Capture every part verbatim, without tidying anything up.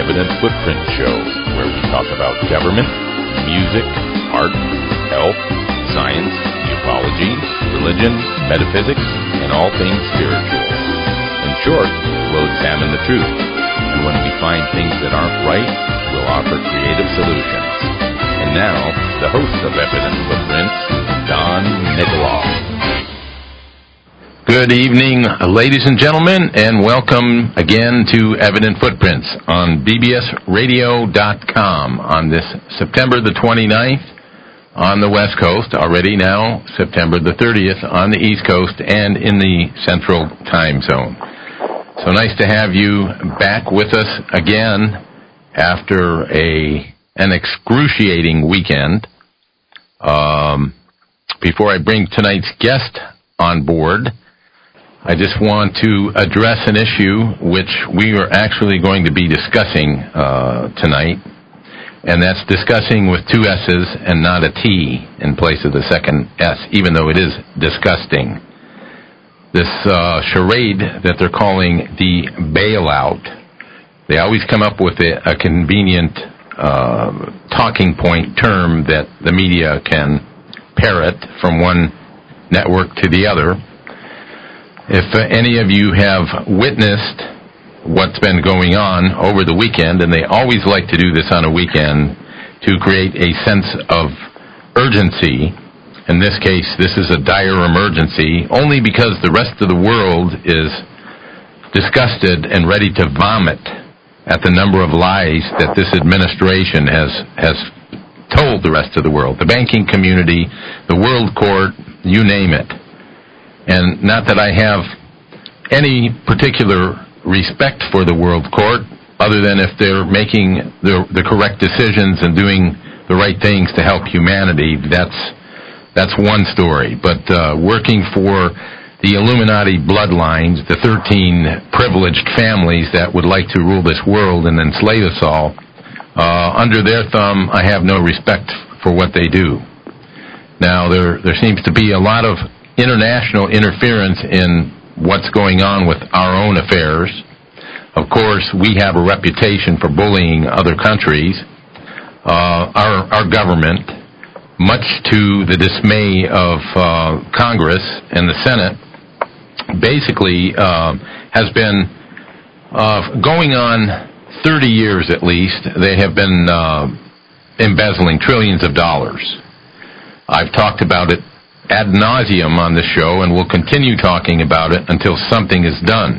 Evident Footprint Show, where we talk about government, music, art, health, science, ufology, religion, metaphysics, and all things spiritual. In short, we'll examine the truth, and when we find things that aren't right, we'll offer creative solutions. And now, the host of Evident Footprints, Don Nikoloff. Good evening, ladies and gentlemen, and welcome again to Evident Footprints on B B S radio dot com on this September the twenty-ninth on the West Coast, already now September the thirtieth on the East Coast and in the Central Time Zone. So nice to have you back with us again after a an excruciating weekend. Um, before I bring tonight's guest on board, I just want to address an issue which we are actually going to be discussing uh, tonight, and that's discussing with two S's and not a T in place of the second S, even though it is disgusting. This uh, charade that they're calling the bailout, they always come up with a, a convenient uh, talking point term that the media can parrot from one network to the other. If uh, any of you have witnessed what's been going on over the weekend, and they always like to do this on a weekend to create a sense of urgency, in this case, this is a dire emergency, only because the rest of the world is disgusted and ready to vomit at the number of lies that this administration has, has told the rest of the world, the banking community, the world court, you name it. And not that I have any particular respect for the World Court, other than if they're making the, the correct decisions and doing the right things to help humanity, that's that's one story. But uh, working for the Illuminati bloodlines, the thirteen privileged families that would like to rule this world and enslave us all, uh, under their thumb, I have no respect for what they do. Now, there there seems to be a lot of international interference in what's going on with our own affairs. Of course, we have a reputation for bullying other countries. Uh, our, our government, much to the dismay of uh, Congress and the Senate, basically uh, has been uh, going on thirty years at least. They have been uh, embezzling trillions of dollars. I've talked about it ad nauseum on the show, and we'll continue talking about it until something is done.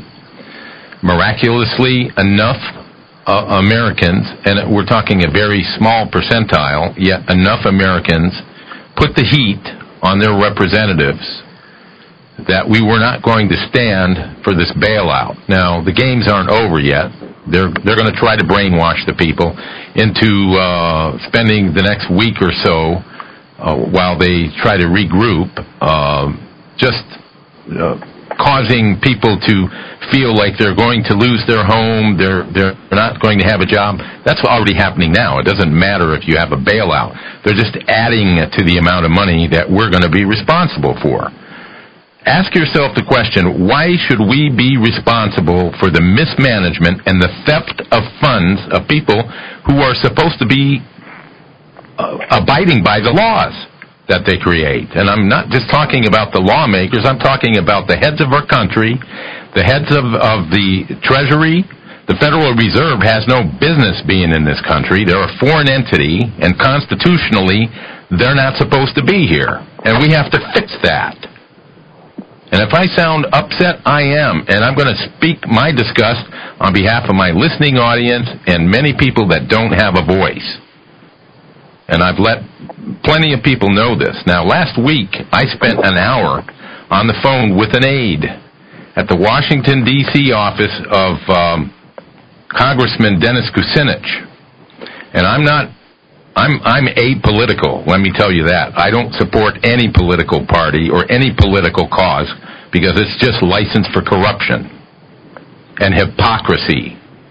Miraculously enough, uh, Americans, and we're talking a very small percentile, yet enough Americans put the heat on their representatives that we were not going to stand for this bailout. Now, the games aren't over yet. They're they're going to try to brainwash the people into uh, spending the next week or so Uh, while they try to regroup, uh, just uh, causing people to feel like they're going to lose their home, they're they're not going to have a job. That's already happening now. It doesn't matter if you have a bailout. They're just adding to the amount of money that we're going to be responsible for. Ask yourself the question, why should we be responsible for the mismanagement and the theft of funds of people who are supposed to be Uh, abiding by the laws that they create? And I'm not just talking about the lawmakers, I'm talking about the heads of our country, the heads of, of the Treasury. The Federal Reserve has no business being in this country. They're a foreign entity, and constitutionally, they're not supposed to be here. And we have to fix that. And if I sound upset, I am, and I'm going to speak my disgust on behalf of my listening audience and many people that don't have a voice. And I've let plenty of people know this. Now, last week, I spent an hour on the phone with an aide at the Washington, D C office of um, Congressman Dennis Kucinich. And I'm not, I'm, I'm apolitical, let me tell you that. I don't support any political party or any political cause because it's just license for corruption and hypocrisy.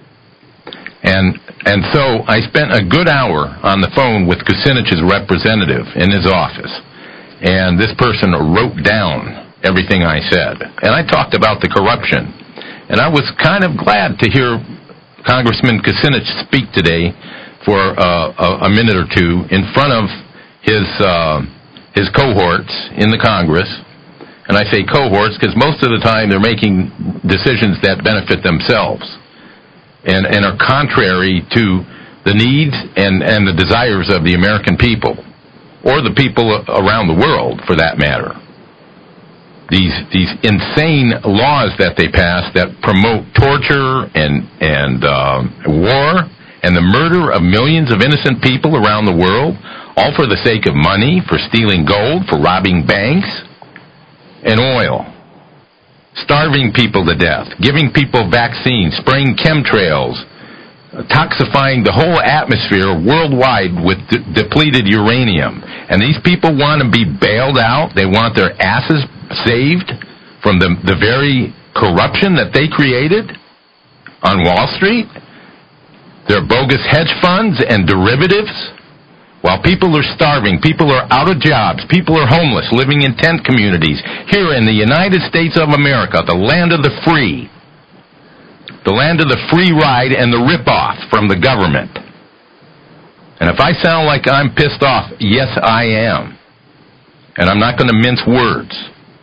And and so I spent a good hour on the phone with Kucinich's representative in his office. And this person wrote down everything I said. And I talked about the corruption. And I was kind of glad to hear Congressman Kucinich speak today for uh, a, a minute or two in front of his uh, his cohorts in the Congress. And I say cohorts because most of the time they're making decisions that benefit themselves and, and are contrary to the needs and, and the desires of the American people, or the people around the world, for that matter. These these insane laws that they pass that promote torture and and uh, war and the murder of millions of innocent people around the world, all for the sake of money, for stealing gold, for robbing banks and oil, starving people to death, giving people vaccines, spraying chemtrails, toxifying the whole atmosphere worldwide with de- depleted uranium. And these people want to be bailed out. They want their asses saved from the, the very corruption that they created on Wall Street, their bogus hedge funds and derivatives. While people are starving, people are out of jobs, people are homeless, living in tent communities here in the United States of America, the land of the free. The land of the free ride and the rip-off from the government. And if I sound like I'm pissed off, yes, I am. And I'm not going to mince words.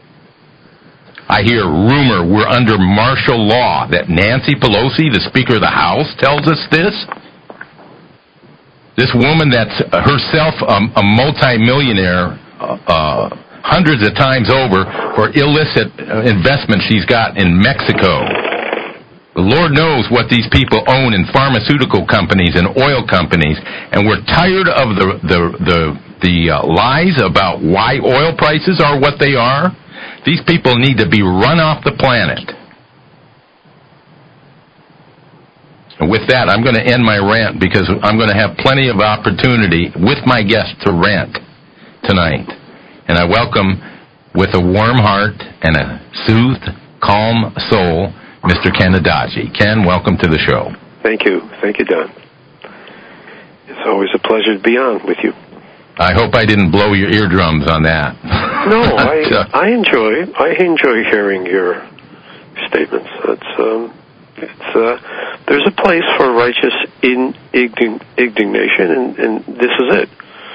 I hear rumor we're under martial law, that Nancy Pelosi, the Speaker of the House, tells us this. This woman that's herself um, a multimillionaire uh, uh, hundreds of times over for illicit investment she's got in Mexico. The Lord knows what these people own in pharmaceutical companies and oil companies, and we're tired of the the the, the uh, lies about why oil prices are what they are. These people need to be run off the planet. And with that, I'm going to end my rant because I'm going to have plenty of opportunity with my guest to rant tonight. And I welcome, with a warm heart and a soothed, calm soul, Mister Ken Adachi. Ken, welcome to the show. Thank you. Thank you, Don. It's always a pleasure to be on with you. I hope I didn't blow your eardrums on that. No, I I enjoy I enjoy hearing your statements. It's um it's uh there's a place for righteous in, indignation, and, and this is it.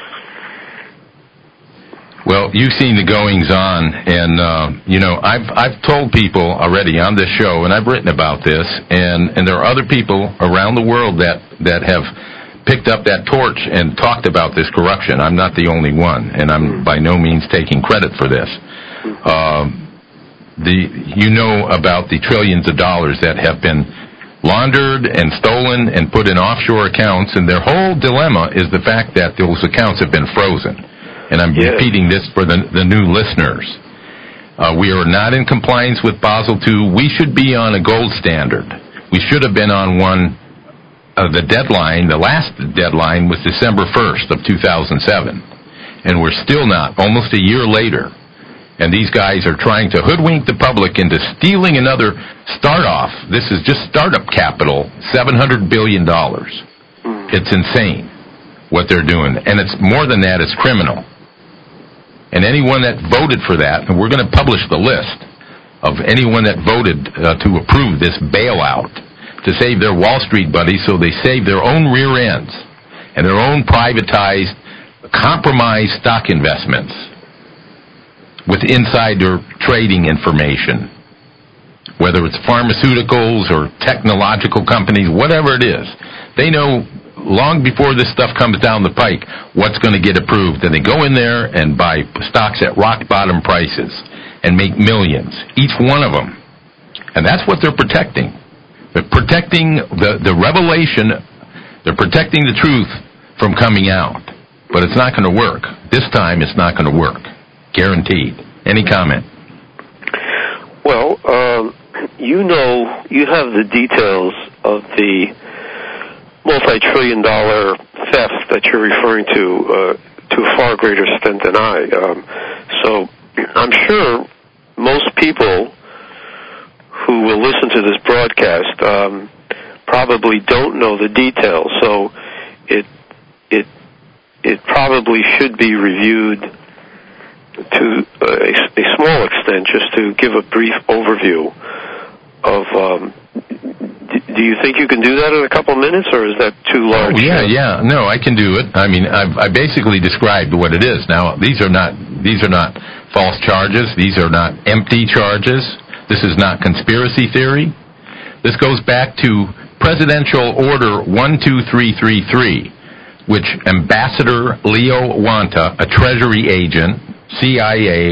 Well, you've seen the goings on, and uh, you know I've I've told people already on this show, and I've written about this, and, and there are other people around the world that, that have picked up that torch and talked about this corruption. I'm not the only one, and I'm by no means taking credit for this. Uh, the you know about the trillions of dollars that have been laundered and stolen and put in offshore accounts, and their whole dilemma is the fact that those accounts have been frozen. And I'm yes. repeating this for the, the new listeners. Uh, we are not in compliance with Basel two. We should be on a gold standard. We should have been on one. Uh, the deadline, the last deadline, was December first of two thousand seven. And we're still not, almost a year later. And these guys are trying to hoodwink the public into stealing another start-off. This is just startup capital, seven hundred billion dollars. It's insane what they're doing. And it's more than that, it's criminal. And anyone that voted for that, and we're going to publish the list of anyone that voted uh, to approve this bailout to save their Wall Street buddies, so they save their own rear ends and their own privatized, compromised stock investments with insider trading information, whether it's pharmaceuticals or technological companies, whatever it is. They know long before this stuff comes down the pike what's going to get approved, and they go in there and buy stocks at rock-bottom prices and make millions, each one of them. And that's what they're protecting. They're protecting the, the revelation. They're protecting the truth from coming out. But it's not going to work. This time it's not going to work. Guaranteed. Any comment? Well, um, you know, you have the details of the multi-trillion dollar theft that you're referring to uh, to a far greater extent than I. Um, so I'm sure most people who will listen to this broadcast um, probably don't know the details. So it it it probably should be reviewed to a, a small extent, just to give a brief overview of um, d- Do you think you can do that in a couple of minutes, or is that too large? Oh, yeah, yeah. No, I can do it. I mean, I've, I basically described what it is. Now, these are not these are not false charges. These are not empty charges. This is not conspiracy theory. This goes back to Presidential Order one two three three three, which Ambassador Leo Wanta, a Treasury agent, C I A,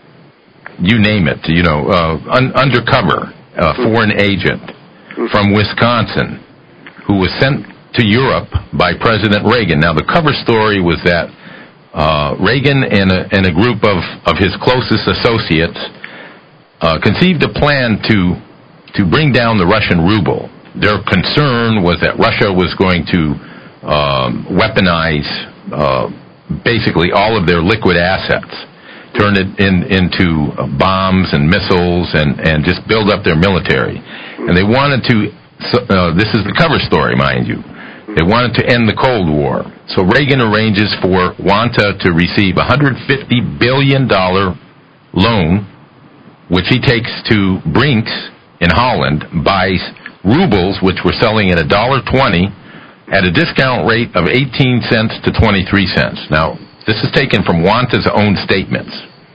you name it, you know, uh, un- undercover uh, foreign agent from Wisconsin, who was sent to Europe by President Reagan. Now, the cover story was that uh, Reagan and a, and a group of, of his closest associates uh, conceived a plan to to bring down the Russian ruble. Their concern was that Russia was going to um, weaponize uh, basically all of their liquid assets, turn it in, into uh, bombs and missiles, and, and just build up their military. And they wanted to, uh, this is the cover story, mind you, they wanted to end the Cold War. So Reagan arranges for Wanta to receive a one hundred fifty billion dollars loan, which he takes to Brinks in Holland, buys rubles, which were selling at one dollar twenty, at a discount rate of eighteen cents to twenty-three cents. Now, this is taken from Wanta's own statements.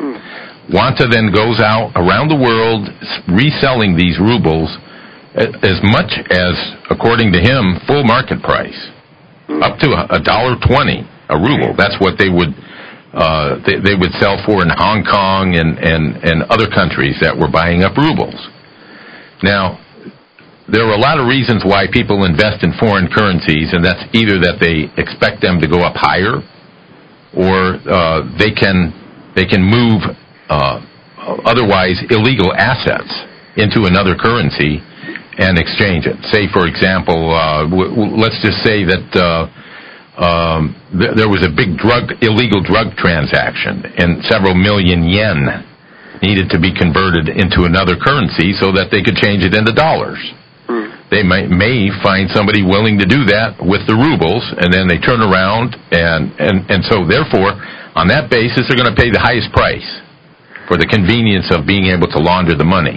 Wanta then goes out around the world reselling these rubles as much as, according to him, full market price, up to a dollar twenty a ruble. That's what they would uh, they, they would sell for in Hong Kong and, and, and other countries that were buying up rubles. Now, there are a lot of reasons why people invest in foreign currencies, and that's either that they expect them to go up higher, or uh, they can they can move uh, otherwise illegal assets into another currency and exchange it. Say, for example, uh, w- w- let's just say that uh, um, th- there was a big drug illegal drug transaction, and several million yen needed to be converted into another currency so that they could change it into dollars. They may, may find somebody willing to do that with the rubles, and then they turn around, and, and, and so therefore, on that basis, they're going to pay the highest price for the convenience of being able to launder the money.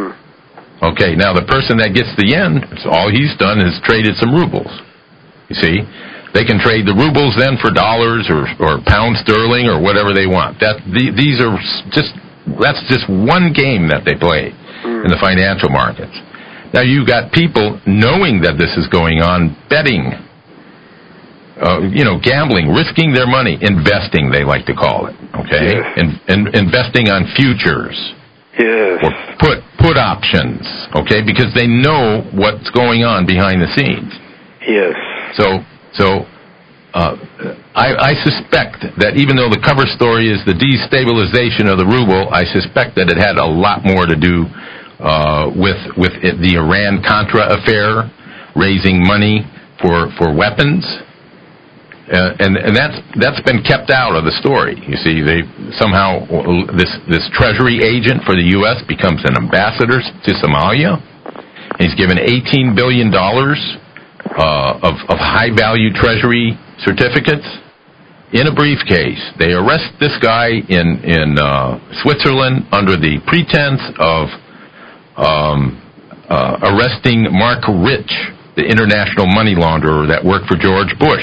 Okay, now the person that gets the yen, all he's done is traded some rubles. You see? They can trade the rubles then for dollars or, or pound sterling or whatever they want. That the, These are just, that's just one game that they play in the financial markets. Now, you've got people knowing that this is going on, betting, uh, you know, gambling, risking their money, investing, they like to call it, okay? Yes. In, in, investing on futures. Yes. Or put, put options, okay? Because they know what's going on behind the scenes. Yes. So, so uh, I, I suspect that even though the cover story is the destabilization of the ruble, I suspect that it had a lot more to do Uh, with with it, the Iran-Contra affair, raising money for for weapons, uh, and and that's that's been kept out of the story. You see, they somehow this this Treasury agent for the U S becomes an ambassador to Somalia. He's given eighteen billion dollars uh, of of high-value Treasury certificates in a briefcase. They arrest this guy in in uh, Switzerland under the pretense of Um, uh, arresting Mark Rich, the international money launderer that worked for George Bush.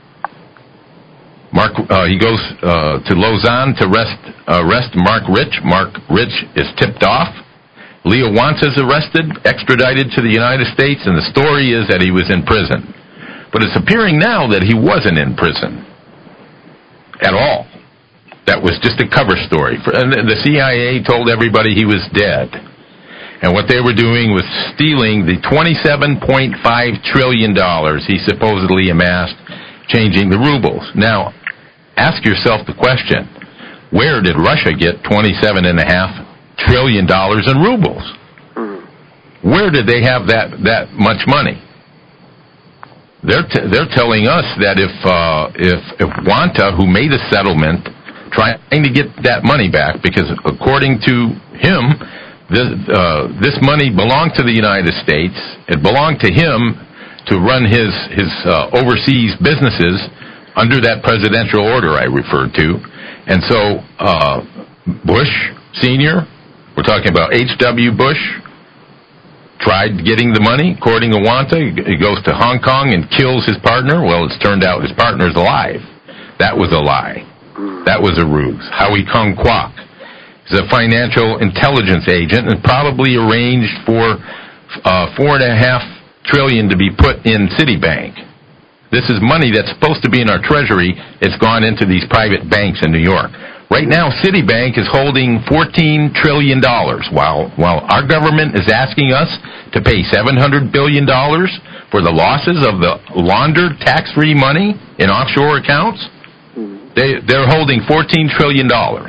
Mark, uh, he goes uh, to Lausanne to arrest, uh, arrest Mark Rich. Mark Rich is tipped off. Leo Wanta is arrested, extradited to the United States, and the story is that he was in prison. But it's appearing now that he wasn't in prison at all. That was just a cover story. And the C I A told everybody he was dead. And what they were doing was stealing the twenty-seven point five trillion dollars he supposedly amassed, changing the rubles. Now, ask yourself the question, where did Russia get twenty-seven point five trillion dollars in rubles? Where did they have that, that much money? They're, t- they're telling us that if, uh, if, if Wanta, who made a settlement, trying to get that money back, because according to him, This, uh, this money belonged to the United States. It belonged to him to run his his uh, overseas businesses under that presidential order I referred to. And so uh, Bush Senior, we're talking about H W Bush, tried getting the money. According to Wanta, he goes to Hong Kong and kills his partner. Well, it's turned out his partner's alive. That was a lie. That was a ruse. Howie Kung Kwok is a financial intelligence agent and probably arranged for uh, four and a half trillion to be put in Citibank. This is money that's supposed to be in our treasury. It's gone into these private banks in New York. Right now, Citibank is holding fourteen trillion dollars, while while our government is asking us to pay seven hundred billion dollars for the losses of the laundered tax-free money in offshore accounts. They, they're holding fourteen trillion dollars.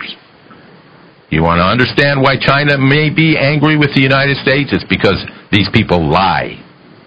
You want to understand why China may be angry with the United States? It's because these people lie.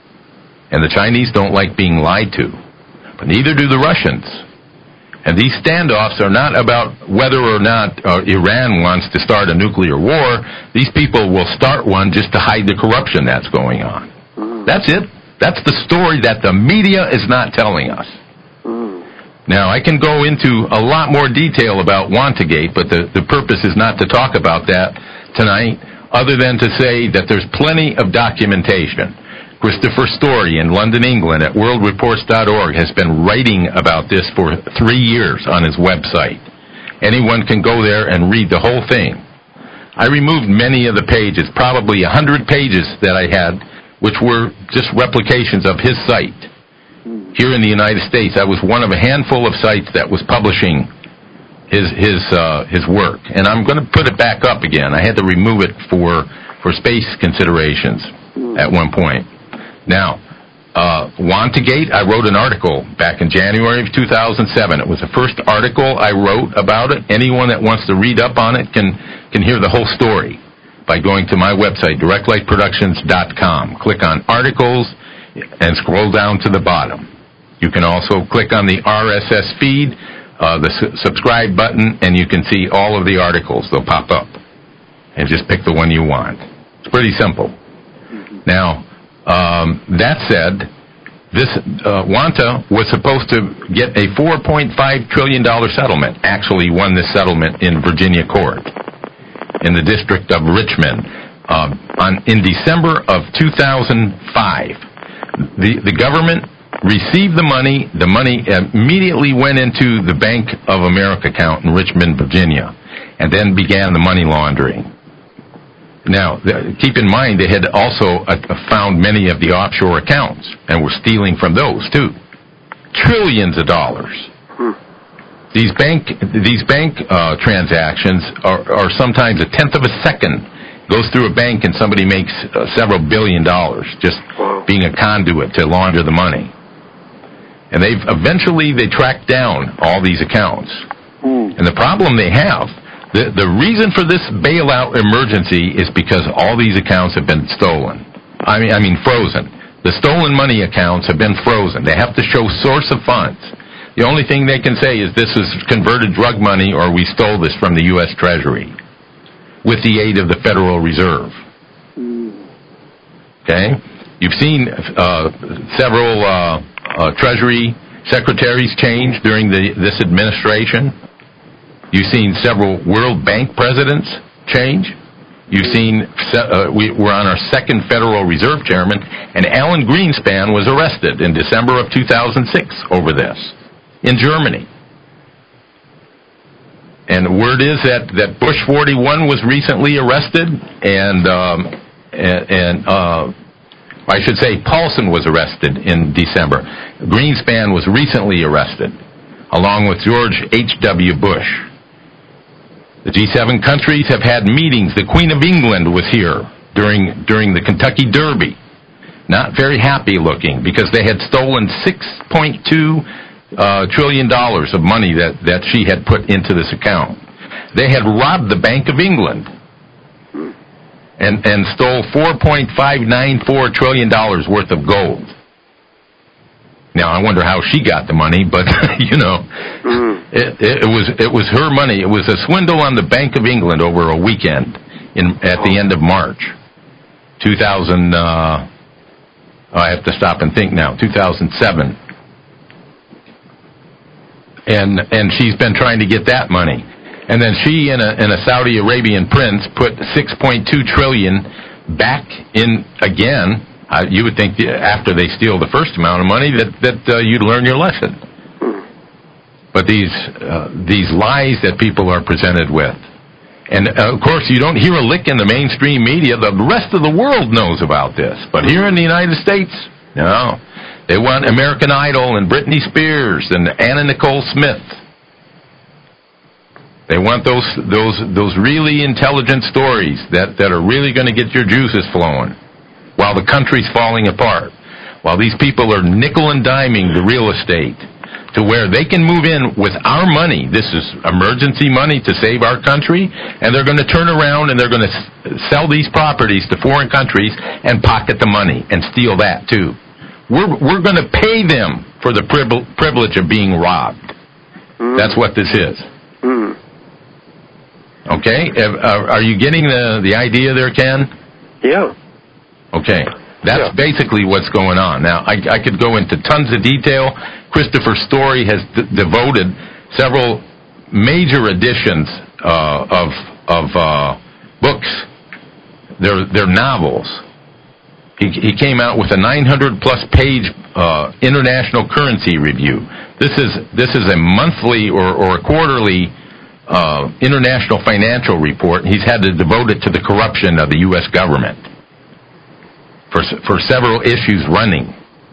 And the Chinese don't like being lied to. But neither do the Russians. And these standoffs are not about whether or not uh, Iran wants to start a nuclear war. These people will start one just to hide the corruption that's going on. Mm. That's it. That's the story that the media is not telling us. Mm. Now, I can go into a lot more detail about Wantagate, but the, the purpose is not to talk about that tonight, other than to say that there's plenty of documentation. Christopher Story in London, England at world reports dot org has been writing about this for three years on his website. Anyone can go there and read the whole thing. I removed many of the pages, probably a hundred pages that I had, which were just replications of his site. Here in the United States, I was one of a handful of sites that was publishing his his uh, his work. And I'm going to put it back up again. I had to remove it for, for space considerations at one point. Now, uh, Wantagate, I wrote an article back in January of two thousand seven. It was the first article I wrote about it. Anyone that wants to read up on it can, can hear the whole story by going to my website, direct light productions dot com. Click on articles and scroll down to the bottom. You can also click on the R S S feed, uh, the su- subscribe button, and you can see all of the articles. They'll pop up. And just pick the one you want. It's pretty simple. Now, Um, that said, this uh, Wanta was supposed to get a four point five trillion dollars settlement. Actually won this settlement in Virginia court in the District of Richmond uh, on in December of two thousand five. The, the government received the money. The money immediately went into the Bank of America account in Richmond, Virginia, and then began the money laundering. Now, keep in mind, they had also uh, found many of the offshore accounts and were stealing from those, too. Trillions of dollars. Hmm. These bank these bank uh, transactions are, are sometimes a tenth of a second. Goes through a bank and somebody makes uh, several billion dollars just wow. being a conduit to launder the money. And they've eventually, they tracked down all these accounts. Hmm. And the problem they have... The the reason for this bailout emergency is because all these accounts have been stolen. I mean, I mean frozen. The stolen money accounts have been frozen. They have to show source of funds. The only thing they can say is this is converted drug money or we stole this from the U S Treasury with the aid of the Federal Reserve. Okay? You've seen uh, several uh, uh, Treasury secretaries change during the, this administration. You've seen several World Bank presidents change. You've seen, uh, we, we're on our second Federal Reserve chairman, and Alan Greenspan was arrested in December of two thousand six over this in Germany. And the word is that, that Bush forty-one was recently arrested, and, um, and, and uh, I should say Paulson was arrested in December. Greenspan was recently arrested, along with George H W. Bush. The G seven countries have had meetings. The Queen of England was here during during the Kentucky Derby. Not very happy looking because they had stolen six point two uh, trillion dollars of money that, that she had put into this account. They had robbed the Bank of England and, and stole four point five nine four trillion dollars worth of gold. Now, I wonder how she got the money, but, you know, mm. it, it was it was her money. It was a swindle on the Bank of England over a weekend in at the end of March. two thousand, uh, I have to stop and think now, two thousand seven. And and she's been trying to get that money. And then she and a, and a Saudi Arabian prince put six point two trillion dollars back in again. Uh, you would think after they steal the first amount of money that that uh, you'd learn your lesson. But these uh, these lies that people are presented with, and uh, of course you don't hear a lick in the mainstream media. The rest of the world knows about this, but here in the United States, no. They want American Idol and Britney Spears and Anna Nicole Smith. They want those those those really intelligent stories that, that are really going to get your juices flowing while the country's falling apart, while these people are nickel and diming the real estate to where they can move in with our money. This is emergency money to save our country, and they're going to turn around and they're going to sell these properties to foreign countries and pocket the money and steal that too. We're we're going to pay them for the privilege of being robbed. Mm. That's what this is. Mm. Okay? Are you getting the, the idea there, Ken? Yeah. Okay. That's yeah. basically what's going on. Now, I, I could go into tons of detail. Christopher Story has d- devoted several major editions uh, of of uh, books. They're, they're novels. He, he came out with a nine hundred plus page uh, international currency review. This is this is a monthly or, or a quarterly uh, international financial report. He's had to devote it to the corruption of the U S government for for several issues running.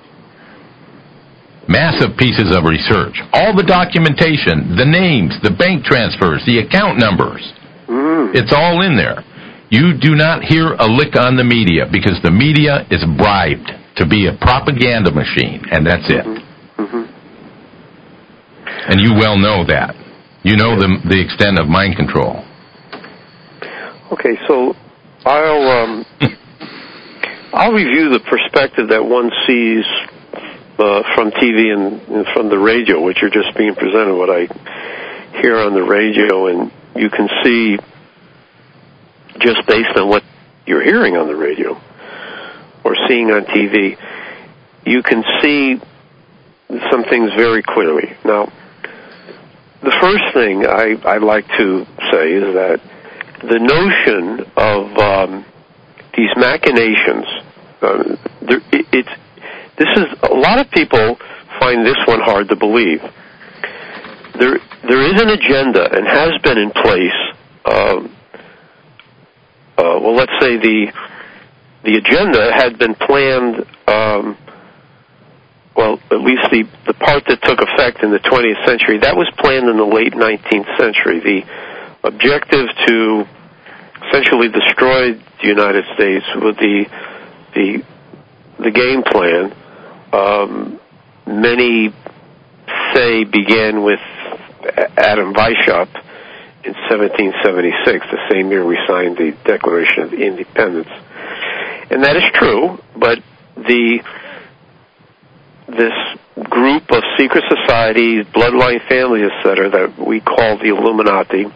Massive pieces of research, all the documentation, the names, the bank transfers, the account numbers. Mm. It's all in there. You do not hear a lick on the media because the media is bribed to be a propaganda machine, and that's it. Mm-hmm. Mm-hmm. And you well know that. You know the the extent of mind control. Okay, so I'll um, I'll review the perspective that one sees uh, from T V and, and from the radio, which are just being presented, what I hear on the radio, and you can see just based on what you're hearing on the radio or seeing on T V, you can see some things very clearly. Now, the first thing I, I'd like to say is that the notion of um, these machinations, uh, there, it, it's this is a lot of people find this one hard to believe. There, there is an agenda and has been in place. Um, uh, well, let's say the the agenda had been planned. Um, Well, at least the, the part that took effect in the twentieth century, that was planned in the late nineteenth century. The objective to essentially destroy the United States with the the the game plan, um, many say began with Adam Weishaupt in seventeen seventy-six, the same year we signed the Declaration of Independence. And that is true, but the this group of secret societies, bloodline families, et cetera, that we call the Illuminati,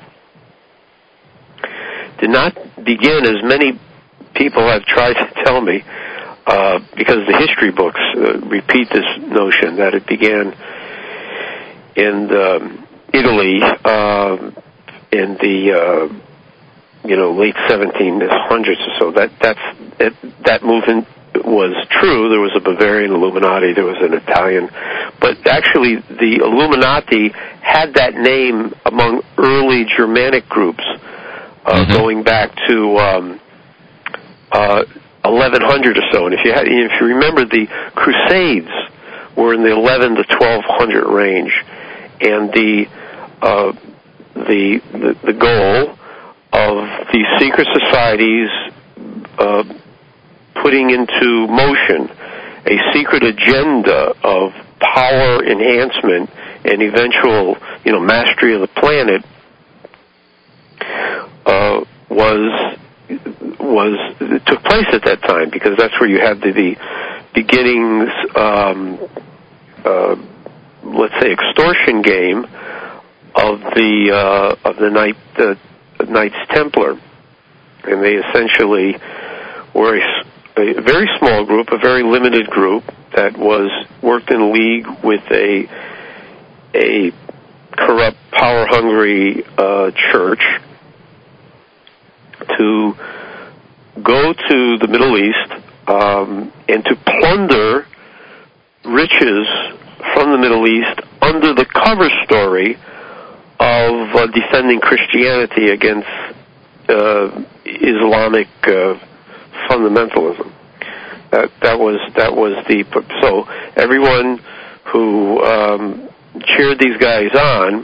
did not begin, as many people have tried to tell me, uh, because the history books uh, repeat this notion that it began in um, Italy uh, in the uh, you know late seventeen hundreds or so. That that's it, that movement was true. There was a Bavarian Illuminati, there was an Italian, but actually the Illuminati had that name among early Germanic groups uh, mm-hmm. going back to um, uh, eleven hundred or so. And if you had, if you remember, the Crusades were in the eleven to twelve hundred range, and the uh, the, the the goal of these secret societies uh, putting into motion a secret agenda of power enhancement and eventual, you know, mastery of the planet uh, was was took place at that time, because that's where you have the, the beginnings, um, uh, let's say, extortion game of the uh, of the Knight the Knights Templar, and they essentially were a a very small group, a very limited group that was worked in league with a a corrupt, power-hungry uh, church to go to the Middle East um, and to plunder riches from the Middle East under the cover story of uh, defending Christianity against uh, Islamic uh, fundamentalism. That that was that was the so everyone who um, cheered these guys on,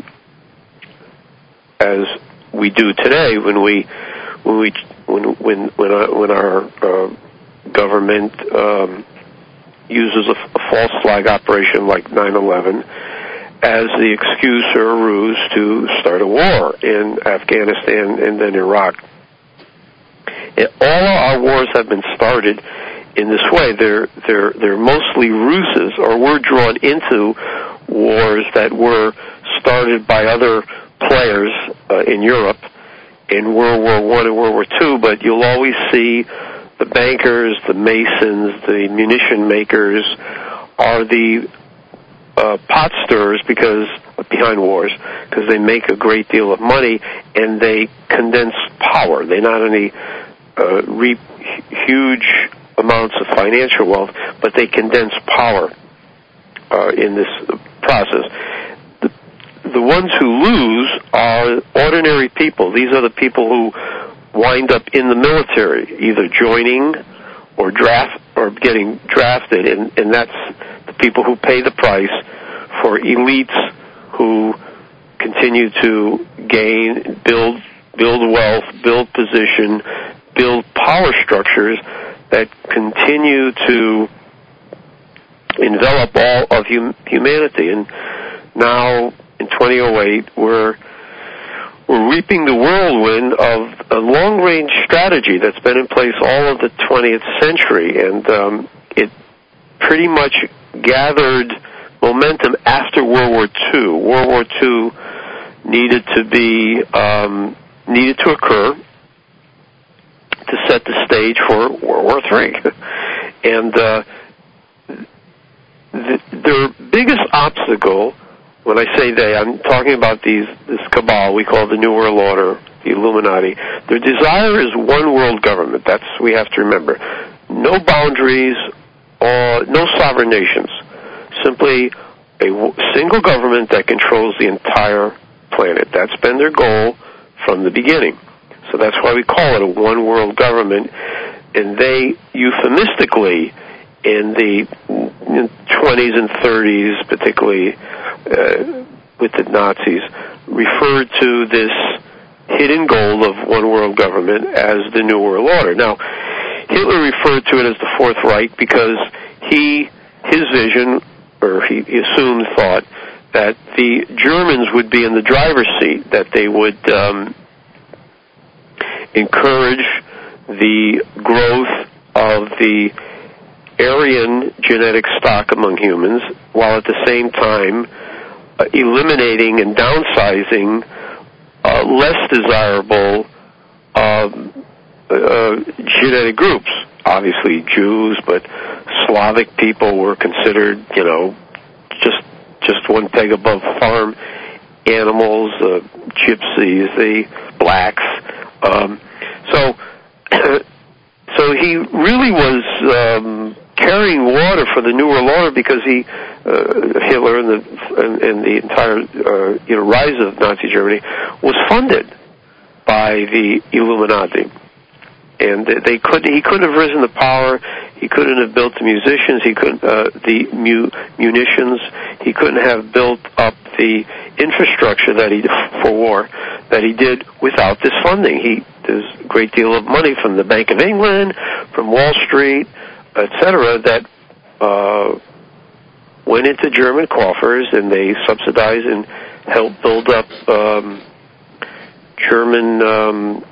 as we do today when we when we when when when our, when our uh, government um, uses a, a false flag operation like nine eleven as the excuse or a ruse to start a war in Afghanistan and then Iraq. And all our wars have been started in this way. They're they're they're mostly ruses, or we're drawn into wars that were started by other players uh, in Europe in World War One and World War Two. But you'll always see the bankers, the Masons, the munition makers are the uh, pot stirrers because behind wars, because they make a great deal of money and they condense power. They not only uh, reap huge amounts of financial wealth, but they condense power uh, in this process. The, the ones who lose are ordinary people. These are the people who wind up in the military, either joining or draft or getting drafted, and, and that's the people who pay the price for elites who continue to gain, build, build wealth, build position, build power structures that continue to envelop all of hum- humanity. And now, in twenty oh eight, we're we're reaping the whirlwind of a long-range strategy that's been in place all of the twentieth century, and um, it pretty much gathered momentum after World War Two. World War Two needed to be um, needed to occur to set the stage for World War Three, and uh, the, their biggest obstacle. When I say they, I'm talking about these this cabal we call the New World Order, the Illuminati. Their desire is one world government. That's we have to remember. No boundaries, or no sovereign nations. Simply a w- single government that controls the entire planet. That's been their goal from the beginning. So that's why we call it a one world government. And they euphemistically, in the twenties and thirties, particularly uh, with the Nazis, referred to this hidden goal of one world government as the New World Order. Now, Hitler referred to it as the Fourth Reich because he, his vision, or he, he assumed, thought that the Germans would be in the driver's seat, that they would um, encourage the growth of the Aryan genetic stock among humans, while at the same time uh, eliminating and downsizing uh, less desirable um, uh, genetic groups. Obviously Jews, but Slavic people were considered, you know, just just one peg above farm animals, uh, gypsies, the blacks. Um, so, so he really was um, carrying water for the New World Order because he, uh, Hitler and the and, and the entire uh, you know rise of Nazi Germany was funded by the Illuminati, and they could he couldn't have risen to power. He couldn't have built the musicians. He couldn't uh, the mu- munitions. He couldn't have built up the infrastructure that he for war that he did without this funding. He there's a great deal of money from the Bank of England, from Wall Street, et cetera, that uh, went into German coffers, and they subsidized and helped build up um, German um,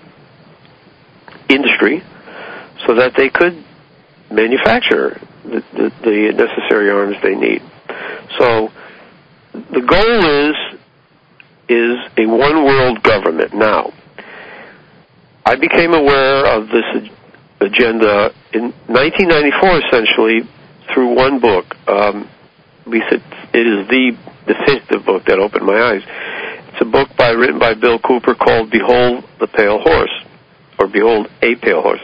industry so that they could manufacture the, the, the necessary arms they need. So the goal is is a one-world government. Now, I became aware of this agenda in nineteen ninety-four, essentially, through one book. Um, at least it, it is the definitive book that opened my eyes. It's a book by written by Bill Cooper called Behold the Pale Horse. or Behold a Pale Horse.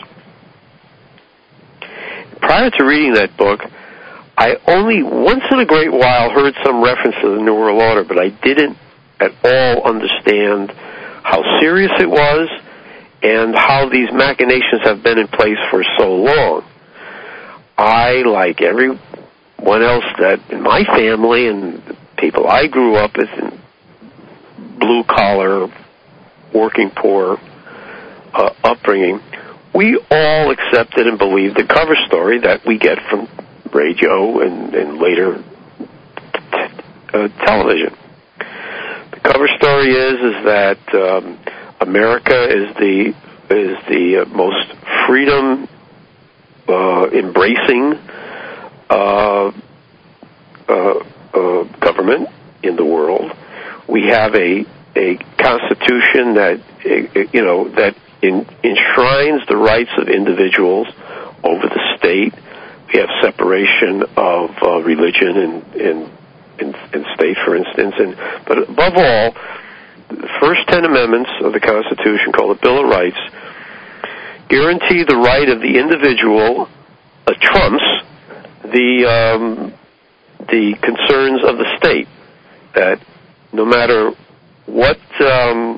Prior to reading that book, I only once in a great while heard some reference to the New World Order, but I didn't at all understand how serious it was and how these machinations have been in place for so long. I, like everyone else that in my family and people I grew up with, in blue-collar, working poor uh, upbringing, we all accepted and believed the cover story that we get from radio and, and later t- uh, television. The cover story is is that um, America is the is the uh, most freedom uh, embracing uh, uh, uh, government in the world. We have a a constitution that uh, you know that in, enshrines the rights of individuals over the state. We have separation of uh, religion and, and, and, and state, for instance. And, but above all, the first ten amendments of the Constitution, called the Bill of Rights, guarantee the right of the individual uh, trumps the, um, the concerns of the state. That no matter what um,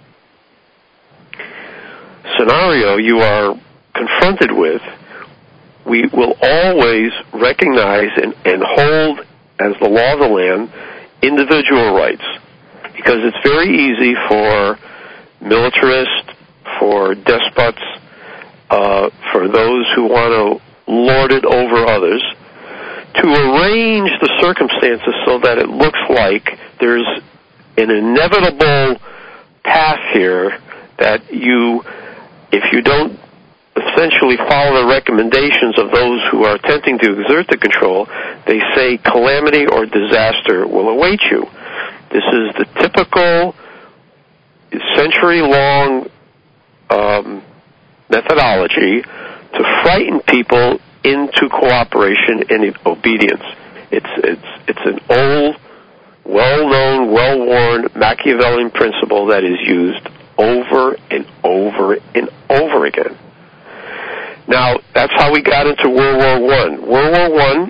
scenario you are confronted with, we will always recognize and, and hold as the law of the land individual rights, because it's very easy for militarists, for despots, uh, for those who want to lord it over others, to arrange the circumstances so that it looks like there's an inevitable path here that you, if you don't essentially follow the recommendations of those who are attempting to exert the control, they say calamity or disaster will await you. This is the typical century-long um, methodology to frighten people into cooperation and obedience. It's it's it's an old, well-known, well-worn Machiavellian principle that is used over and over and over again. Now, that's how we got into World War One. World War One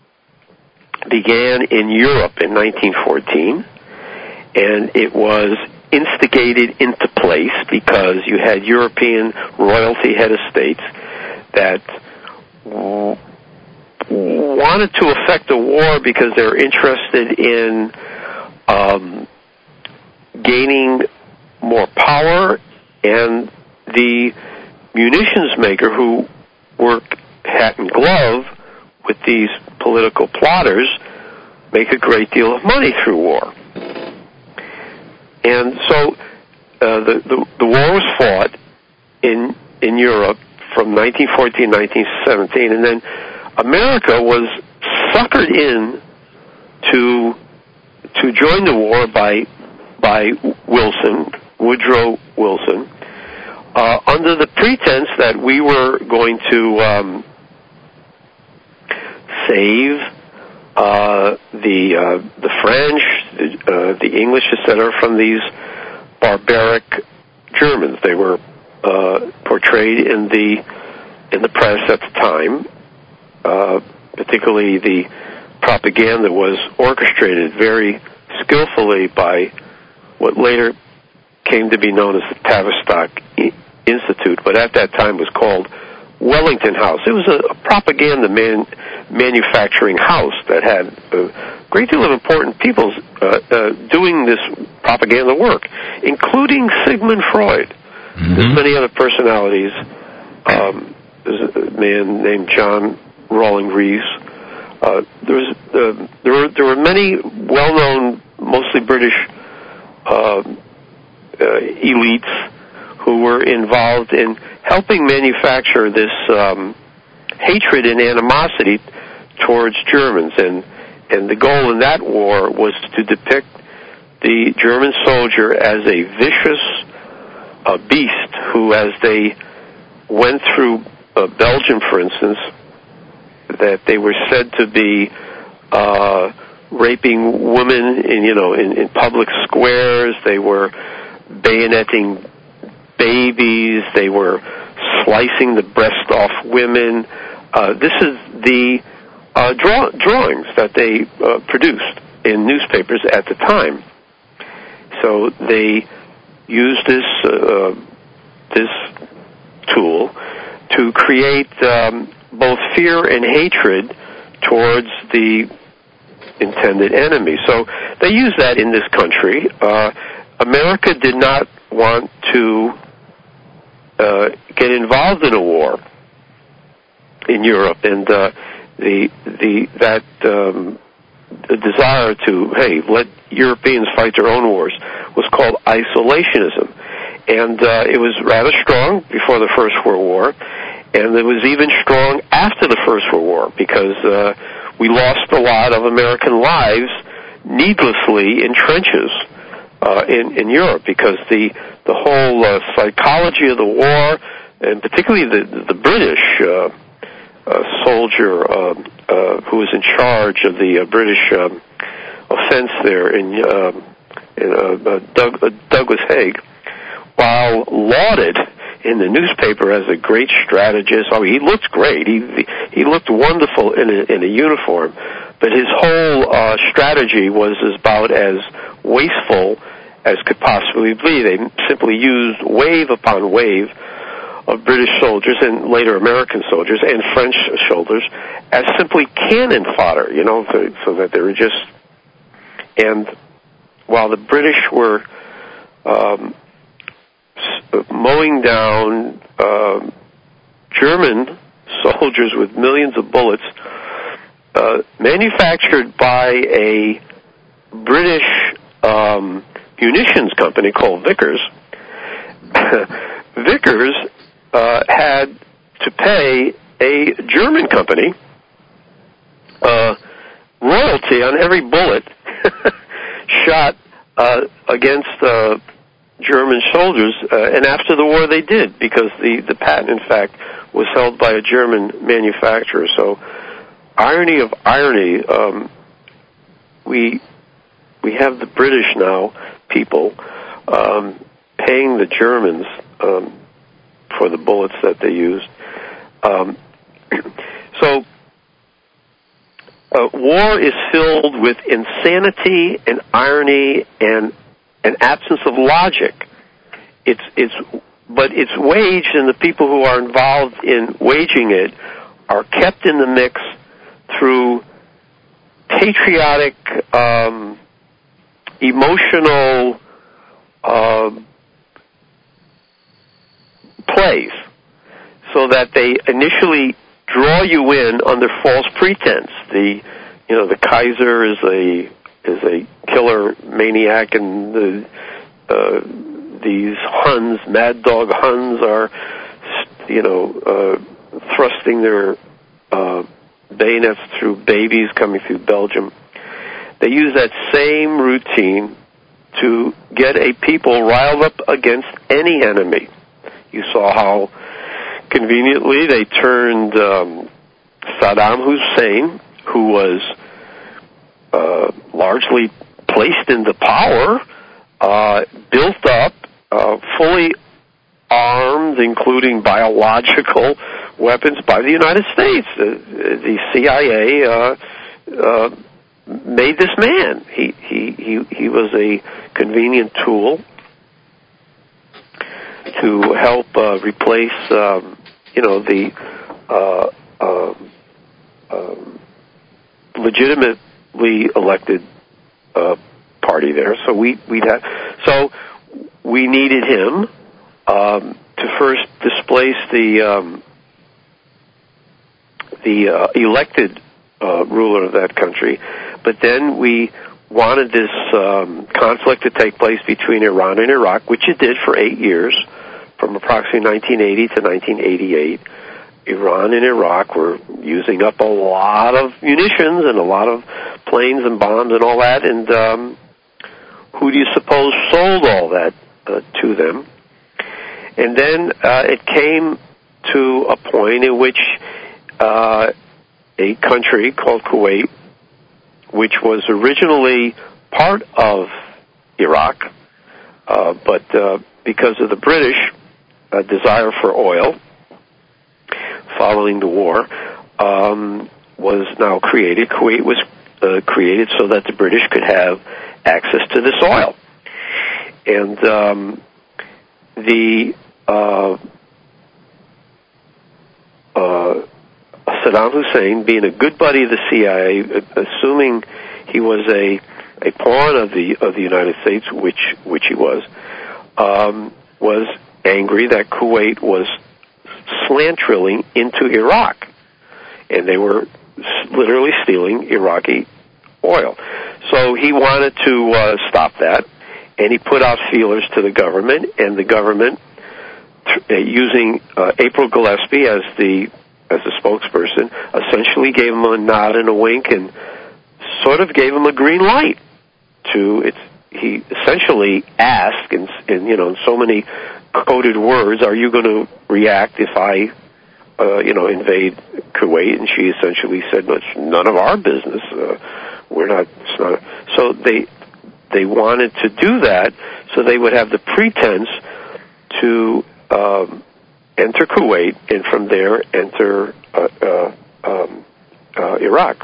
began in Europe in nineteen fourteen, and it was instigated into place because you had European royalty head of states that w- wanted to effect a war because they were interested in um, gaining more power, and the munitions maker who work hat and glove with these political plotters make a great deal of money through war. And so uh, the, the the war was fought in in Europe from nineteen fourteen to nineteen seventeen, and then America was suckered in to to join the war by by Wilson, Woodrow Wilson, uh, under the pretense that we were going to um, save uh, the uh, the French, the, uh, the English, et cetera, from these barbaric Germans. They were uh, portrayed in the in the press at the time. Uh, particularly the propaganda was orchestrated very skillfully by what later came to be known as the Tavistock Institute, but at that time was called Wellington House. It was a, a propaganda man, manufacturing house that had a great deal of important people uh, uh, doing this propaganda work, including Sigmund Freud. Mm-hmm. There's many other personalities. Um, there's a man named John Rawling Rees. Uh, there was uh, there were there were many well-known, mostly British uh, uh, elites who were involved in helping manufacture this um, hatred and animosity towards Germans, and and the goal in that war was to depict the German soldier as a vicious uh, beast who, as they went through uh, Belgium, for instance, that they were said to be uh, raping women in, you know, in, in public squares. They were bayoneting babies. They were slicing the breast off women. Uh, this is the uh, draw- drawings that they uh, produced in newspapers at the time. So they used this uh, this tool to create um, both fear and hatred towards the intended enemy. So they used that in this country. Uh, America did not want to uh, get involved in a war in Europe, and uh, the the that um, the desire to hey let Europeans fight their own wars was called isolationism, and uh, it was rather strong before the First World War, and it was even strong after the First World War because uh, we lost a lot of American lives needlessly in trenches uh, in in Europe because the the whole uh, psychology of the war, and particularly the the British. Uh, Uh, soldier uh, uh, who was in charge of the uh, British um, offense there in, um, in uh, uh, Doug, uh, Douglas Haig, while lauded in the newspaper as a great strategist. Oh, he looked great. He he looked wonderful in a, in a uniform, but his whole uh, strategy was about as wasteful as could possibly be. They simply used wave upon wave of British soldiers and later American soldiers and French soldiers as simply cannon fodder, you know, so, so that they were just... And while the British were um, mowing down uh, German soldiers with millions of bullets uh, manufactured by a British um, munitions company called Vickers, Vickers Uh, had to pay a German company uh, royalty on every bullet shot uh, against uh, German soldiers, uh, and after the war they did, because the, the patent, in fact, was held by a German manufacturer. So, irony of irony, um, we we have the British now, people, um, paying the Germans um, for the bullets that they used. Um, so, uh, war is filled with insanity and irony and an absence of logic. It's it's, but it's waged, and the people who are involved in waging it are kept in the mix through patriotic, um, emotional. Uh, plays, so that they initially draw you in under false pretense. The, you know, the Kaiser is a is a killer maniac, and the uh, these Huns, Mad Dog Huns, are, you know, uh, thrusting their uh, bayonets through babies coming through Belgium. They use that same routine to get a people riled up against any enemy. You saw how conveniently they turned um, Saddam Hussein, who was uh, largely placed into power, uh, built up, uh, fully armed, including biological weapons, by the United States. Uh, the C I A uh, uh, made this man. He he he he was a convenient tool to help uh, replace, um, you know, the uh, uh, uh, legitimately elected uh, party there. So we we had so we needed him um, to first displace the um, the uh, elected uh, ruler of that country, but then we wanted this um, conflict to take place between Iran and Iraq, which it did for eight years. From approximately nineteen eighty to nineteen eighty-eight, Iran and Iraq were using up a lot of munitions and a lot of planes and bombs and all that, and um, who do you suppose sold all that uh, to them? And then uh, it came to a point in which uh, a country called Kuwait, which was originally part of Iraq, uh, but uh, because of the British, a desire for oil following the war um, was now created. Kuwait was uh, created so that the British could have access to this oil. And um, the uh, uh, Saddam Hussein, being a good buddy of the C I A, assuming he was a a pawn of the of the United States, which which he was, um, was angry that Kuwait was slant drilling into Iraq, and they were literally stealing Iraqi oil. So he wanted to uh, stop that, and he put out feelers to the government, and the government, uh, using uh, April Gillespie as the as the spokesperson, essentially gave him a nod and a wink, and sort of gave him a green light to it. He essentially asked, in, in you know, in so many coded words, "Are you going to react if I, uh, you know, invade Kuwait?" And she essentially said, "No, it's none of our business. Uh, we're not." It's not. So they they wanted to do that so they would have the pretense to um, enter Kuwait, and from there enter uh, uh, um, uh, Iraq.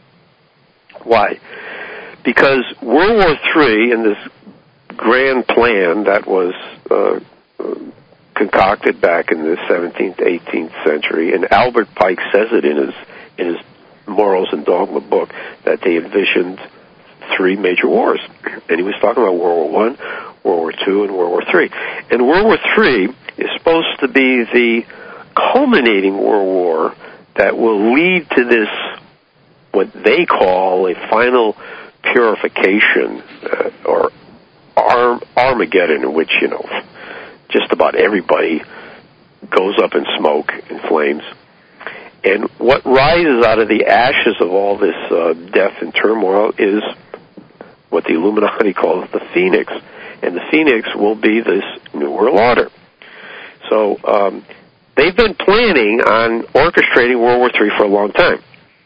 Why? Because World War Three and this grand plan that was uh, concocted back in the seventeenth, eighteenth century, and Albert Pike says it in his in his Morals and Dogma book, that they envisioned three major wars. And he was talking about World War One, World War Two, and World War Three. And World War Three is supposed to be the culminating world war that will lead to this, what they call a final purification, uh, or Arm, Armageddon, in which, you know, just about everybody goes up in smoke and flames. And what rises out of the ashes of all this uh, death and turmoil is what the Illuminati calls the Phoenix. And the Phoenix will be this New World Order. So um, they've been planning on orchestrating World War Three for a long time.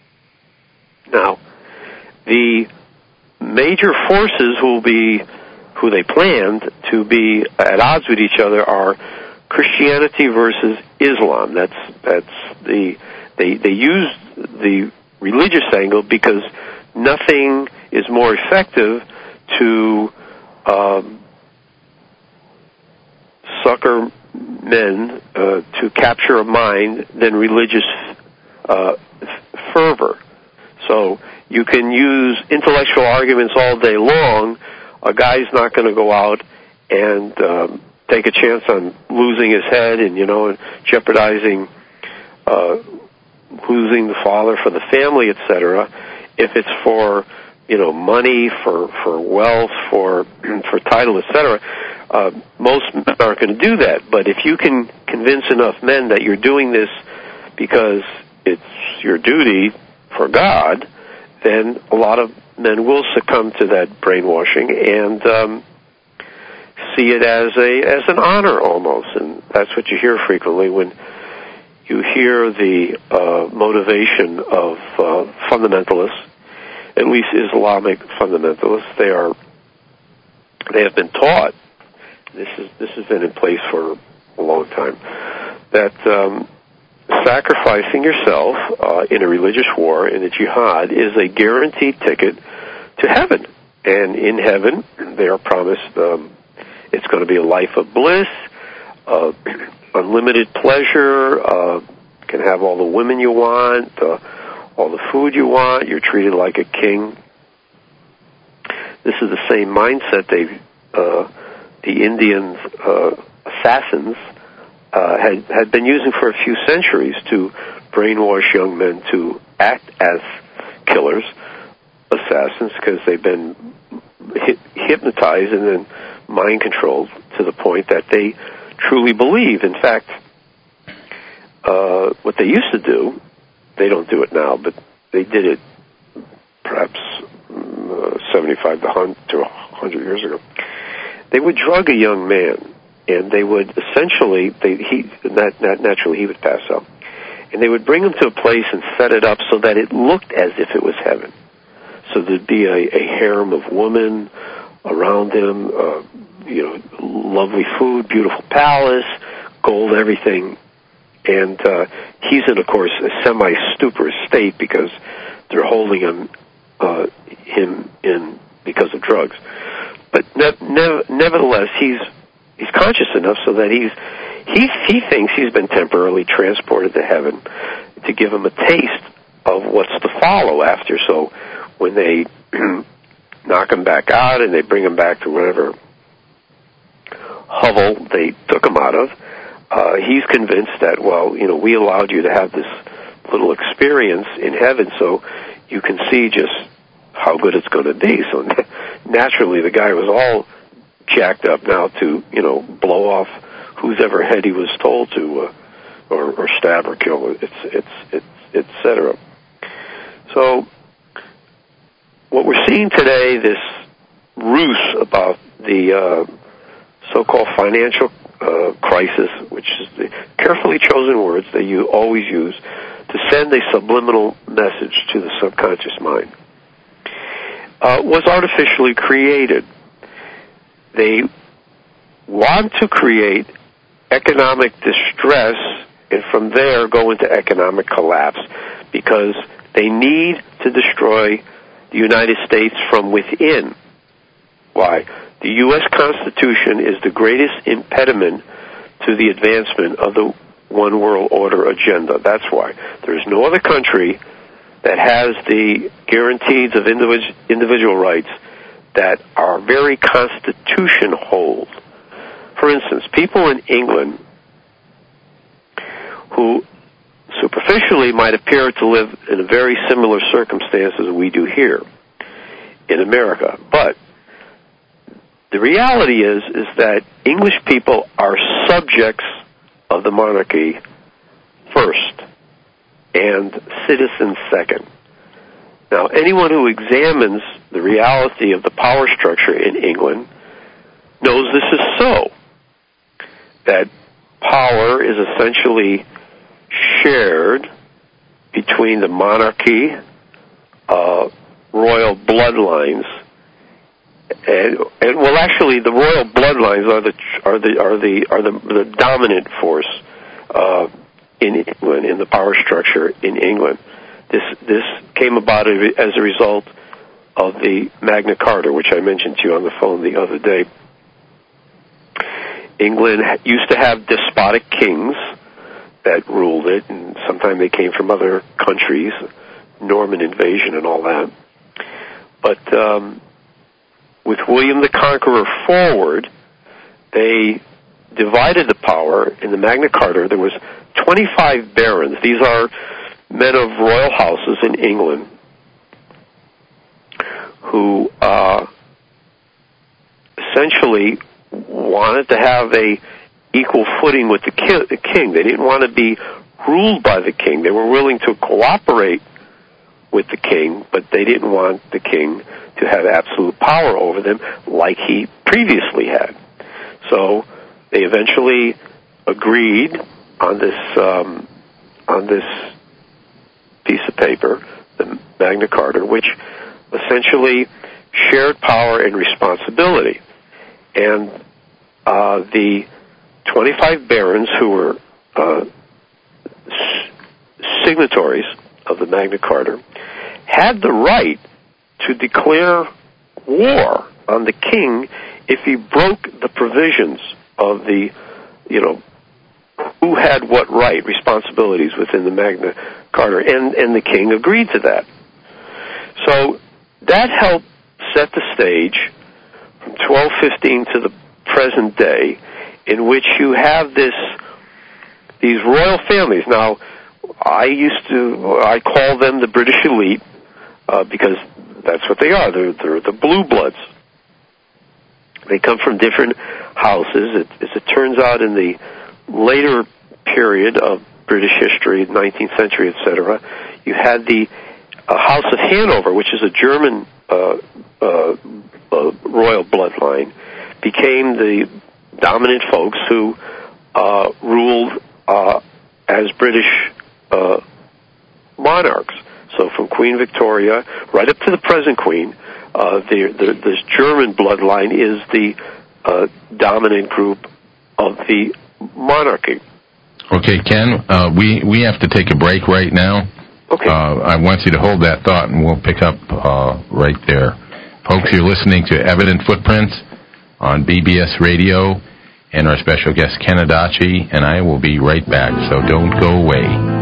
Now, the major forces who will be, who they planned to be at odds with each other are Christianity versus Islam. That's that's the they they use the religious angle because nothing is more effective to um, sucker men uh, to capture a mind than religious uh, fervor. So you can use intellectual arguments all day long. A guy's not going to go out and um, take a chance on losing his head and, you know, and jeopardizing uh, losing the father for the family, et cetera. If it's for, you know, money, for for wealth, for for title, et cetera, uh, most men aren't going to do that. But if you can convince enough men that you're doing this because it's your duty for God, then a lot of men will succumb to that brainwashing and um, see it as a as an honor almost. And that's what you hear frequently when you hear the uh, motivation of uh, fundamentalists, at least Islamic fundamentalists. They are they have been taught, this is this has been in place for a long time, that um, sacrificing yourself uh, in a religious war, in a jihad, is a guaranteed ticket to heaven. And in heaven, they are promised um, it's going to be a life of bliss, uh, unlimited pleasure, uh, can have all the women you want, uh, all the food you want, you're treated like a king. This is the same mindset they, uh, the Indian uh, assassins uh, had, had been using for a few centuries to brainwash young men to act as killers, assassins, because they've been hi- hypnotized and then mind controlled to the point that they truly believe. In fact, uh, what they used to do, they don't do it now, but they did it perhaps uh, seventy-five to one hundred years ago. They would drug a young man, and they would essentially, they, he, not, not naturally he would pass out, and they would bring him to a place and set it up so that it looked as if it was heaven. So there'd be a, a harem of women around him, uh, you know, lovely food, beautiful palace, gold, everything. And uh, he's in, of course, a semi-stupor state because they're holding him uh, him in because of drugs. But ne- ne- nevertheless, he's he's conscious enough so that he's he he thinks he's been temporarily transported to heaven to give him a taste of what's to follow after. So when they knock him back out and they bring him back to whatever hovel they took him out of, uh, he's convinced that, well, you know, we allowed you to have this little experience in heaven so you can see just how good it's going to be. So naturally the guy was all jacked up now to, you know, blow off whose ever head he was told to, uh, or, or stab or kill, it's, it's, it's, et cetera. So what we're seeing today, this ruse about the uh, so-called financial uh, crisis, which is the carefully chosen words that you always use to send a subliminal message to the subconscious mind, uh, was artificially created. They want to create economic distress and from there go into economic collapse because they need to destroy the United States from within. Why? The U S Constitution is the greatest impediment to the advancement of the one world order agenda. That's why. There's no other country that has the guarantees of individual rights that our very Constitution holds. For instance, people in England who superficially might appear to live in a very similar circumstances we do here in America, but the reality is is that English people are subjects of the monarchy first and citizens second. Now, anyone who examines the reality of the power structure in England knows this is so, that power is essentially shared between the monarchy, uh, royal bloodlines, and, and well, actually, the royal bloodlines are the are the are the are the, the dominant force uh, in England, in the power structure in England. This this came about as a result of the Magna Carta, which I mentioned to you on the phone the other day. England used to have despotic kings that ruled it, and sometimes they came from other countries, Norman invasion and all that. But um, with William the Conqueror forward, they divided the power. In the Magna Carta, there was twenty-five barons. These are men of royal houses in England who uh, essentially wanted to have a equal footing with the ki- the king. They didn't want to be ruled by the king. They were willing to cooperate with the king, but they didn't want the king to have absolute power over them like he previously had. So they eventually agreed on this um, on this piece of paper, the Magna Carta, which essentially shared power and responsibility. And uh, the twenty-five barons who were uh, s- signatories of the Magna Carta had the right to declare war on the king if he broke the provisions of the, you know, who had what right, responsibilities within the Magna Carta, and, and the king agreed to that. So that helped set the stage from twelve fifteen to the present day, in which you have this these royal families. Now, I used to, I call them the British elite, uh, because that's what they are. They're, they're the blue bloods. They come from different houses. It, as it turns out, in the later period of British history, nineteenth century, et cetera, you had the uh, House of Hanover, which is a German uh, uh, uh, royal bloodline, became the dominant folks who uh, ruled uh, as British uh, monarchs. So from Queen Victoria right up to the present Queen, uh, the, the, this German bloodline is the uh, dominant group of the monarchy. Okay, Ken, uh, we, we have to take a break right now. Okay. Uh, I want you to hold that thought, and we'll pick up uh, right there. Folks, you're listening to Evident Footprints on B B S Radio, and our special guest, Ken Adachi, and I will be right back, so don't go away.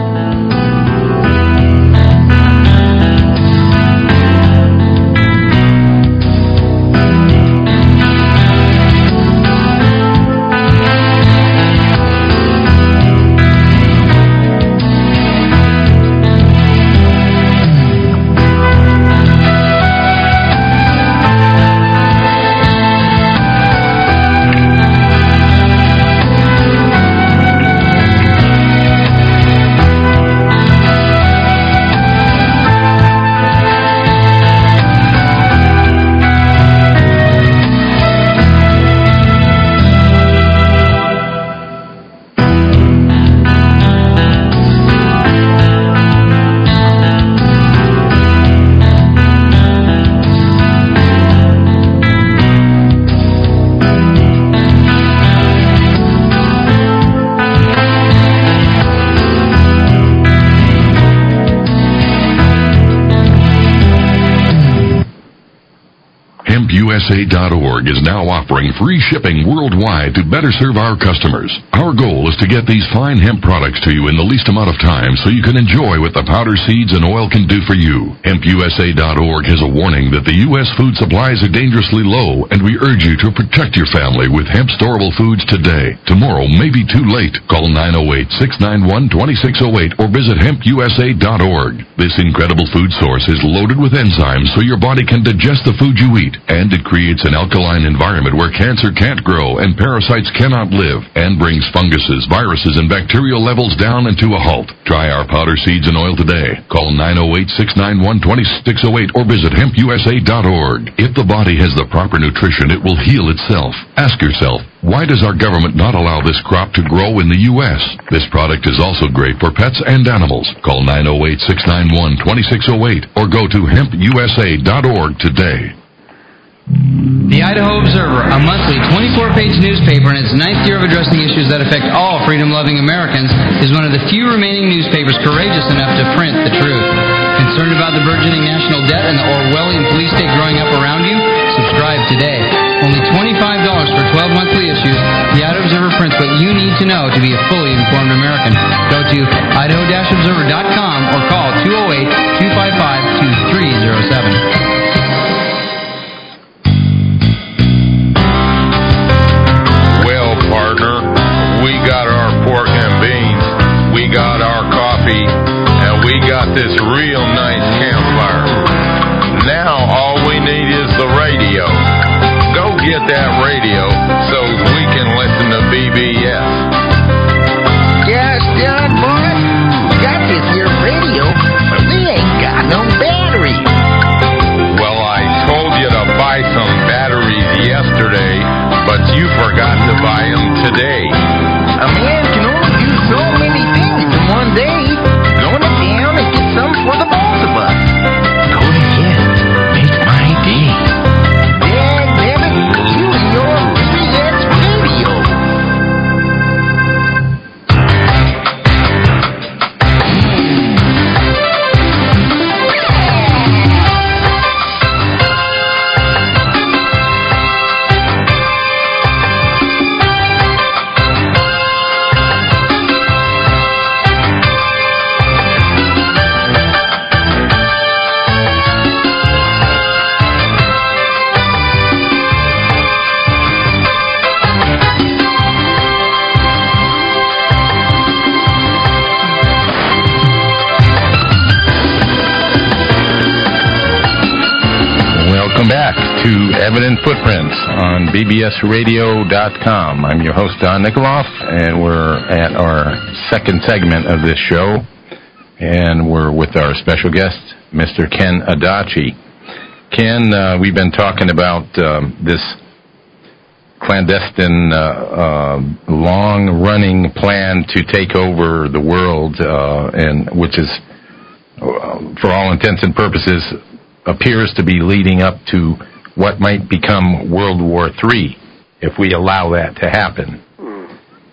U S A dot org is now offering free shipping worldwide to better serve our customers. Our goal is to get these fine hemp products to you in the least amount of time so you can enjoy what the powder, seeds, and oil can do for you. Hemp U S A dot org has a warning that the U S food supplies are dangerously low, and we urge you to protect your family with hemp storable foods today. Tomorrow may be too late. Call nine oh eight, six nine one, two six oh eight or visit hemp U S A dot org. This incredible food source is loaded with enzymes so your body can digest the food you eat, and it creates an alkaline environment where cancer can't grow and parasites cannot live, and brings funguses, viruses, and bacterial levels down and to a halt. Try our powder, seeds, and oil today. Call nine oh eight, six nine one, two six oh eight or visit hemp U S A dot org. If the body has the proper nutrition, it will heal itself. Ask yourself, why does our government not allow this crop to grow in the U S? This product is also great for pets and animals. Call nine oh eight, six nine one, two six oh eight or go to hemp U S A dot org today. The Idaho Observer, a monthly twenty-four page newspaper in its ninth year of addressing issues that affect all freedom-loving Americans, is one of the few remaining newspapers courageous enough to print the truth. Concerned about the burgeoning national debt and the Orwellian police state growing up around you? Subscribe today. Only twenty-five dollars for twelve monthly issues, the Idaho Observer prints what you need to know to be a fully informed American. Go to idaho observer dot com or call two oh eight, two five five, two three oh seven. We got our pork and beans, we got our coffee, and we got this real nice campfire. Now all we need is the radio. Go get that radio so we can listen to B B S. Yes, John, boy. Got this here radio, but we ain't got no battery. Well, I told you to buy some batteries yesterday, but you forgot to buy them today. A man can only do so many things in one day. Go to town and get some for the both of us. Go ahead. Make my day. Dad, David, you and your B B S radio. Welcome back to Evident Footprints on B B S radio dot com. I'm your host, Don Nikoloff, and we're at our second segment of this show, and we're with our special guest, Mister Ken Adachi. Ken, uh, we've been talking about um, this clandestine, uh, uh, long-running plan to take over the world, uh, and which is, uh, for all intents and purposes, appears to be leading up to what might become World War Three, if we allow that to happen.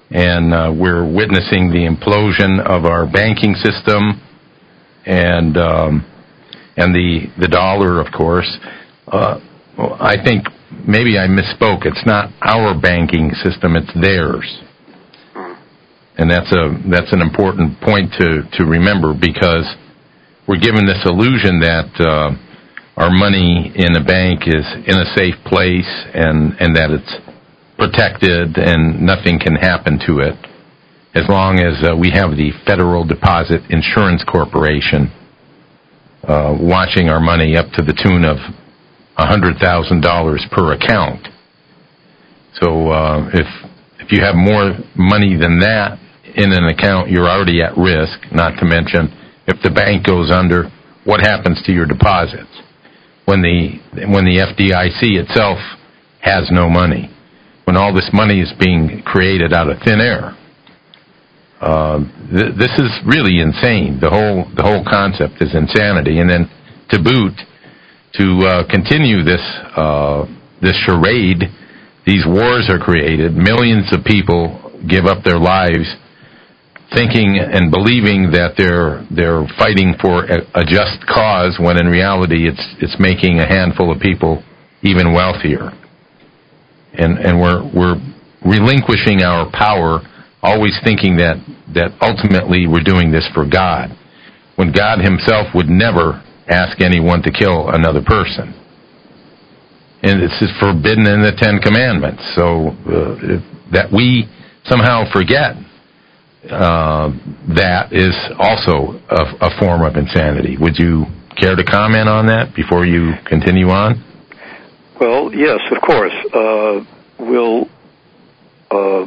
and uh, we're witnessing the implosion of our banking system and um, and the the dollar, of course. Uh, I think maybe I misspoke. It's not our banking system; it's theirs, and that's a that's an important point to to remember, because we're given this illusion that uh, our money in a bank is in a safe place and and that it's protected and nothing can happen to it, as long as uh, we have the Federal Deposit Insurance Corporation uh, watching our money up to the tune of one hundred thousand dollars per account. So uh, if if you have more money than that in an account, you're already at risk, not to mention if the bank goes under, what happens to your deposits when the when the F D I C itself has no money, when all this money is being created out of thin air? Uh, th- this is really insane. The whole the whole concept is insanity. And then to boot, to uh, continue this uh, this charade, these wars are created. Millions of people give up their lives thinking and believing that they're they're fighting for a, a just cause, when in reality it's it's making a handful of people even wealthier. And and we're we're relinquishing our power, always thinking that that ultimately we're doing this for God, when God himself would never ask anyone to kill another person. And this is forbidden in the Ten Commandments. So uh, that we somehow forget uh, that is also a, a form of insanity. Would you care to comment on that before you continue on? Well, yes, of course. Uh, we'll, uh,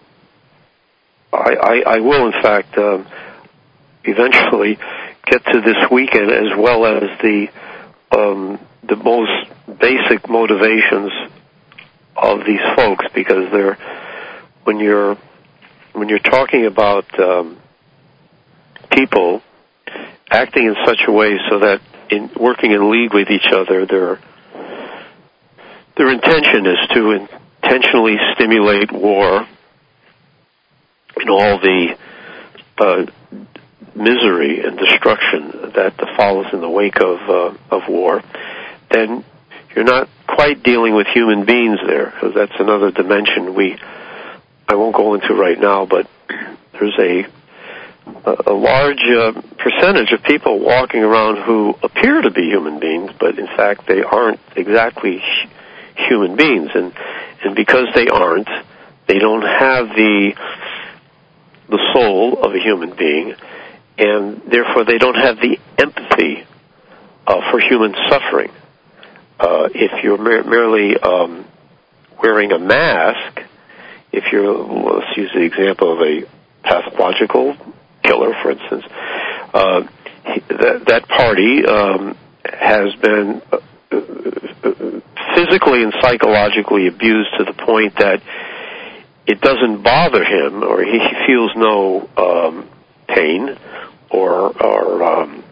I, I, I will, in fact, uh, eventually get to this weekend, as well as the um, the most basic motivations of these folks, because they're when you're when you're talking about um, people acting in such a way so that in working in league with each other, their their intention is to intentionally stimulate war and all the uh, misery and destruction that follows in the wake of uh, of war, then you're not quite dealing with human beings there, because that's another dimension we I won't go into right now. But there's a a large uh, percentage of people walking around who appear to be human beings, but in fact they aren't exactly human beings, and and because they aren't, they don't have the the soul of a human being, and therefore they don't have the empathy uh, for human suffering. Uh, if you're mer- merely um, wearing a mask, if you're, let's use the example of a pathological killer, for instance, uh, that, that party um, has been physically and psychologically abused to the point that it doesn't bother him, or he feels no um, pain or or um,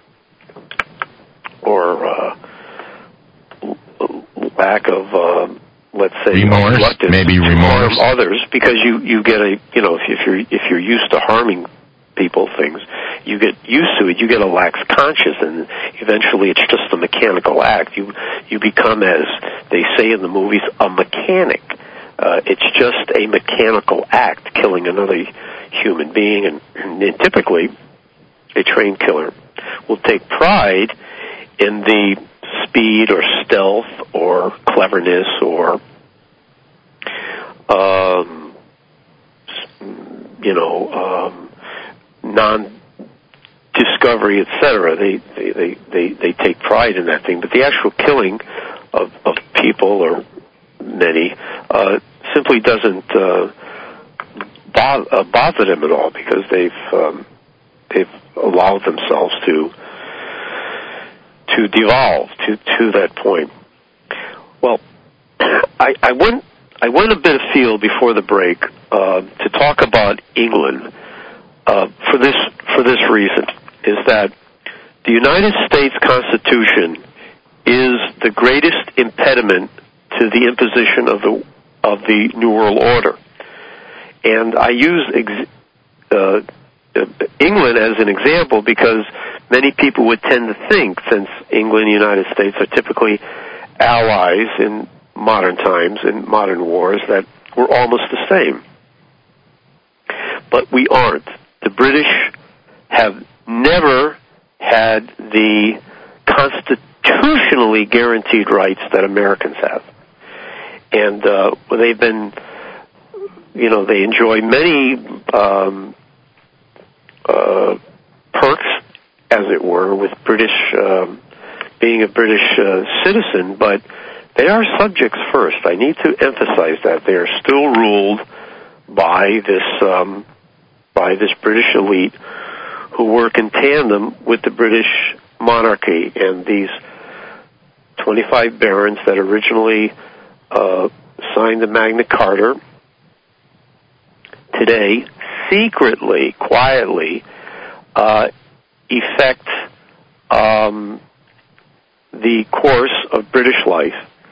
or uh, lack of uh, let's say remorse, maybe remorse, harm others, because you, you get a you know if, if you're if you're used to harming people, things, you get used to it. You get a lax conscience, and eventually it's just a mechanical act. You you become, as they say in the movies, a mechanic. Uh, it's just a mechanical act, killing another human being, and, and typically a trained killer will take pride in the speed or stealth or cleverness or um, you know um, non-discovery, et cetera. They, they they they they take pride in that thing, but the actual killing of, of people, or many, uh, simply doesn't uh, bother, uh, bother them at all, because they've um, they've allowed themselves to to devolve to, to that point. Well, I, I went I went a bit afield before the break uh, to talk about England uh, for this for this reason, is that the United States Constitution is the greatest impediment to the imposition of the of the New World Order. And I use ex- uh, England as an example because many people would tend to think, since England and the United States are typically allies in modern times, in modern wars, that we're almost the same. But we aren't. The British have never had the constitutionally guaranteed rights that Americans have. And uh, they've been, you know, they enjoy many um, uh, perks, as it were, with British, um, being a British uh, citizen, but they are subjects first. I need to emphasize that. They are still ruled by this um, by this British elite who work in tandem with the British monarchy, and these twenty-five barons that originally uh, signed the Magna Carta today secretly, quietly uh, effect um, the course of British life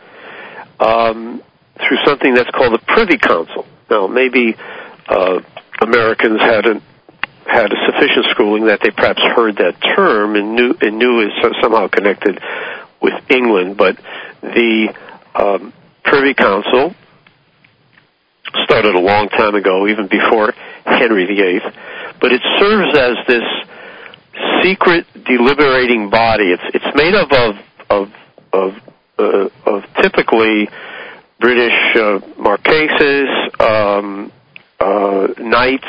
um, through something that's called the Privy Council. Now, maybe uh, Americans hadn't had a sufficient schooling that they perhaps heard that term and knew and knew is somehow connected with England, but the um, Privy Council started a long time ago, even before Henry the Eighth, but it serves as this secret deliberating body. It's it's made up of of of, uh, of typically British uh, marquesas, um, uh, knights,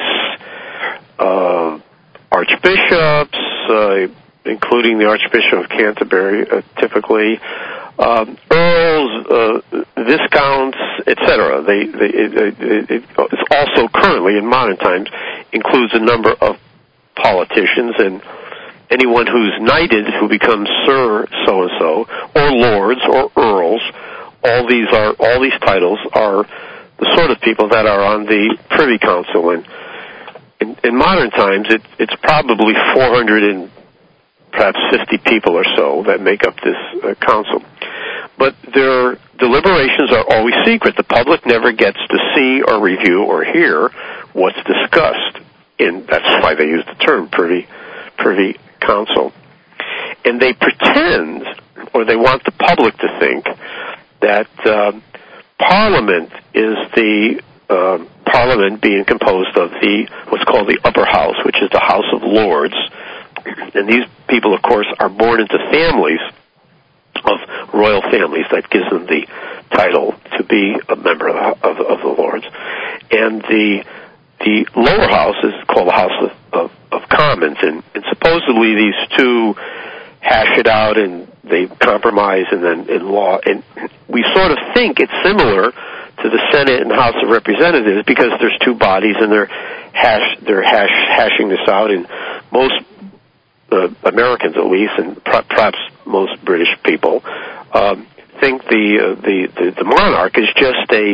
uh, archbishops, uh, including the Archbishop of Canterbury, uh, typically, um, earls, uh, viscounts, et cetera. They, they, it, it, it also currently, in modern times, includes a number of politicians, and anyone who's knighted, who becomes Sir so-and-so, or lords, or earls. All these are all these titles are the sort of people that are on the Privy Council, and in, in modern times, it, it's probably four hundred and perhaps fifty people or so that make up this uh, council. But their deliberations are always secret. The public never gets to see or review or hear what's discussed. And that's why they use the term Privy, Privy Council. And they pretend, or they want the public to think, that uh, Parliament is the uh, Parliament being composed of the what's called the upper house, which is the House of Lords. And these people, of course, are born into families of royal families. That gives them the title to be a member of, of, of the Lords. And the the lower house is called the House of, of, of Commons, and, and supposedly these two hash it out and they compromise, and then in law, and we sort of think it's similar to the Senate and House of Representatives because there's two bodies and they're hash they're hash hashing this out, and most uh, Americans, at least, and perhaps most British people, um, think the, uh, the the the monarch is just a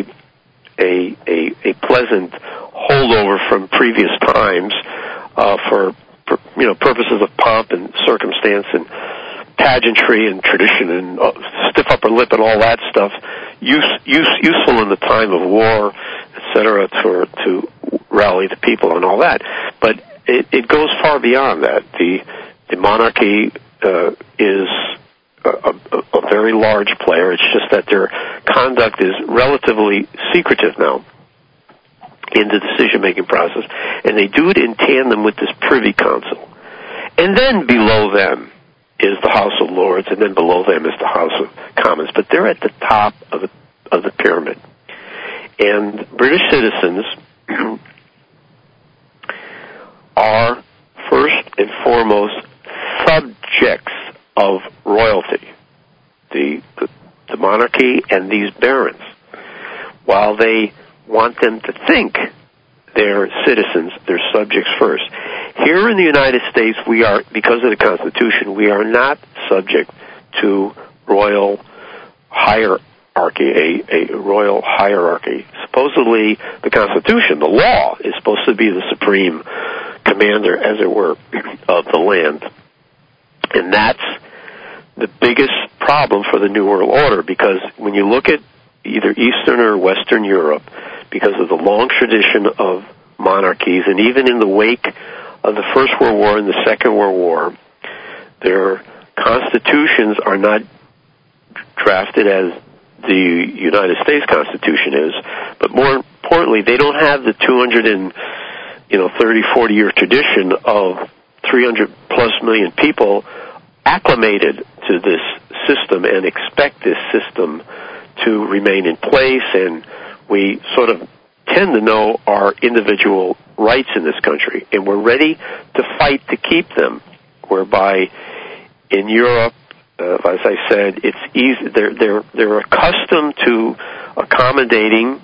a a, a pleasant holdover from previous times uh, for, for you know purposes of pomp and circumstance and pageantry and tradition and uh, stiff upper lip and all that stuff, use, use, useful in the time of war, et cetera, to, to rally the people and all that. But it, it goes far beyond that. The, the monarchy uh, is a, a, a very large player. It's just that their conduct is relatively secretive now in the decision-making process, and they do it in tandem with this Privy Council. And then below them is the House of Lords, and then below them is the House of Commons. But they're at the top of the, of the pyramid. And British citizens are first and foremost subjects of royalty, the, the, the monarchy and these barons, while they want them to think they're citizens, they're subjects first. Here in the United States, we are, because of the Constitution, we are not subject to royal hierarchy, a, a royal hierarchy. Supposedly, the Constitution, the law, is supposed to be the supreme commander, as it were, of the land. And that's the biggest problem for the New World Order, because when you look at either Eastern or Western Europe, because of the long tradition of monarchies, and even in the wake of the First World War and the Second World War, their constitutions are not drafted as the United States Constitution is, but more importantly, they don't have the two hundred and you know thirty, forty year tradition of three hundred plus million people acclimated to this system and expect this system to remain in place, and we sort of tend to know our individual rights in this country, and we're ready to fight to keep them, whereby in Europe, uh, as I said, it's easy, they're, they're, they're accustomed to accommodating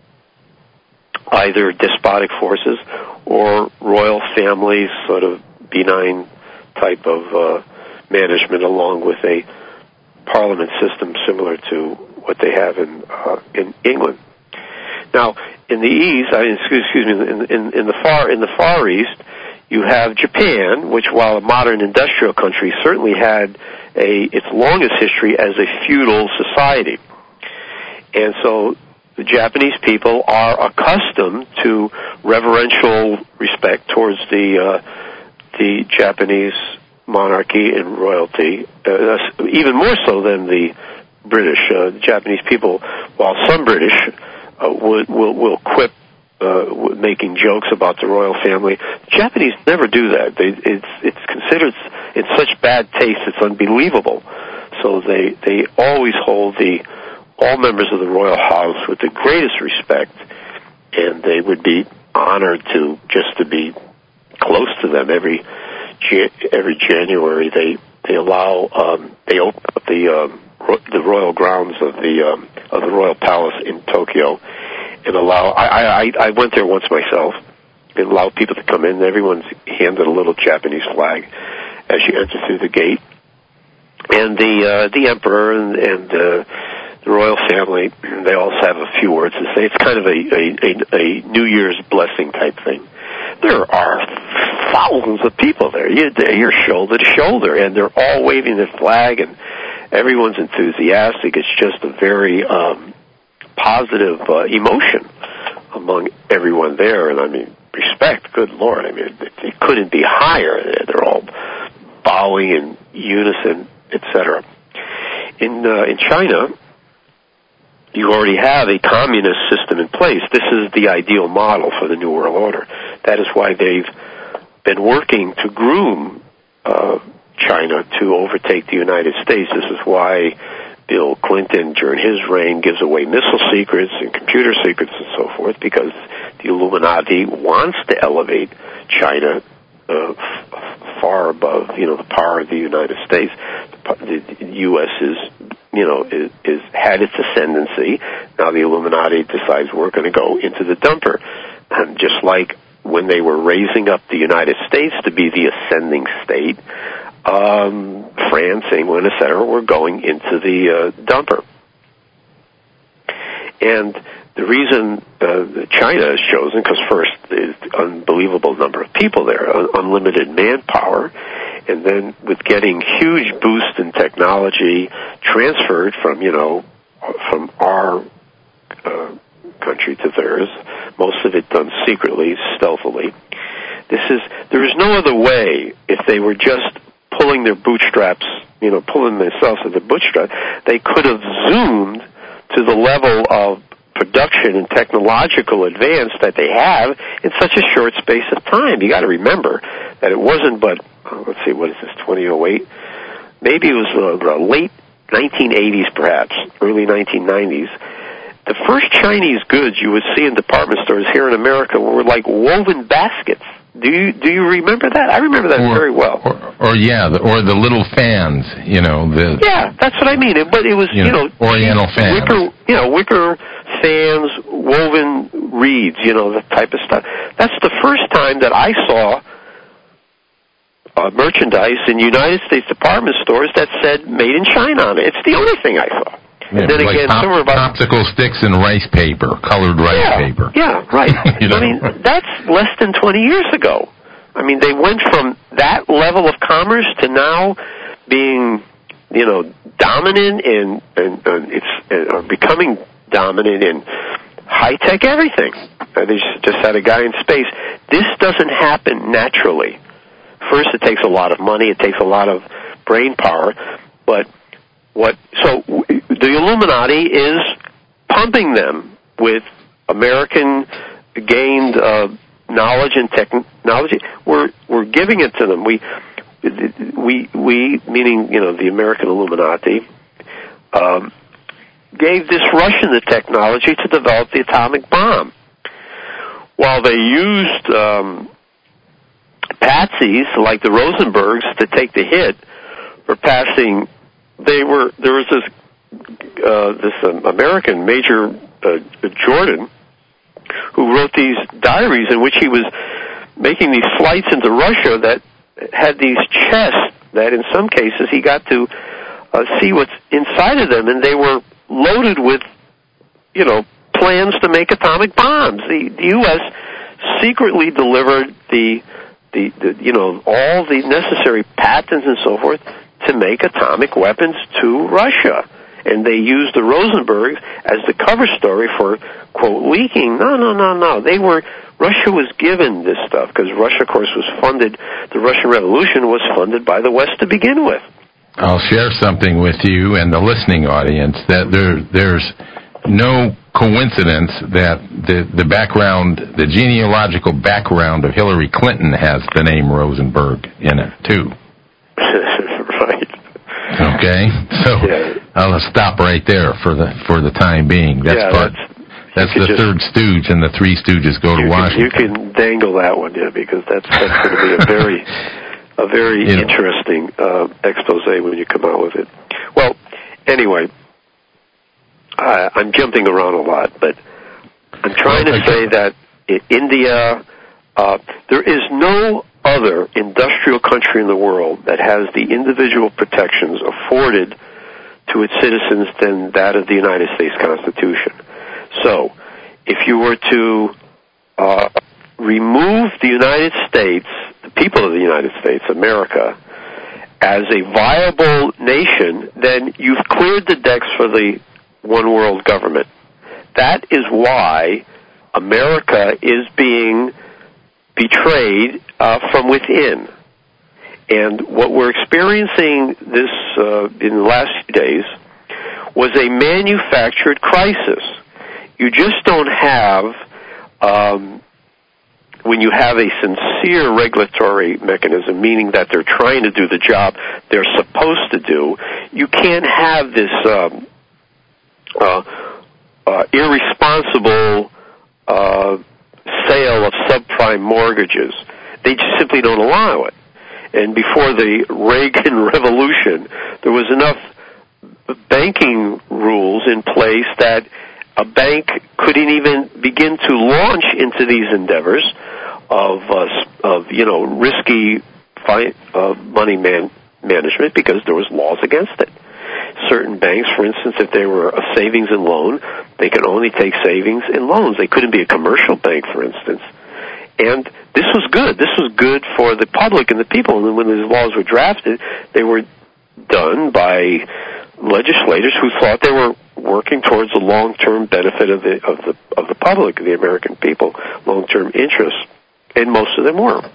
either despotic forces or royal families, sort of benign type of uh, management, along with a parliament system similar to what they have in uh, in England. Now, in the East, I mean, excuse, excuse me, in, in, in the far in the Far East, you have Japan, which, while a modern industrial country, certainly had a its longest history as a feudal society, and so the Japanese people are accustomed to reverential respect towards the uh, the Japanese monarchy and royalty, uh, even more so than the British. Uh, the Japanese people, while some British uh, would, will, will quip uh, making jokes about the royal family, the Japanese never do that. They, it's, it's considered in such bad taste, it's unbelievable. So they, they always hold the all members of the royal house with the greatest respect, and they would be honored to just to be close to them. Every every January, they they allow um, they open up the um, ro- the royal grounds of the um, of the royal palace in Tokyo, and allow. I, I I went there once myself, and allow people to come in. Everyone's handed a little Japanese flag as you enter through the gate, and the uh, the emperor and, and uh, the royal family, they also have a few words to say. It's kind of a, a, a, a New Year's blessing type thing. There are thousands of people there. You're, you're shoulder to shoulder, and they're all waving their flag, and everyone's enthusiastic. It's just a very um, positive uh, emotion among everyone there, and I mean, respect, good Lord. I mean, it, it couldn't be higher. They're all bowing in unison, et cetera. In, uh, in China, you already have a communist system in place. This is the ideal model for the New World Order. That is why they've been working to groom uh, China to overtake the United States. This is why Bill Clinton, during his reign, gives away missile secrets and computer secrets and so forth, because the Illuminati wants to elevate China uh, f- far above, you know, the power of the United States. The, the U S is you know, is, is had its ascendancy. Now the Illuminati decides we're going to go into the dumper. And just like when they were raising up the United States to be the ascending state, um, France, England, et cetera, were going into the uh, dumper. And the reason uh, China is chosen, because first, there's an unbelievable number of people there, un- unlimited manpower, and then with getting huge boost in technology transferred from, you know, from our uh, country to theirs, most of it done secretly, stealthily. This is, there is no other way, if they were just pulling their bootstraps, you know, pulling themselves at the bootstrap, they could have zoomed to the level of production and technological advance that they have in such a short space of time. You got to remember that it wasn't but, oh, let's see, what is this, twenty oh eight? Maybe it was uh, late nineteen eighties, perhaps, early nineteen nineties. The first Chinese goods you would see in department stores here in America were like woven baskets. Do you do you remember that? I remember that or, very well. Or, or yeah, the, or the little fans, you know. The, yeah, that's what I mean. It, but it was, you, you know, know Oriental fans. Wicker, you know, wicker fans, woven reeds, you know, that type of stuff. That's the first time that I saw uh, merchandise in United States department stores that said "Made in China" on it. It's the only thing I saw. Yeah, and then like again, pop, about popsicle sticks and rice paper, colored rice yeah, paper. Yeah, right. you know? I mean, that's less than twenty years ago. I mean, they went from that level of commerce to now being, you know, dominant in, and, and it's uh, becoming dominant in high-tech everything. Uh, they just had a guy in space. This doesn't happen naturally. First, it takes a lot of money. It takes a lot of brain power. But what? So the Illuminati is pumping them with American gained uh, knowledge and technology. We're we're giving it to them. We we we meaning you know the American Illuminati um, gave this Russian the technology to develop the atomic bomb. While they used um, patsies like the Rosenbergs to take the hit for passing, they were there was this uh, this um, American Major uh, Jordan who wrote these diaries in which he was making these flights into Russia that had these chests that in some cases he got to uh, see what's inside of them, and they were loaded with, you know, plans to make atomic bombs. The, the U S secretly delivered the, the, the, you know, all the necessary patents and so forth to make atomic weapons to Russia. And they used the Rosenbergs as the cover story for, quote, leaking. No, no, no, no. They were, Russia was given this stuff because Russia, of course, was funded, the Russian Revolution was funded by the West to begin with. I'll share something with you and the listening audience that there, there's no coincidence that the, the background, the genealogical background of Hillary Clinton has the name Rosenberg in it, too. Right. Okay, so yeah. I'll stop right there for the for the time being. That's yeah, part. That's, that's the just, third stooge, and the three stooges go to you Washington. Can, you can dangle that one, yeah, because that's that's going to be a very a very you interesting uh, expose when you come out with it. Well, anyway, uh, I'm jumping around a lot, but I'm trying to say that in India, uh, there is no other industrial country in the world that has the individual protections afforded to its citizens than that of the United States Constitution. So, if you were to uh, remove the United States, the people of the United States, America, as a viable nation, then you've cleared the decks for the one world government. That is why America is being betrayed uh, from within. And what we're experiencing this uh, in the last few days was a manufactured crisis. You just don't have, um, when you have a sincere regulatory mechanism, meaning that they're trying to do the job they're supposed to do, you can't have this um, uh, uh, irresponsible uh, sale of subprime mortgages. They just simply don't allow it. And before the Reagan Revolution, there was enough banking rules in place that a bank couldn't even begin to launch into these endeavors of, uh, of you know, risky fi- uh, money man- management because there was laws against it. Certain banks, for instance, if they were a savings and loan, they could only take savings and loans. They couldn't be a commercial bank, for instance. And this was good. This was good for the public and the people. And when these laws were drafted, they were done by legislators who thought they were working towards the long-term benefit of the of the of the public, the American people, long-term interests. And most of them were.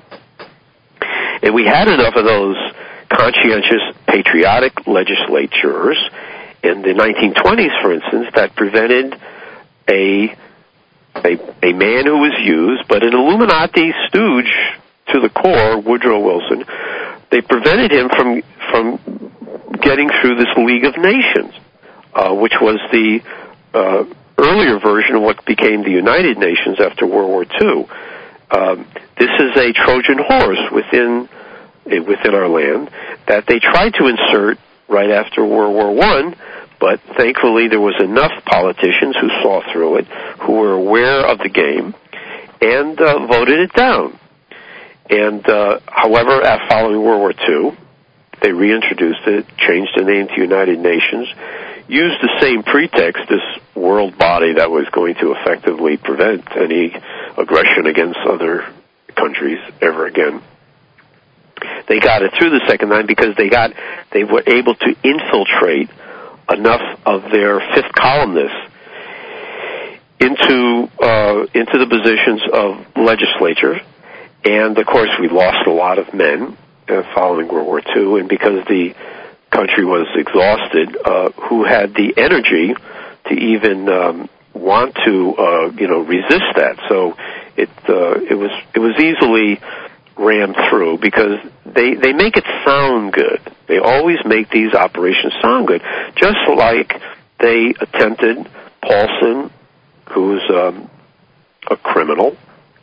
And we had enough of those conscientious, patriotic legislatures in the nineteen twenties, for instance, that prevented a A, a man who was used, but an Illuminati stooge to the core, Woodrow Wilson, they prevented him from from getting through this League of Nations, uh, which was the uh, earlier version of what became the United Nations after World War Two. Um, this is a Trojan horse within uh, within our land that they tried to insert right after World War One. But thankfully, there was enough politicians who saw through it, who were aware of the game, and uh, voted it down. And uh, however, after following World War Two, they reintroduced it, changed the name to United Nations, used the same pretext, this world body that was going to effectively prevent any aggression against other countries ever again. They got it through the second time because they got they were able to infiltrate enough of their fifth columnists into uh, into the positions of legislature, and of course we lost a lot of men uh, following World War Two, and because the country was exhausted, uh, who had the energy to even um, want to uh, you know resist that. So it uh, it was it was easily rammed through because they they make it sound good. They always make these operations sound good, just like they attempted Paulson, who's um, a criminal,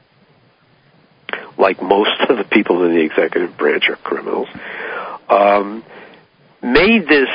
like most of the people in the executive branch are criminals, um, made this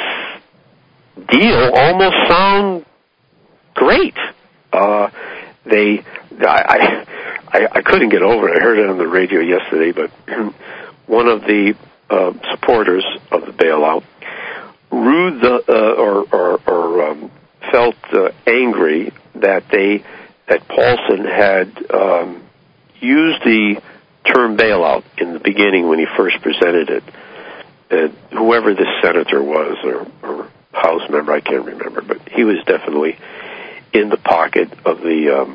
deal almost sound great. Uh, they, I, I, I couldn't get over it. I heard it on the radio yesterday, but one of the uh, supporters of the bailout rued the, uh, or, or, or um, felt uh, angry that they that Paulson had um, used the term bailout in the beginning when he first presented it. And whoever this senator was or, or House member, I can't remember, but he was definitely in the pocket of the um,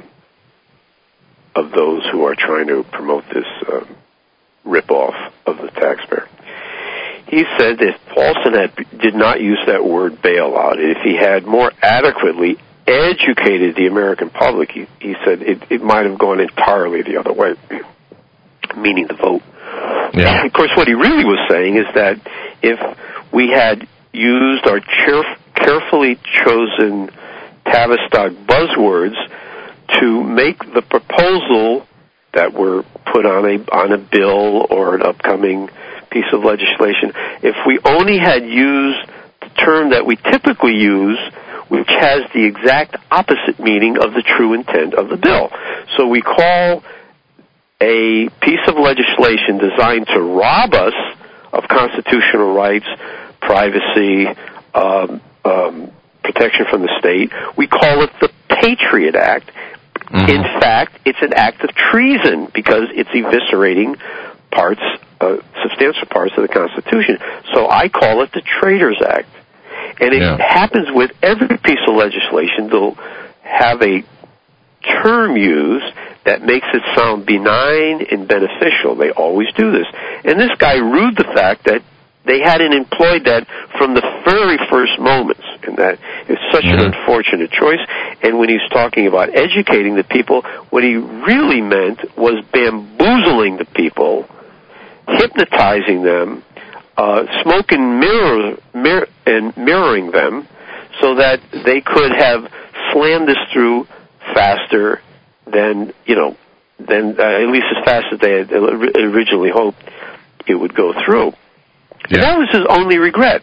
of those who are trying to promote this um, rip-off of the taxpayer. He said that Paulson had, did not use that word bailout. If he had more adequately educated the American public, he, he said it, it might have gone entirely the other way, meaning the vote. Yeah. Of course, what he really was saying is that if we had used our cheer- carefully chosen Tavistock buzzwords to make the proposal that were put on a on a bill or an upcoming piece of legislation, if we only had used the term that we typically use, which has the exact opposite meaning of the true intent of the bill. So we call a piece of legislation designed to rob us of constitutional rights, privacy, um, um, protection from the state, we call it the Patriot Act. Mm-hmm. In fact, it's an act of treason because it's eviscerating parts, uh, substantial parts of the Constitution. So I call it the Traitors Act. And it yeah. happens with every piece of legislation. They'll have a term used that makes it sound benign and beneficial. They always do this. And this guy rued the fact that they hadn't employed that from the very first moments, and that is such mm-hmm. an unfortunate choice. And when he's talking about educating the people, what he really meant was bamboozling the people, hypnotizing them, uh, smoke and mirror, mirror and mirroring them, so that they could have slammed this through faster than you know, than uh, at least as fast as they had originally hoped it would go through. Yeah. That was his only regret.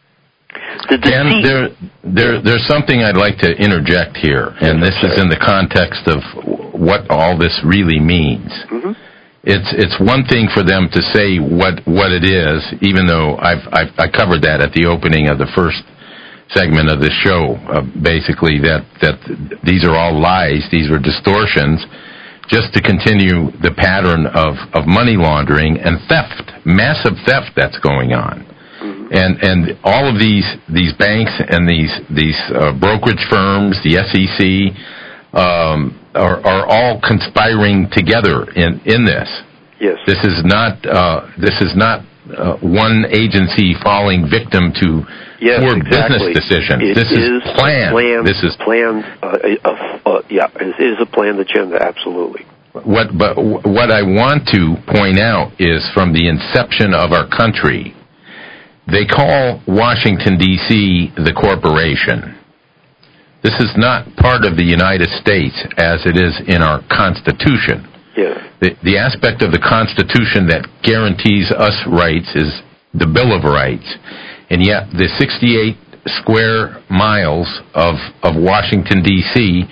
The Dan, there, there, there's something I'd like to interject here, and this is in the context of what all this really means. Mm-hmm. It's it's one thing for them to say what what it is, even though I've, I've I covered that at the opening of the first segment of the show. Uh, basically, that that these are all lies, these are distortions, just to continue the pattern of, of money laundering and theft, massive theft that's going on. Mm-hmm. And and all of these these banks and these these uh, brokerage firms, the S E C, um, are, are all conspiring together in, in this. Yes. This is not uh, this is not uh, one agency falling victim to yes, poor exactly. business decisions. It this is, is planned. planned. This is planned. Uh, uh, uh, yeah, it is a planned agenda. Absolutely. What but what I want to point out is from the inception of our country, they call Washington, D C the corporation. This is not part of the United States as it is in our Constitution. Yeah. The, the aspect of the Constitution that guarantees us rights is the Bill of Rights. And yet the sixty-eight square miles of, of Washington, D C,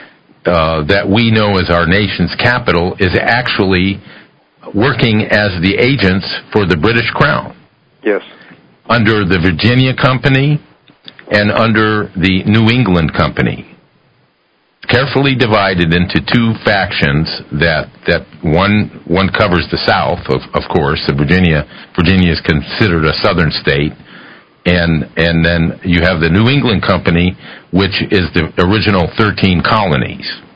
uh, that we know as our nation's capital is actually working as the agents for the British Crown. Yes. Under the Virginia Company and under the New England Company. Carefully divided into two factions that, that one one covers the South, of, of course. The Virginia Virginia is considered a southern state. And and then you have the New England Company, which is the original thirteen colonies.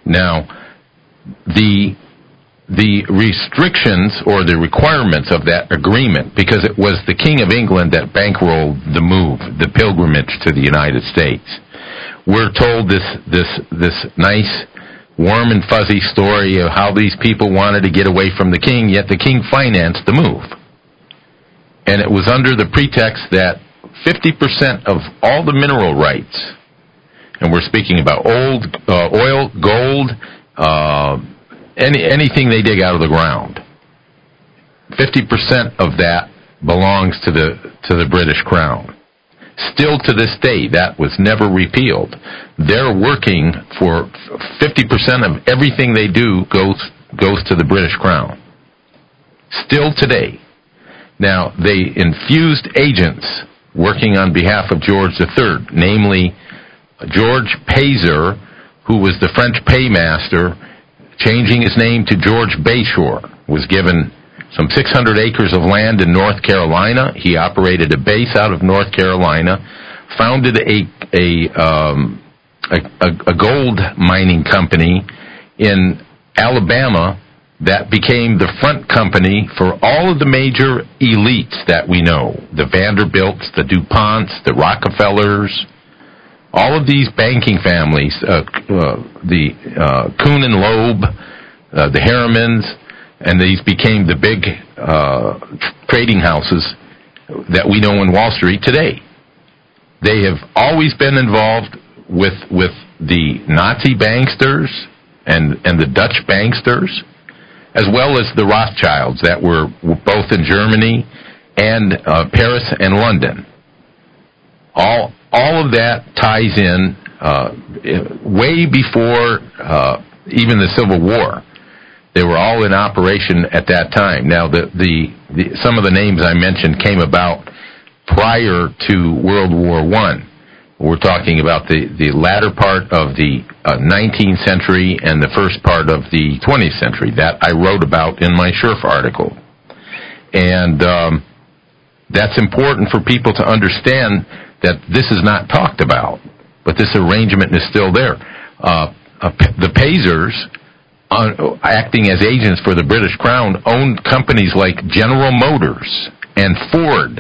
Now, the the restrictions or the requirements of that agreement, because it was the King of England that bankrolled the move, the pilgrimage to the United States. We're told this this this nice, warm and fuzzy story of how these people wanted to get away from the king, yet the king financed the move. And it was under the pretext that fifty percent of all the mineral rights, and we're speaking about old uh, oil, gold, uh, any anything they dig out of the ground, fifty percent of that belongs to the to the British Crown. Still to this day, that was never repealed. They're working for fifty percent of everything they do goes goes to the British Crown. Still today. Now, they infused agents working on behalf of George the Third, namely George Pazer, who was the French paymaster, changing his name to George Bayshore, was given some six hundred acres of land in North Carolina. He operated a base out of North Carolina, founded a a, um, a, a gold mining company in Alabama that became the front company for all of the major elites that we know, the Vanderbilts, the DuPonts, the Rockefellers, all of these banking families, uh, uh, the uh, Kuhn and Loeb, uh, the Harrimans, and these became the big uh, trading houses that we know in Wall Street today. They have always been involved with with the Nazi banksters and, and the Dutch banksters, as well as the Rothschilds that were both in Germany and uh, Paris and London. All all of that ties in uh, way before uh, even the Civil War. They were all in operation at that time. Now, the, the, the some of the names I mentioned came about prior to World War One. We're talking about the, the latter part of the uh, nineteenth century and the first part of the twentieth century. That I wrote about in my Scherf article. And um, that's important for people to understand that this is not talked about, but this arrangement is still there. Uh, uh, the Pazers, uh, acting as agents for the British Crown, owned companies like General Motors and Ford,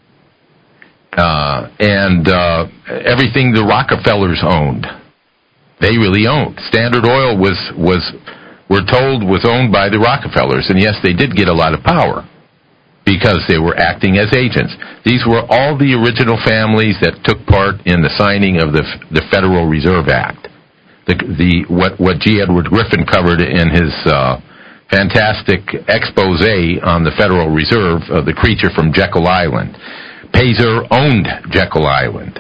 Uh, and uh, everything the Rockefellers owned, they really owned. Standard Oil was, was, we're told, was owned by the Rockefellers. And yes, they did get a lot of power because they were acting as agents. These were all the original families that took part in the signing of the, the Federal Reserve Act. The, the, what, what G. Edward Griffin covered in his uh, fantastic expose on the Federal Reserve, uh, The Creature from Jekyll Island. Pazer owned Jekyll Island.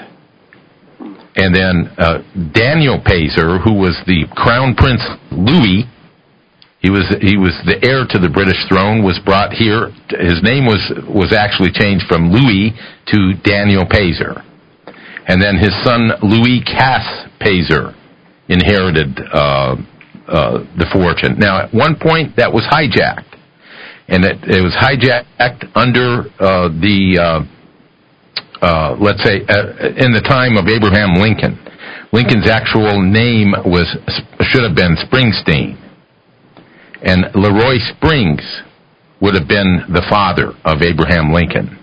And then uh, Daniel Pazer, who was the Crown Prince Louis, he was he was the heir to the British throne, was brought here. His name was, was actually changed from Louis to Daniel Pazer. And then his son Louis Cass Pazer inherited uh, uh, the fortune. Now, at one point, that was hijacked. And it, it was hijacked under uh, the... Uh, Uh, let's say, uh, in the time of Abraham Lincoln. Lincoln's actual name was should have been Springsteen. And Leroy Springs would have been the father of Abraham Lincoln.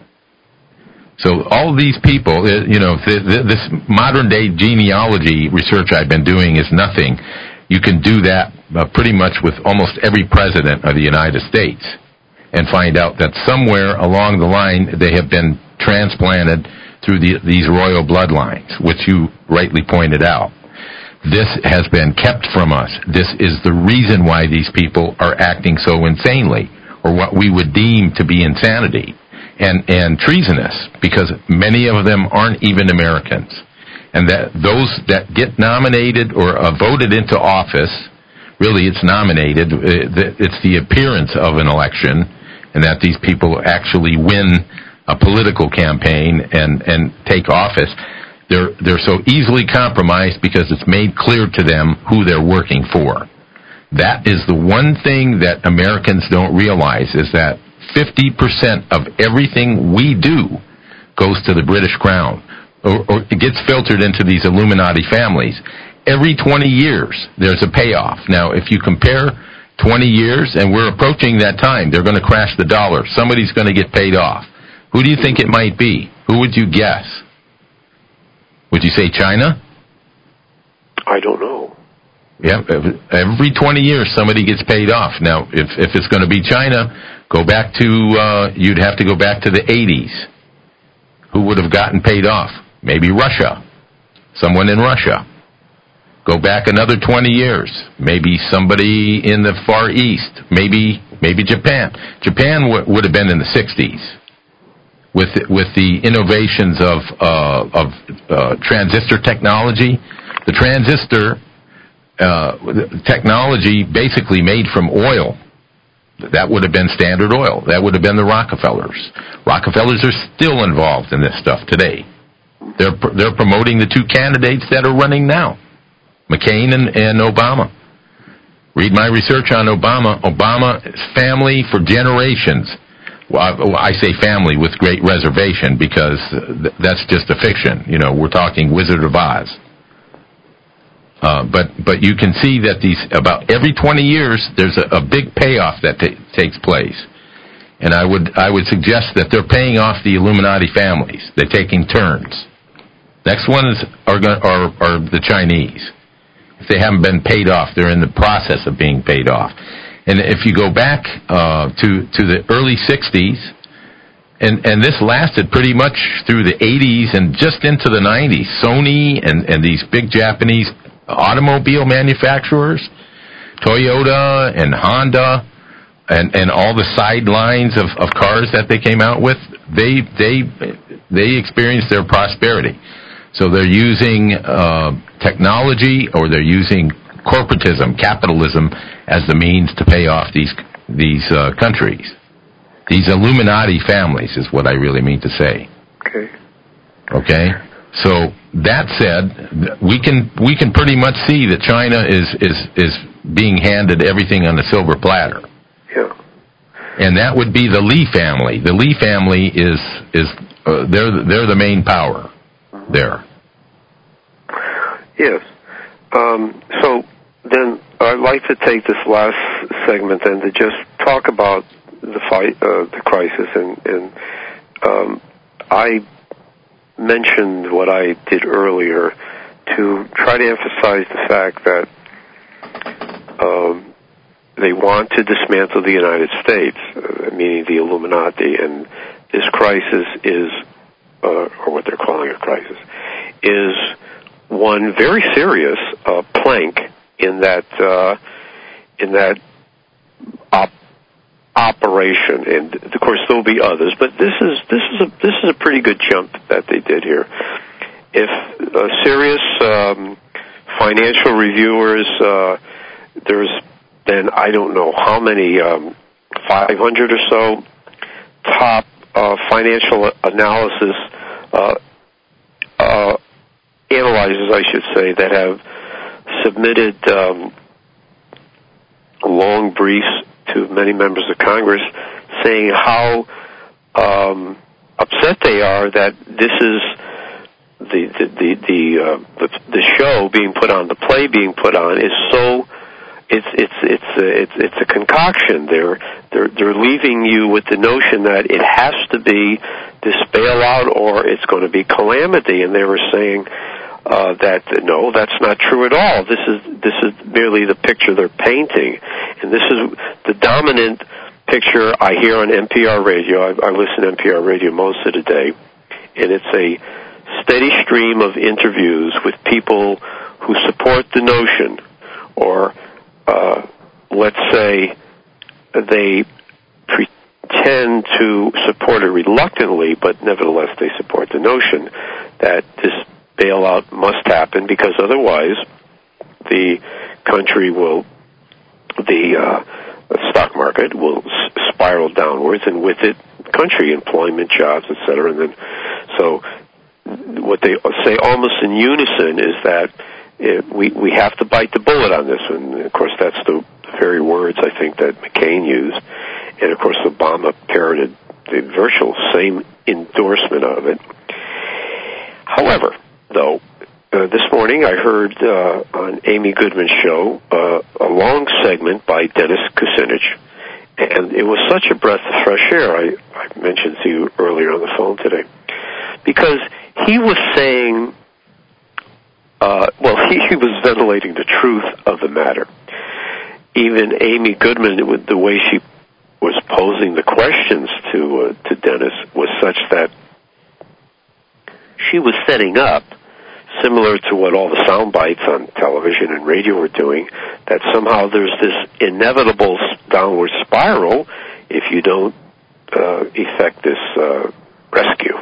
So all these people, you know, this modern-day genealogy research I've been doing is nothing. You can do that uh, pretty much with almost every president of the United States and find out that somewhere along the line they have been transplanted through the, these royal bloodlines, which you rightly pointed out. This has been kept from us. This is the reason why these people are acting so insanely, or what we would deem to be insanity and, and treasonous, because many of them aren't even Americans. And that those that get nominated or uh, voted into office, really it's nominated, it's the appearance of an election, and that these people actually win a political campaign and, and take office. They're, they're so easily compromised because it's made clear to them who they're working for. That is the one thing that Americans don't realize, is that fifty percent of everything we do goes to the British Crown, or, or it gets filtered into these Illuminati families. every twenty years, there's a payoff. Now, if you compare twenty years, and we're approaching that time, they're going to crash the dollar. Somebody's going to get paid off. Who do you think it might be? Who would you guess? Would you say China? I don't know. Yeah, every twenty years somebody gets paid off. Now, if if it's going to be China, go back to, uh, you'd have to go back to the eighties. Who would have gotten paid off? Maybe Russia. Someone in Russia. Go back another twenty years. Maybe somebody in the Far East. Maybe maybe Japan. Japan w- would have been in the sixties. With with the innovations of uh, of uh, transistor technology, the transistor uh, technology basically made from oil. That would have been Standard Oil. That would have been the Rockefellers. Rockefellers are still involved in this stuff today. They're they're promoting the two candidates that are running now, McCain and, and Obama. Read my research on Obama. Obama's family for generations. Well, I say family with great reservation because that's just a fiction. You know, we're talking Wizard of Oz. Uh, but but you can see that these about every twenty years there's a, a big payoff that t- takes place, and I would I would suggest that they're paying off the Illuminati families. They're taking turns. Next one is are are, are the Chinese. If they haven't been paid off, they're in the process of being paid off. And if you go back uh, to to the early sixties, and and this lasted pretty much through the eighties and just into the nineties, Sony and, and these big Japanese automobile manufacturers, Toyota and Honda, and, and all the sidelines of, of cars that they came out with, they they they experienced their prosperity. So they're using uh, technology, or they're using corporatism, capitalism, as the means to pay off these these uh, countries. These Illuminati families is what I really mean to say. Okay. Okay? So that said, we can we can pretty much see that China is is, is being handed everything on a silver platter. Yeah. And that would be the Li family. The Li family is is uh, they're they're the main power there. Yes. Um, so then I'd like to take this last segment then to just talk about the fight, uh, the crisis, and, and um, I mentioned what I did earlier to try to emphasize the fact that um, they want to dismantle the United States, uh, meaning the Illuminati, and this crisis is, uh, or what they're calling a crisis, is one very serious uh, plank in that uh, in that op- operation, and of course there'll be others. But this is this is a this is a pretty good jump that they did here. If uh, serious um, financial reviewers, uh, there's then I don't know how many um, five hundred or so top uh, financial analysis. Uh, uh, analyzers, I should say, that have submitted um, long briefs to many members of Congress saying how um, upset they are that this is the the the the, uh, the the show being put on, the play being put on, is so it's it's it's a, it's it's a concoction. They're they're they're leaving you with the notion that it has to be this bailout or it's going to be calamity, and they were saying. Uh, that no, that's not true at all. This is this is merely the picture they're painting, and this is the dominant picture I hear on N P R radio. I, I listen to N P R radio most of the day, and it's a steady stream of interviews with people who support the notion, or uh, let's say they pretend to support it reluctantly, but nevertheless they support the notion that this bailout must happen, because otherwise the country will, the uh, stock market will s- spiral downwards, and with it, country employment, jobs, et cetera. And then, so what they say almost in unison is that it, we we have to bite the bullet on this, and of course that's the very words I think that McCain used, and of course Obama parroted the virtual same endorsement of it. However, though, uh, this morning morning I heard uh, on Amy Goodman's show uh, a long segment by Dennis Kucinich, and it was such a breath of fresh air. I, I mentioned to you earlier on the phone today, because he was saying, uh, well, he, he was ventilating the truth of the matter. Even Amy Goodman, with the way she was posing the questions to uh, to Dennis, was such that she was setting up, similar to what all the sound bites on television and radio were doing, that somehow there's this inevitable downward spiral if you don't uh, effect this uh, rescue.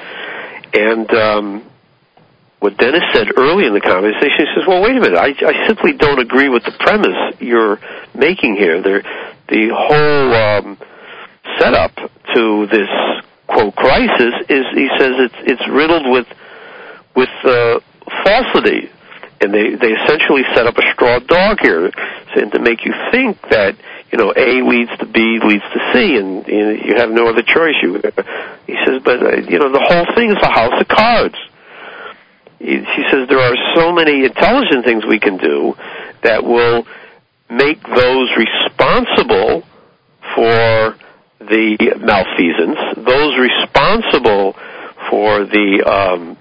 And um, what Dennis said early in the conversation, he says, well, wait a minute, I, I simply don't agree with the premise you're making here. There, the whole um, setup to this, quote, crisis is, he says, it's, it's riddled with with uh, falsity. And they, they essentially set up a straw dog here, saying to make you think that, you know, A leads to B leads to C, and you know, you have no other choice. You, he says, but, uh, you know, the whole thing is a house of cards. He, he says there are so many intelligent things we can do that will make those responsible for the malfeasance, those responsible for the um,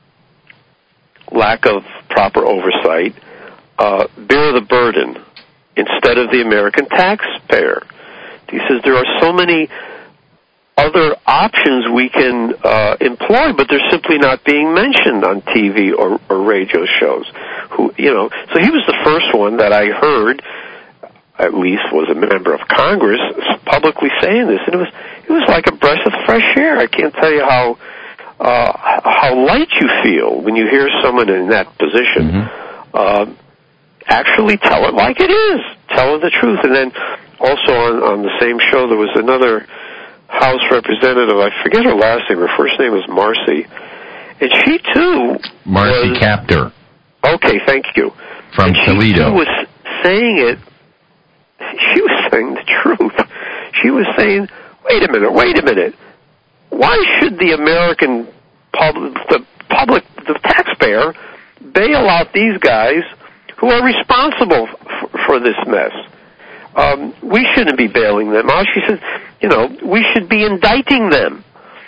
lack of proper oversight, uh, bear the burden instead of the American taxpayer. He says there are so many other options we can uh, employ, but they're simply not being mentioned on T V or, or radio shows. Who, you know, so he was the first one that I heard, at least was a member of Congress, publicly saying this, and it was it was like a breath of fresh air. I can't tell you how uh, how light you feel when you hear someone in that position mm-hmm. uh, actually tell it like it is, tell her the truth. And then also on, on the same show there was another House representative, I forget her last name, her first name was Marcy, and she too Marcy was, Kaptur. Okay, thank you. From and Toledo. She too was saying it, she was saying the truth. She was saying, wait a minute, wait a minute, why should the American public, the public, the taxpayer, bail out these guys who are responsible for, for this mess? Um, we shouldn't be bailing them out. She says, you know, we should be indicting them.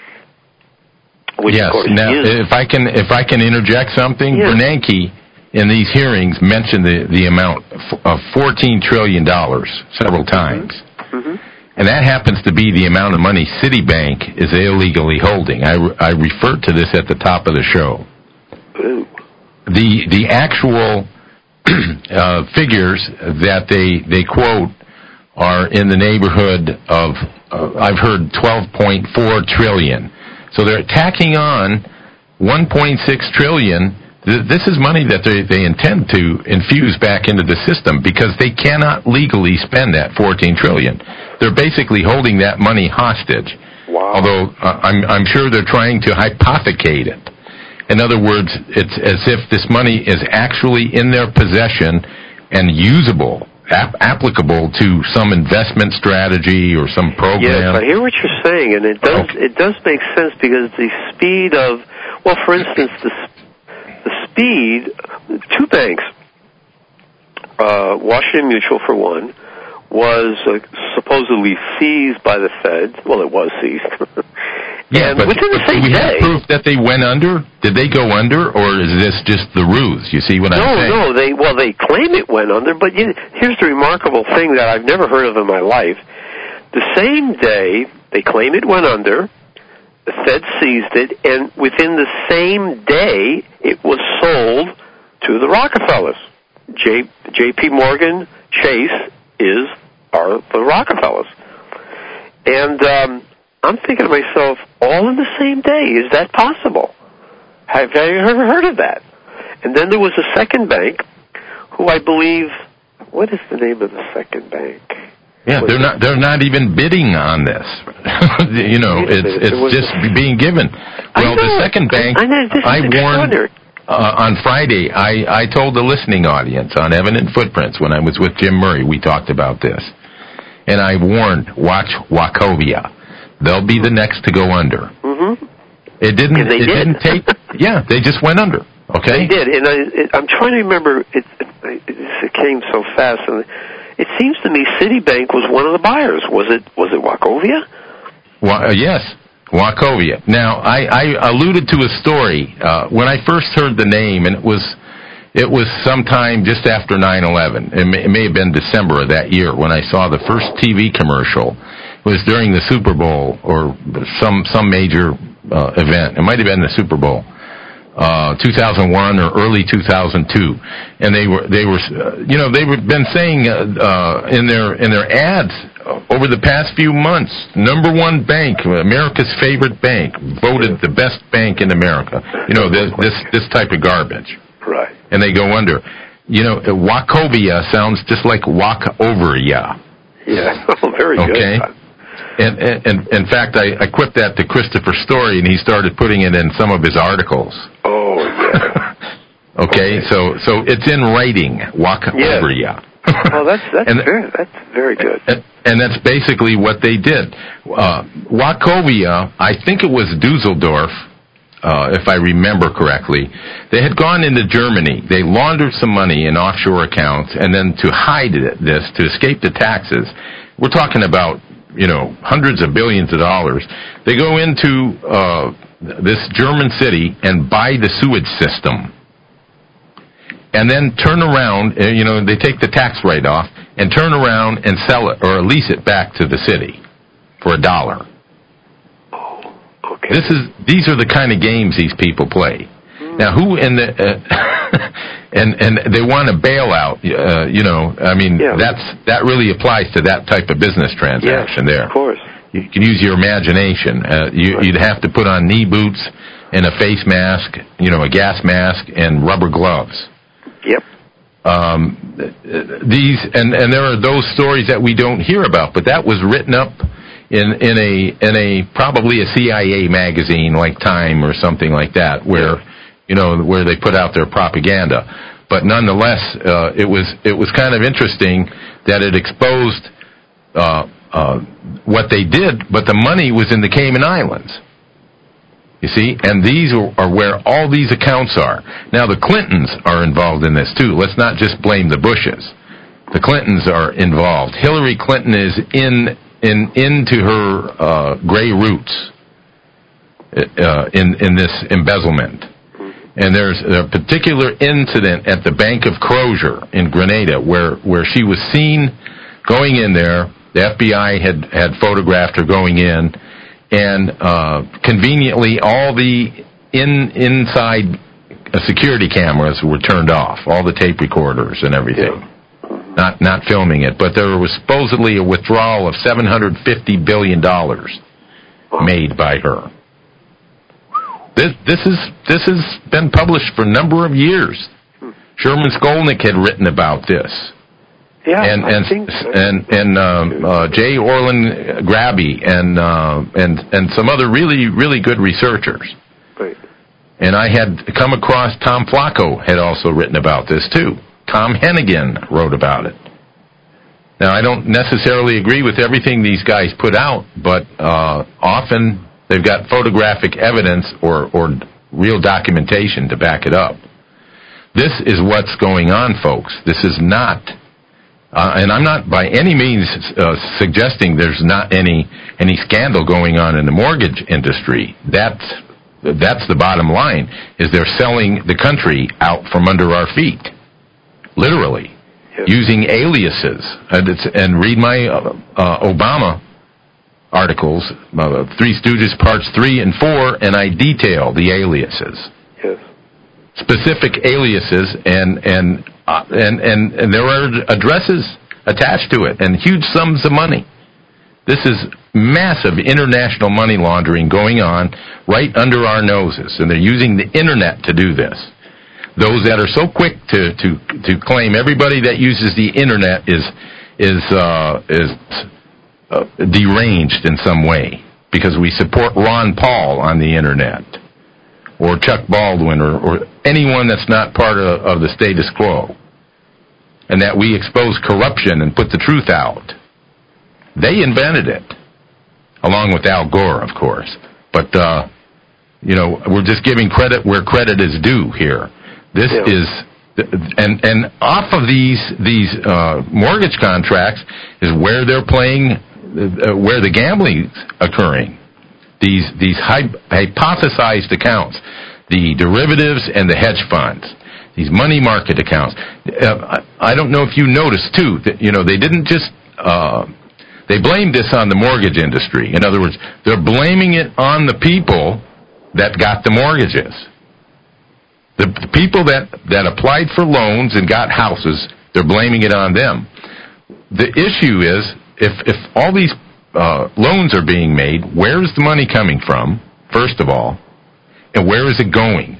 Which, yes. Of course, now, is. if I can, if I can interject something, yeah. Bernanke in these hearings mentioned the the amount of fourteen trillion dollars several times, mm-hmm. Mm-hmm. and that happens to be the amount of money Citibank is illegally holding. I, I referred to this at the top of the show. Ooh. The the actual uh, figures that they they quote are in the neighborhood of, uh, I've heard twelve point four trillion. So they're tacking on one point six trillion. This is money that they, they intend to infuse back into the system because they cannot legally spend that fourteen trillion. They're basically holding that money hostage. Wow. Although uh, I'm, I'm sure they're trying to hypothecate it. In other words, it's as if this money is actually in their possession and usable, ap- applicable to some investment strategy or some program. Yes, I hear what you're saying, and it does okay. it does make sense because the speed of, well, for instance, the the speed, two banks, uh, Washington Mutual for one, was uh, supposedly seized by the Fed. Well, it was seized. Yeah, and but, within the but same do we day, have proof that they went under? Did they go under, or is this just the ruse? You see what no, I'm saying? No, no. They well, they claim it went under, but you, here's the remarkable thing that I've never heard of in my life. The same day they claim it went under, the Fed seized it, and within the same day it was sold to the Rockefellers. J, J.P. Morgan Chase is are the Rockefellers, and. Um, I'm thinking to myself, all in the same day, is that possible? Have I ever heard of that? And then there was a second bank, who I believe, what is the name of the second bank? Yeah, they're not. They're not even bidding on this. you know, it's it's just being given. Well, the second bank, I, I, I warned uh, on Friday. I I told the listening audience on Evident Footprints when I was with Jim Murray. We talked about this, and I warned, watch Wachovia. They'll be the next to go under. Mm-hmm. It didn't. And they it did. didn't take. Yeah, they just went under. Okay? They did, and I, it, I'm trying to remember, it, it, it came so fast, and it seems to me Citibank was one of the buyers. Was it Was it Wachovia? Well, uh, yes, Wachovia. Now, I, I alluded to a story uh, when I first heard the name, and it was it was sometime just after nine eleven. It may, it may have been December of that year when I saw the first T V commercial. It was during the Super Bowl or some some major uh, event. It might have been the Super Bowl. Uh, two thousand one or early two thousand two, and they were they were uh, you know they've been saying uh, uh, in their in their ads over the past few months, number one bank, America's favorite bank, voted the best bank in America. You know this this this type of garbage, right? And they go under. You know, Wachovia sounds just like walk over ya. Yeah, oh, very good. Okay. And, and, and in fact, I, I quipped that to Christopher Story, and he started putting it in some of his articles. Oh, yeah. okay, okay, so so it's in writing. Walk yeah. over ya. Oh, that's that's and, very that's very good. And, and that's basically what they did. Uh, Wachovia, I think it was Dusseldorf, uh, if I remember correctly. They had gone into Germany. They laundered some money in offshore accounts, and then to hide it, this, to escape the taxes, we're talking about, you know, hundreds of billions of dollars. They go into uh, this German city and buy the sewage system, and then turn around. You know, they take the tax write-off and turn around and sell it or lease it back to the city for a dollar. Oh, okay. This is these are the kind of games these people play. Mm. Now, who in the uh, and and they want a bailout? Uh, you know, I mean, yeah. that's that really applies to that type of business transaction. Yes, there, of course. You can use your imagination. Uh, you, right. You'd have to put on knee boots and a face mask, you know, a gas mask and rubber gloves. Yep. Um, these and and there are those stories that we don't hear about, but that was written up in in a in a probably a C I A magazine like Time or something like that, where you know where they put out their propaganda. But nonetheless, uh, it was it was kind of interesting that it exposed uh, uh, what they did, but the money was in the Cayman Islands. You see, and these are where all these accounts are. Now, the Clintons are involved in this, too. Let's not just blame the Bushes. The Clintons are involved. Hillary Clinton is in, in into her uh, gray roots uh, in, in this embezzlement. And there's a particular incident at the Bank of Crozier in Grenada where, where she was seen going in there. The F B I had, had photographed her going in. And uh, conveniently, all the in inside uh, security cameras were turned off, all the tape recorders and everything, yeah. not not filming it. But there was supposedly a withdrawal of seven hundred fifty billion dollars made by her. This this is this has been published for a number of years. Sherman Skolnick had written about this. Yeah, and I and think so. and and um, uh, J. Orland Grabby and uh, and and some other really really good researchers. Right. And I had come across Tom Flacco had also written about this too. Tom Hennigan wrote about it. Now I don't necessarily agree with everything these guys put out, but uh, often they've got photographic evidence or or real documentation to back it up. This is what's going on, folks. This is not. Uh, and I'm not by any means uh, suggesting there's not any any scandal going on in the mortgage industry. That's that's the bottom line. Is they're selling the country out from under our feet, literally, yes. using aliases. And, it's, and read my uh, uh, Obama articles, uh, Three Stooges Parts Three and Four, and I detail the aliases, yes. specific aliases, and and. Uh, and, and, and there are addresses attached to it and huge sums of money. This is massive international money laundering going on right under our noses, and they're using the internet to do this. Those that are so quick to, to, to claim everybody that uses the internet is is uh, is uh, deranged in some way because we support Ron Paul on the internet, or Chuck Baldwin, or, or anyone that's not part of, of the status quo, and that we expose corruption and put the truth out. They invented it, along with Al Gore, of course. But, uh, you know, we're just giving credit where credit is due here. This yeah. is, and and off of these these uh, mortgage contracts is where they're playing, uh, where the gambling's occurring. These these hypothesized accounts, the derivatives and the hedge funds, these money market accounts. Uh, I don't know if you noticed too that you know they didn't just uh, they blamed this on the mortgage industry. In other words, they're blaming it on the people that got the mortgages. The people that, that applied for loans and got houses, they're blaming it on them. The issue is, if, if all these uh, loans are being made, where is the money coming from, first of all, and where is it going?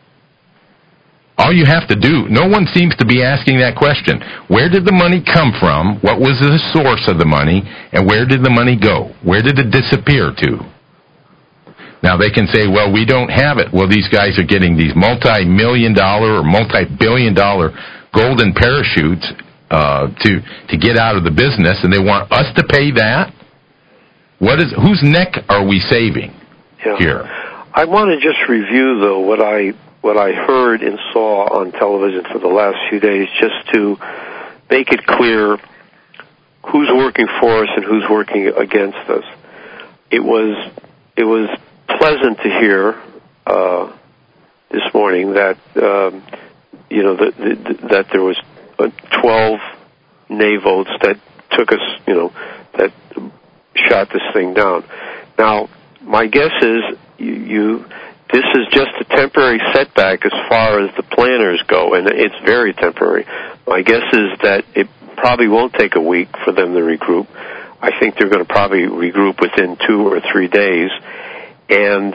All you have to do, no one seems to be asking that question. Where did the money come from? What was the source of the money? And where did the money go? Where did it disappear to? Now, they can say, well, we don't have it. Well, these guys are getting these multi-million dollar or multi-billion dollar golden parachutes uh, to to get out of the business, and they want us to pay that? What is whose neck are we saving yeah. here? I want to just review, though, what I what I heard and saw on television for the last few days, just to make it clear who's working for us and who's working against us. It was it was pleasant to hear uh, this morning that um, you know that, that that there was uh, twelve nay votes that took us, you know, that shot this thing down. Now, my guess is you, you this is just a temporary setback as far as the planners go, and it's very temporary. My guess is that it probably won't take a week for them to regroup. I think they're going to probably regroup within two or three days. And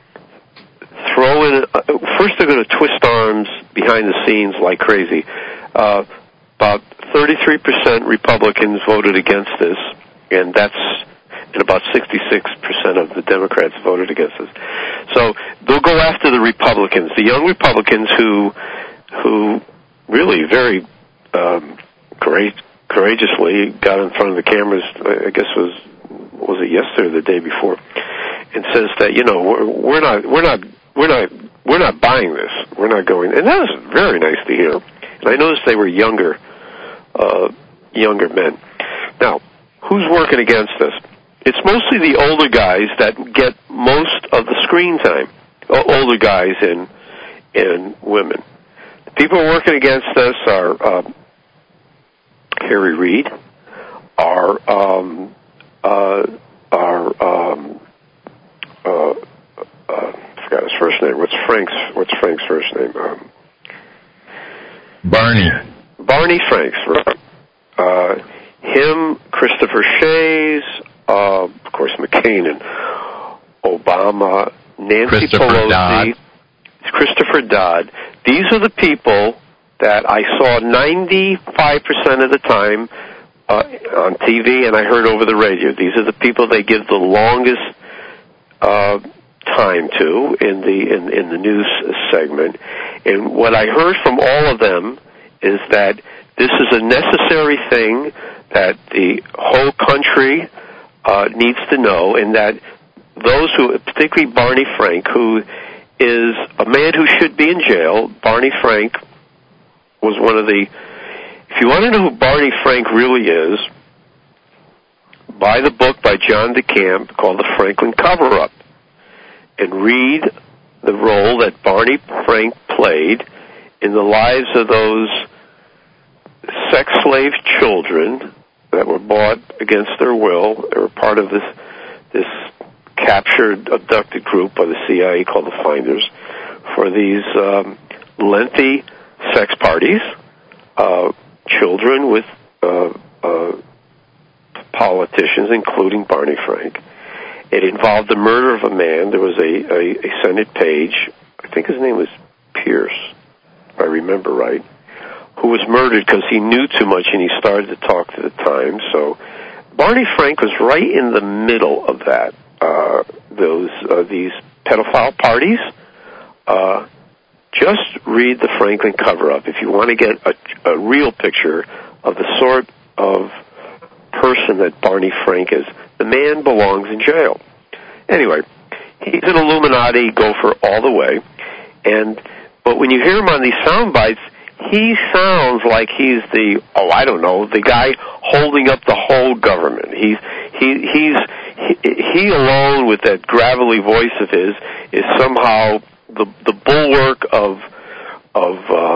throw in, uh, first they're going to twist arms behind the scenes like crazy. Uh, about thirty-three percent Republicans voted against this, and that's, and about sixty-six percent of the Democrats voted against this. So they'll go after the Republicans, the young Republicans who, who really very um, great, courageously got in front of the cameras, I guess was, was it yesterday or the day before, and says that, you know, we're, we're not, we're not, we're not, we're not buying this. We're not going. And that was very nice to hear. And I noticed they were younger, uh, younger men. Now, who's working against us? It's mostly the older guys that get most of the screen time. Older guys and and women. The people working against us are uh, Harry Reid, are um, uh, are um, Uh, uh, I forgot his first name. What's Frank's? What's Frank's first name? Um, Barney. Barney Franks, right? Uh, him, Christopher Shays, uh, of course McCain and Obama, Nancy Pelosi, Dodd. Christopher Dodd. These are the people that I saw ninety-five percent of the time uh, on T V, and I heard over the radio. These are the people they give the longest Uh, time to in the in, in the news segment, and what I heard from all of them is that this is a necessary thing that the whole country uh, needs to know, and that those who, particularly Barney Frank, who is a man who should be in jail. Barney Frank was one of the. If you want to know who Barney Frank really is, buy the book by John DeCamp called The Franklin Cover-Up and read the role that Barney Frank played in the lives of those sex slave children that were bought against their will. They were part of this this captured, abducted group by the C I A called the Finders for these um, lengthy sex parties, uh, children with uh, uh, politicians, including Barney Frank. It involved the murder of a man. There was a, a, a Senate page, I think his name was Pierce, if I remember right, who was murdered because he knew too much and he started to talk to the Times. So Barney Frank was right in the middle of that, uh, those uh, these pedophile parties. Uh, just read the Franklin Cover-Up if you want to get a, a real picture of the sort of person that Barney Frank is. The man belongs in jail. Anyway, he's an Illuminati gopher all the way. And But when you hear him on these sound bites, he sounds like he's the, oh, I don't know, the guy holding up the whole government. He's, he, he's, he, he alone with that gravelly voice of his is somehow the, the bulwark of, of,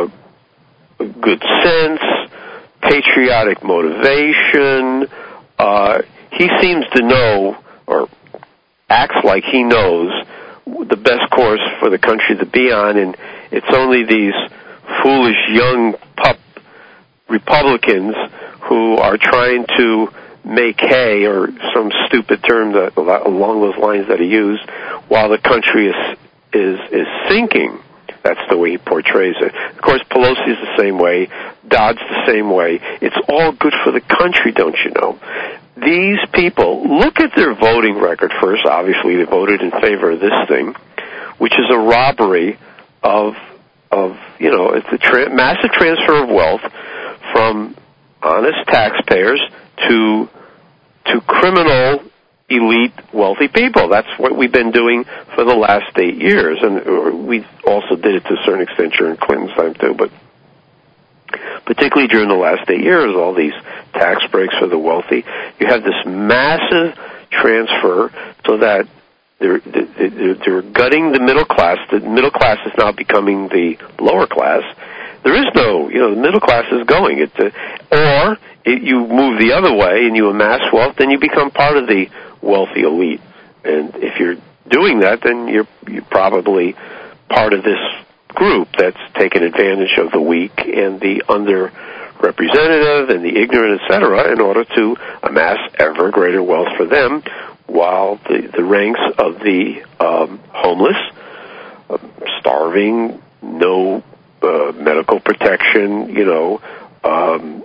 uh, good sense, patriotic motivation. Uh, he seems to know, or acts like he knows, the best course for the country to be on, and it's only these foolish young pup Republicans who are trying to make hay, or some stupid term that along those lines that he used, while the country is is is sinking. That's the way he portrays it. Of course, Pelosi's the same way. Dodd's the same way. It's all good for the country, don't you know? These people, look at their voting record first. Obviously, they voted in favor of this thing, which is a robbery of, of you know, it's a tra- massive transfer of wealth from honest taxpayers to to criminal elite wealthy people. That's what we've been doing for the last eight years, and we also did it to a certain extent during Clinton's time too, but particularly during the last eight years, all these tax breaks for the wealthy. You have this massive transfer so that they're, they're, they're gutting the middle class. The middle class is now becoming the lower class. There is no, you know, the middle class is going. It, uh, or it, you move the other way and you amass wealth, then you become part of the wealthy elite. And if you're doing that, then you're, you're probably part of this group that's taken advantage of the weak and the underrepresented and the ignorant, et cetera, in order to amass ever greater wealth for them, while the, the ranks of the um, homeless, uh, starving, no uh, medical protection, you know, um,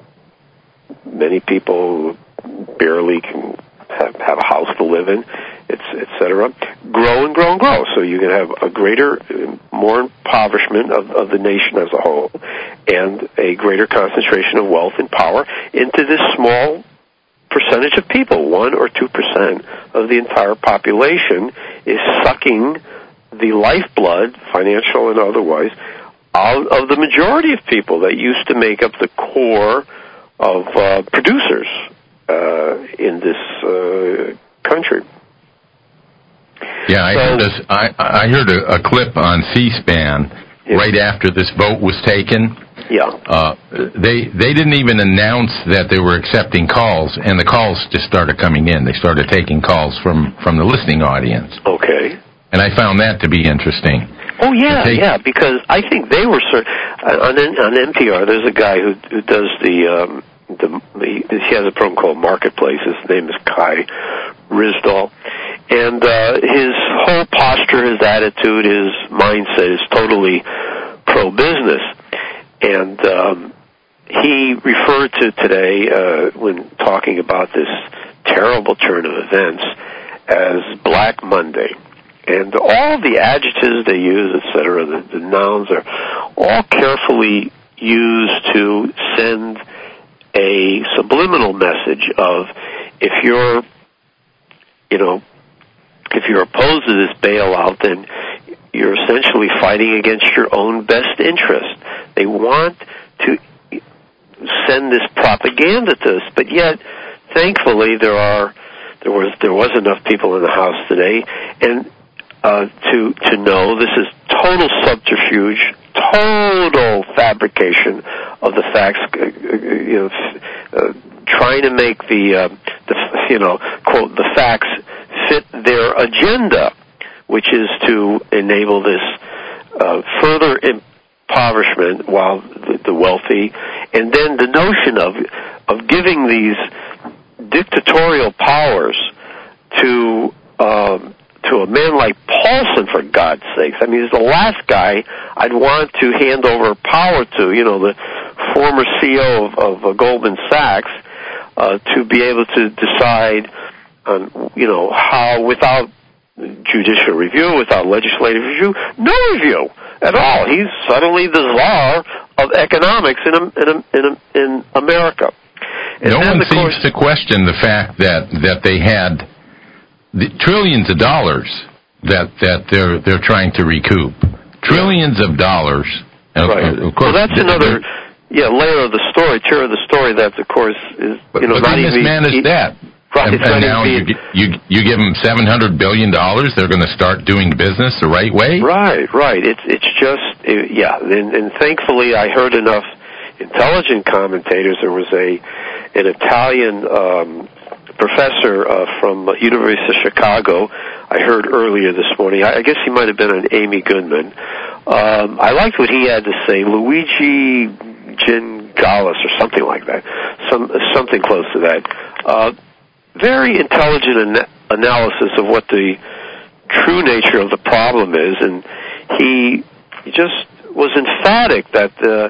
many people barely can have, have a house to live in, et cetera, grow and grow and grow. So you can have a greater, more impoverishment of, of the nation as a whole, and a greater concentration of wealth and power into this small percentage of people. One or two percent of the entire population is sucking the lifeblood, financial and otherwise, out of the majority of people that used to make up the core of uh, producers uh, in this uh, country. Yeah, I so, heard this. I, I heard a, a clip on C-SPAN yeah. right after this vote was taken. Yeah. Uh, they they didn't even announce that they were accepting calls, and the calls just started coming in. They started taking calls from, from the listening audience. Okay. And I found that to be interesting. Oh yeah, take, yeah. Because I think they were cert- on on N P R. There's a guy who who does the um, the he, he has a program called Marketplace. His name is Kai Ryssdal, and uh, his whole posture, his attitude, his mindset is totally pro-business. And um, he referred to today, uh, when talking about this terrible turn of events, as Black Monday. And all the adjectives they use, et cetera, the, the nouns are all carefully used to send a subliminal message of, if you're, you know, if you're opposed to this bailout, then you're essentially fighting against your own best interest. They want to send this propaganda to us, but yet, thankfully, there are there was there was enough people in the House today, and uh, to to know this is total subterfuge, total fabrication of the facts. Uh, you know, uh, trying to make the uh, the you know quote the facts fit their agenda, which is to enable this uh, further impoverishment while the, the wealthy, and then the notion of of giving these dictatorial powers to um, to a man like Paulson, for God's sakes. I mean, he's the last guy I'd want to hand over power to, you know, the former C E O of, of uh, Goldman Sachs, uh, to be able to decide on, you know, how, without judicial review, without legislative review, no review at all. He's suddenly the czar of economics in in in, in America. And no one seems course, to question the fact that, that they had the trillions of dollars that that they're they're trying to recoup, trillions of dollars. Right. Of course, well, that's another yeah layer of the story, tier of the story. That, of course, is but, you know but not they even mismanaged that. Right, and, and now you, you you give them seven hundred billion dollars. They're going to start doing business the right way. Right, right. It's it's just it, yeah, and, and thankfully I heard enough intelligent commentators. There was a an Italian um, professor uh, from University of Chicago. I heard earlier this morning. I, I guess he might have been an Amy Goodman. Um, I liked what he had to say. Luigi Gingalis or something like that. Some something close to that. Uh, very intelligent an- analysis of what the true nature of the problem is, and he just was emphatic that uh,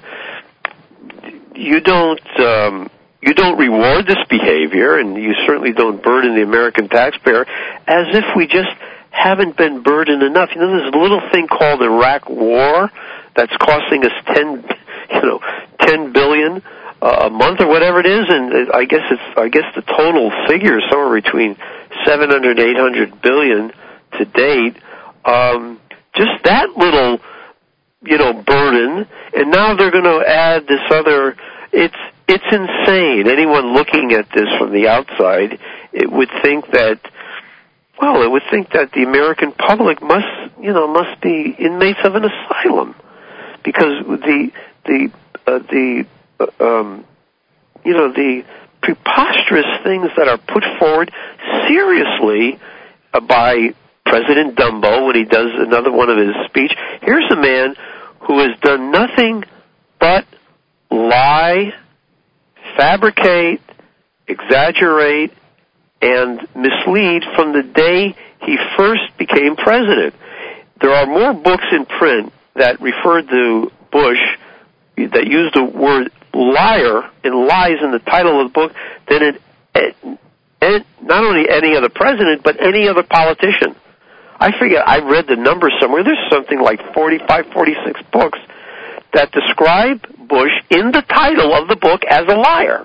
you don't um, you don't reward this behavior, and you certainly don't burden the American taxpayer as if we just haven't been burdened enough. You know, there's a little thing called Iraq War that's costing us ten, you know, ten billion uh, a month or whatever it is, and I guess it's I guess the total figure is somewhere between seven hundred, eight hundred billion to date. Um, just that little, you know, burden, and now they're going to add this other. It's it's insane. Anyone looking at this from the outside, it would think that. Well, it would think that the American public must, you know, must be inmates of an asylum, because the the uh, the uh, um, you know the preposterous things that are put forward seriously uh, by President Dumbo when he does another one of his speech. Here's a man who has done nothing but lie, fabricate, exaggerate, and mislead from the day he first became president. There are more books in print that refer to Bush that use the word liar and lies in the title of the book than it, it, not only any other president, but any other politician. I forget, I read the number somewhere. There's something like forty-five, forty-six books that describe Bush in the title of the book as a liar.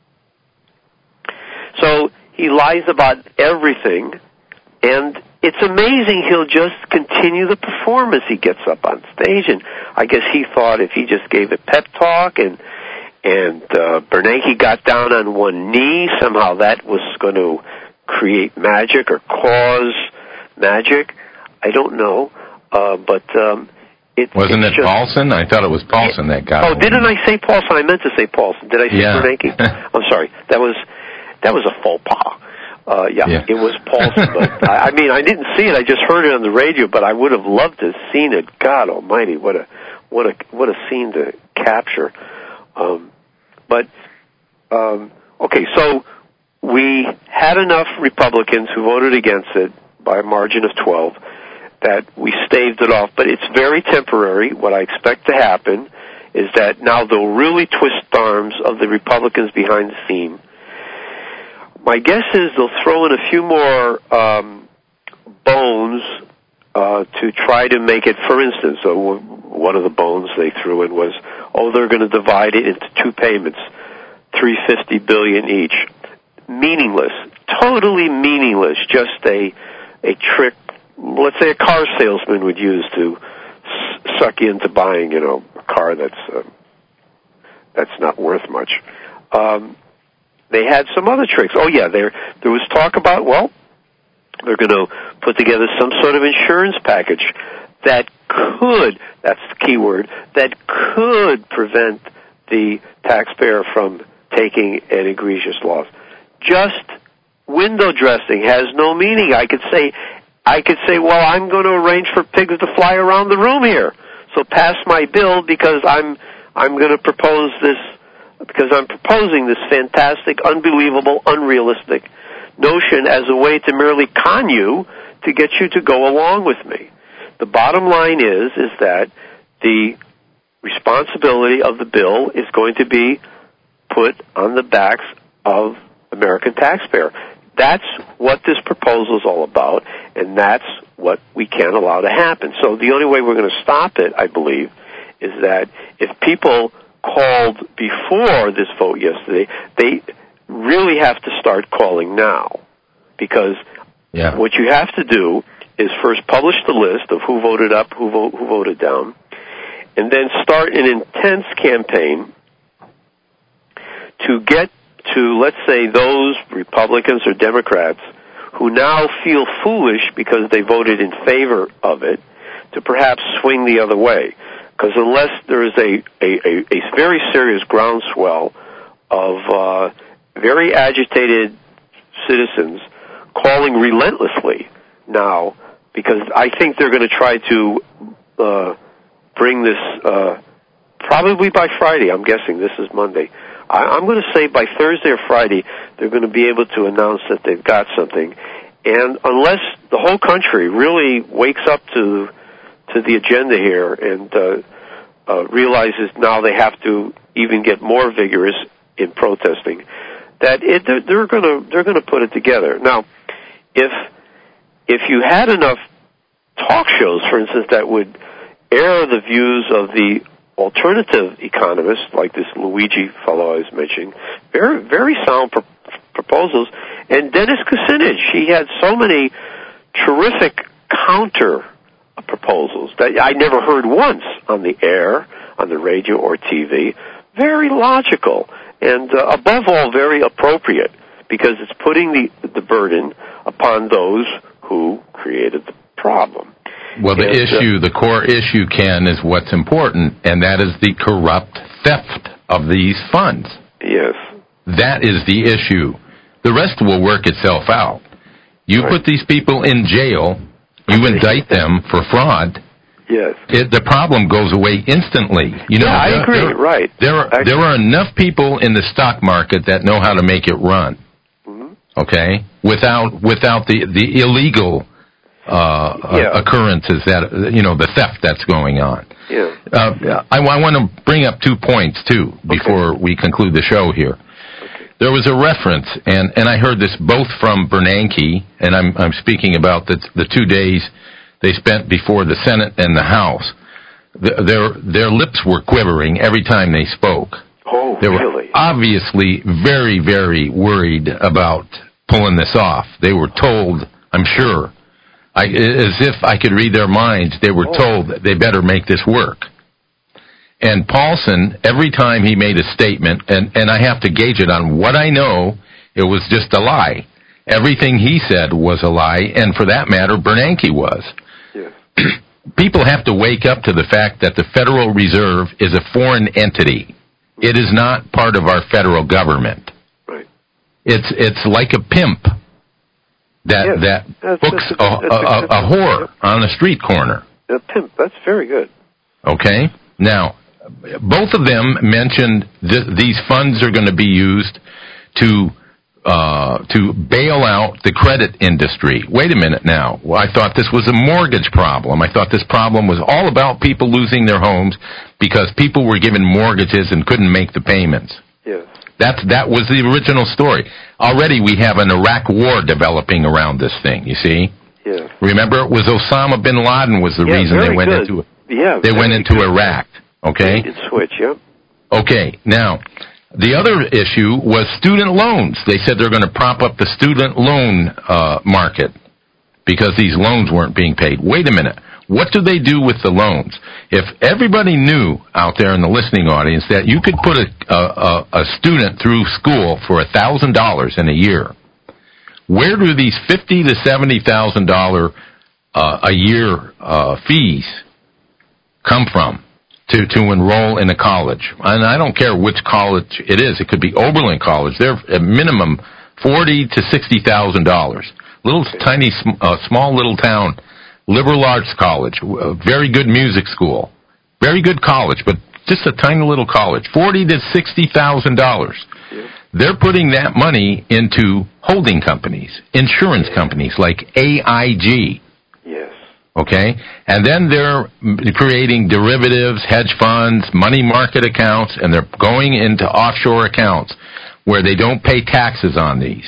So he lies about everything, and it's amazing he'll just continue the performance. He gets up on stage, and I guess he thought if he just gave a pep talk and and uh, Bernanke got down on one knee, somehow that was going to create magic or cause magic. I don't know, uh, but um, it wasn't it just, Paulson? I thought it was Paulson that got. Oh, one. Didn't I say Paulson? I meant to say Paulson. Did I say yeah. Bernanke? I'm sorry. That was. That was a faux pas. Uh, yeah, yeah, it was Paulson. But I, I mean, I didn't see it. I just heard it on the radio. But I would have loved to have seen it. God Almighty, what a what a what a scene to capture. Um, but um, okay, so we had enough Republicans who voted against it by a margin of twelve that we staved it off. But it's very temporary. What I expect to happen is that now they'll really twist the arms of the Republicans behind the scene. My guess is they'll throw in a few more um, bones uh, to try to make it. For instance, so one of the bones they threw in was, oh, they're going to divide it into two payments, three hundred fifty billion dollars each. Meaningless, totally meaningless. Just a a trick. Let's say a car salesman would use to s- suck you into buying, you know, a car that's uh, that's not worth much. Um, They had some other tricks. Oh, yeah, there there was talk about, well, they're going to put together some sort of insurance package that could, that's the key word, that could prevent the taxpayer from taking an egregious loss. Just window dressing has no meaning. I could say, I could say, well, I'm going to arrange for pigs to fly around the room here. So pass my bill because I'm I'm going to propose this because I'm proposing this fantastic, unbelievable, unrealistic notion as a way to merely con you to get you to go along with me. The bottom line is, is that the responsibility of the bill is going to be put on the backs of American taxpayer. That's what this proposal is all about, and that's what we can't allow to happen. So the only way we're going to stop it, I believe, is that if people called before this vote yesterday, they really have to start calling now, because yeah. what you have to do is first publish the list of who voted up, who, vote, who voted down, and then start an intense campaign to get to, let's say, those Republicans or Democrats who now feel foolish because they voted in favor of it, to perhaps swing the other way. Because unless there is a, a, a, a very serious groundswell of uh, very agitated citizens calling relentlessly now, because I think they're going to try to uh, bring this, uh, probably by Friday, I'm guessing, this is Monday, I, I'm going to say by Thursday or Friday, they're going to be able to announce that they've got something. And unless the whole country really wakes up to to the agenda here and uh, uh, realizes now they have to even get more vigorous in protesting, that it, they're, they're going to they're going to put it together. Now, if if you had enough talk shows, for instance, that would air the views of the alternative economists, like this Luigi fellow I was mentioning, very very sound pro- proposals, and Dennis Kucinich, he had so many terrific counter proposals that I never heard once on the air, on the radio or T V. Very logical and, uh, above all, very appropriate, because it's putting the the burden upon those who created the problem. Well, the and, issue, uh, the core issue, Ken, is what's important, and that is the corrupt theft of these funds. Yes. That is the issue. The rest will work itself out. You Right. put these people in jail, you indict them for fraud, Yes. it, the problem goes away instantly. You know, yeah, I there, agree. There, right. There are, I, there are enough people in the stock market that know how to make it run. mm-hmm. Okay, without without the the illegal uh, yeah. uh, occurrences that, you know, the theft that's going on. Yeah. Uh, I, I want to bring up two points too before okay. we conclude the show here. Okay. There was a reference, and, and I heard this both from Bernanke, and I'm I'm speaking about the the two days they spent before the Senate and the House. The, their their lips were quivering every time they spoke. Oh, they were really? obviously very, very worried about pulling this off. They were told, I'm sure, I, as if I could read their minds, they were oh. told that they better make this work. And Paulson, every time he made a statement, and, and I have to gauge it on what I know, it was just a lie. Everything he said was a lie, and for that matter, Bernanke was. Yeah. People have to wake up to the fact that the Federal Reserve is a foreign entity. It is not part of our federal government. Right. It's it's like a pimp that Yes. that That's- books that's a- a, that's a- a, a, that's a- whore on a street corner. A pimp. That's very good. Okay? Now, both of them mentioned th- these funds are going to be used to uh, to bail out the credit industry. Wait a minute now. Well, I thought this was a mortgage problem. I thought this problem was all about people losing their homes because people were given mortgages and couldn't make the payments. Yes. That's, that was the original story. Already we have an Iraq war developing around this thing, you see? Yes. Remember, it was Osama bin Laden was the Yeah, reason they very went good. into Yeah. they went very into good. Iraq. Okay? Bait and switch, yeah. Okay, now, the other issue was student loans. They said they're going to prop up the student loan uh, market because these loans weren't being paid. Wait a minute. What do they do with the loans? If everybody knew out there in the listening audience that you could put a, a, a student through school for one thousand dollars in a year, where do these fifty thousand to seventy thousand dollars uh, a year uh, fees come from to, to enroll in a college? And I don't care which college it is. It could be Oberlin College. They're at minimum forty thousand to sixty thousand dollars. Little tiny, uh, small little town, liberal arts college, a very good music school, very good college, but just a tiny little college, forty thousand to sixty thousand dollars. Yeah. They're putting that money into holding companies, insurance companies like A I G. Yes. Okay? And then they're creating derivatives, hedge funds, money market accounts, and they're going into offshore accounts where they don't pay taxes on these.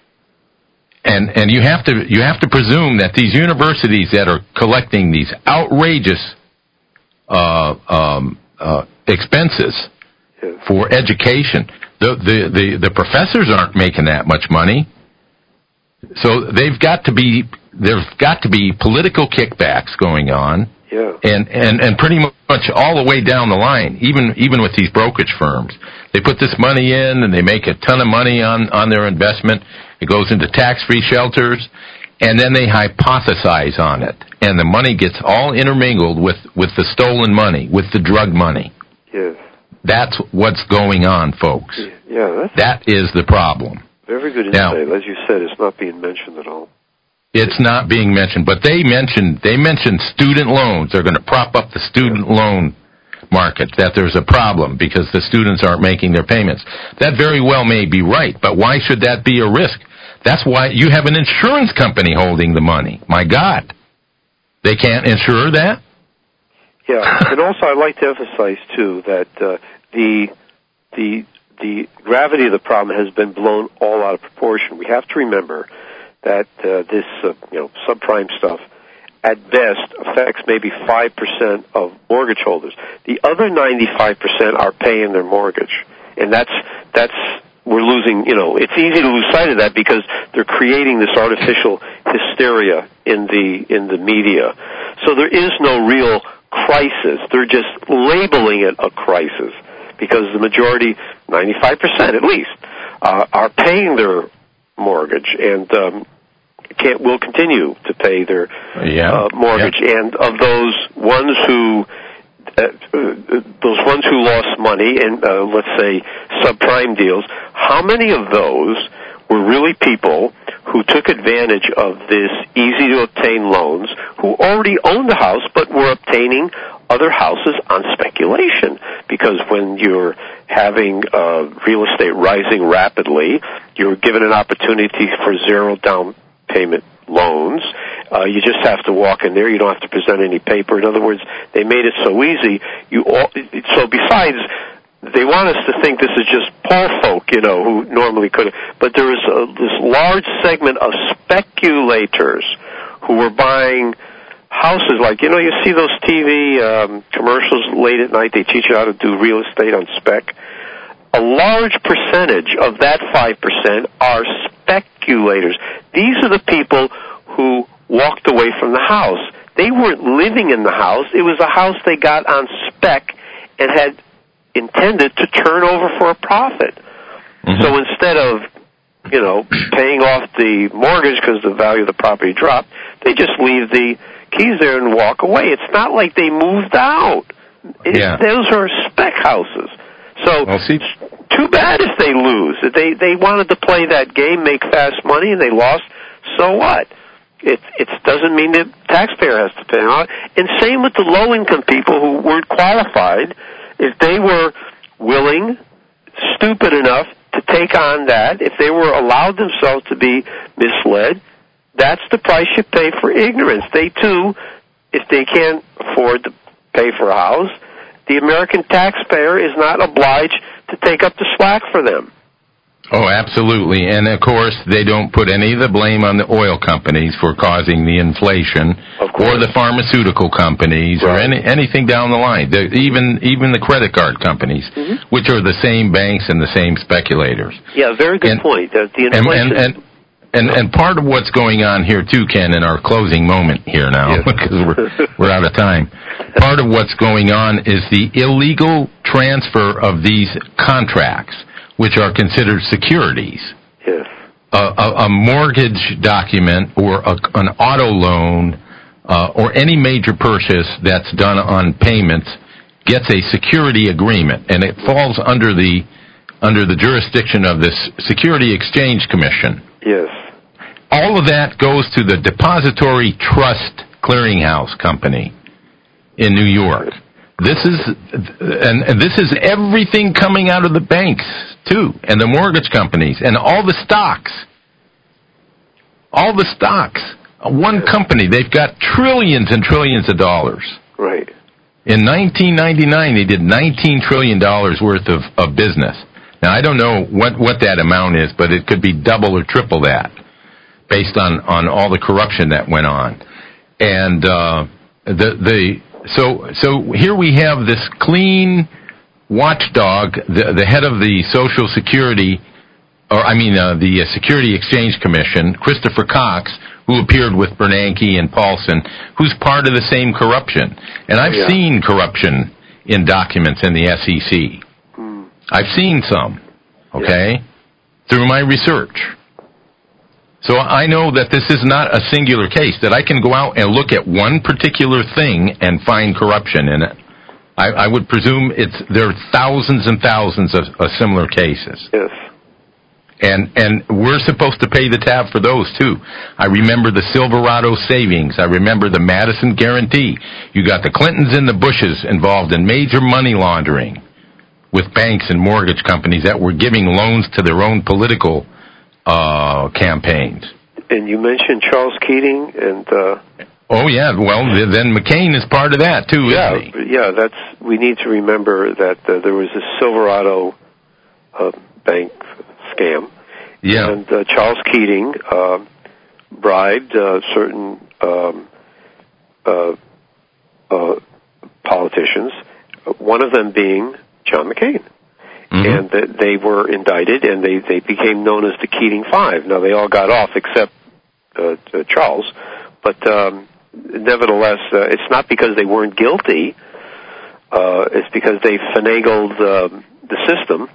And and you have to you have to presume that these universities that are collecting these outrageous uh, um, uh, expenses Yes. for education, the, the the the professors aren't making that much money. so they've got to be, there's got to be political kickbacks going on. Yeah. And, and, and pretty much all the way down the line, even even with these brokerage firms. They put this money in and they make a ton of money on, on their investment. It goes into tax-free shelters, and then they hypothesize on it. And the money gets all intermingled with, with the stolen money, with the drug money. Yes. That's what's going on, folks. Yeah, that's that is the problem. Very good now, insight. As you said, it's not being mentioned at all. It's not being mentioned, but they mentioned they mentioned student loans. They're going to prop up the student loan market, that there's a problem because the students aren't making their payments. That very well may be right, but why should that be a risk? That's why you have an insurance company holding the money. My God. They can't insure that? Yeah, and also I'd like to emphasize, too, that uh, the the the gravity of the problem has been blown all out of proportion. We have to remember that uh, this uh, you know subprime stuff at best affects maybe five percent of mortgage holders. The other ninety-five percent are paying their mortgage, and that's that's we're losing. You know, it's easy to lose sight of that because they're creating this artificial hysteria in the in the media. So there is no real crisis. They're just labeling it a crisis because the majority, ninety-five percent at least, uh, are paying their mortgage and um, can't will continue to pay their yeah. uh, mortgage. Yeah. And of those ones who uh, uh, those ones who lost money in uh, let's say subprime deals, how many of those were really people who took advantage of this easy to obtain loans, who already owned a house but were obtaining other houses on speculation? Because when you're having uh, real estate rising rapidly, you're given an opportunity for zero down payment loans. Uh, you just have to walk in there. You don't have to present any paper. In other words, they made it so easy. You all, so besides, they want us to think this is just poor folk, you know, who normally could. But there is a, this large segment of speculators who were buying houses. Like, you know, you see those T V um, commercials late at night. They teach you how to do real estate on spec. A large percentage of that five percent are speculators. These are the people who walked away from the house. They weren't living in the house. It was a house they got on spec and had intended to turn over for a profit. Mm-hmm. So instead of, you know, paying off the mortgage because the value of the property dropped, they just leave the keys there and walk away. It's not like they moved out. It, yeah. Those are spec houses. So well, see, too bad if they lose. They they wanted to play that game, make fast money, and they lost. So what? It it doesn't mean the taxpayer has to pay on it. And same with the low-income people who weren't qualified. If they were willing, stupid enough to take on that, if they were allowed themselves to be misled, that's the price you pay for ignorance. They, too, if they can't afford to pay for a house, the American taxpayer is not obliged to take up the slack for them. Oh, absolutely. And, of course, they don't put any of the blame on the oil companies for causing the inflation or the pharmaceutical companies right. or any, anything down the line, the, even even the credit card companies, mm-hmm. which are the same banks and the same speculators. Yeah, very good and, point. Uh, the inflation... And, and, and, and, and part of what's going on here, too, Ken, in our closing moment here now, yes. because we're, we're out of time, part of what's going on is the illegal transfer of these contracts, which are considered securities. Yes. A, a, a mortgage document or a, an auto loan uh, or any major purchase that's done on payments gets a security agreement, and it falls under the under the jurisdiction of this Security Exchange Commission. Yes. All of that goes to the Depository Trust Clearinghouse Company in New York. This is, and, and this is everything coming out of the banks, too, and the mortgage companies, and all the stocks. All the stocks. One company, they've got trillions and trillions of dollars. Right. In nineteen ninety-nine, they did nineteen trillion dollars worth of, of business. Now, I don't know what, what that amount is, but it could be double or triple that, based on, on all the corruption that went on. And uh, the the... So so here we have this clean watchdog, the, the head of the Social Security or I mean uh, the Security Exchange Commission, Christopher Cox, who appeared with Bernanke and Paulson, who's part of the same corruption. And I've yeah. seen corruption in documents in the S E C. Hmm. I've seen some, okay, yeah. through my research. So I know that this is not a singular case, that I can go out and look at one particular thing and find corruption in it. I, I would presume it's there are thousands and thousands of, of similar cases. Yes. And and we're supposed to pay the tab for those, too. I remember the Silverado savings. I remember the Madison guarantee. You got the Clintons and the Bushes involved in major money laundering with banks and mortgage companies that were giving loans to their own political uh, campaigns. And you mentioned Charles Keating and... Uh, oh, yeah. Well, then McCain is part of that, too, yeah, isn't he? Yeah, that's... We need to remember that uh, there was a Silverado uh, bank scam. Yeah. And uh, Charles Keating uh, bribed uh, certain um, uh, uh, politicians, one of them being John McCain. Mm-hmm. And th- they were indicted, and they, they became known as the Keating Five. Now, they all got off except uh, uh, Charles, but um, nevertheless, uh, it's not because they weren't guilty. Uh, it's because they finagled uh, the system,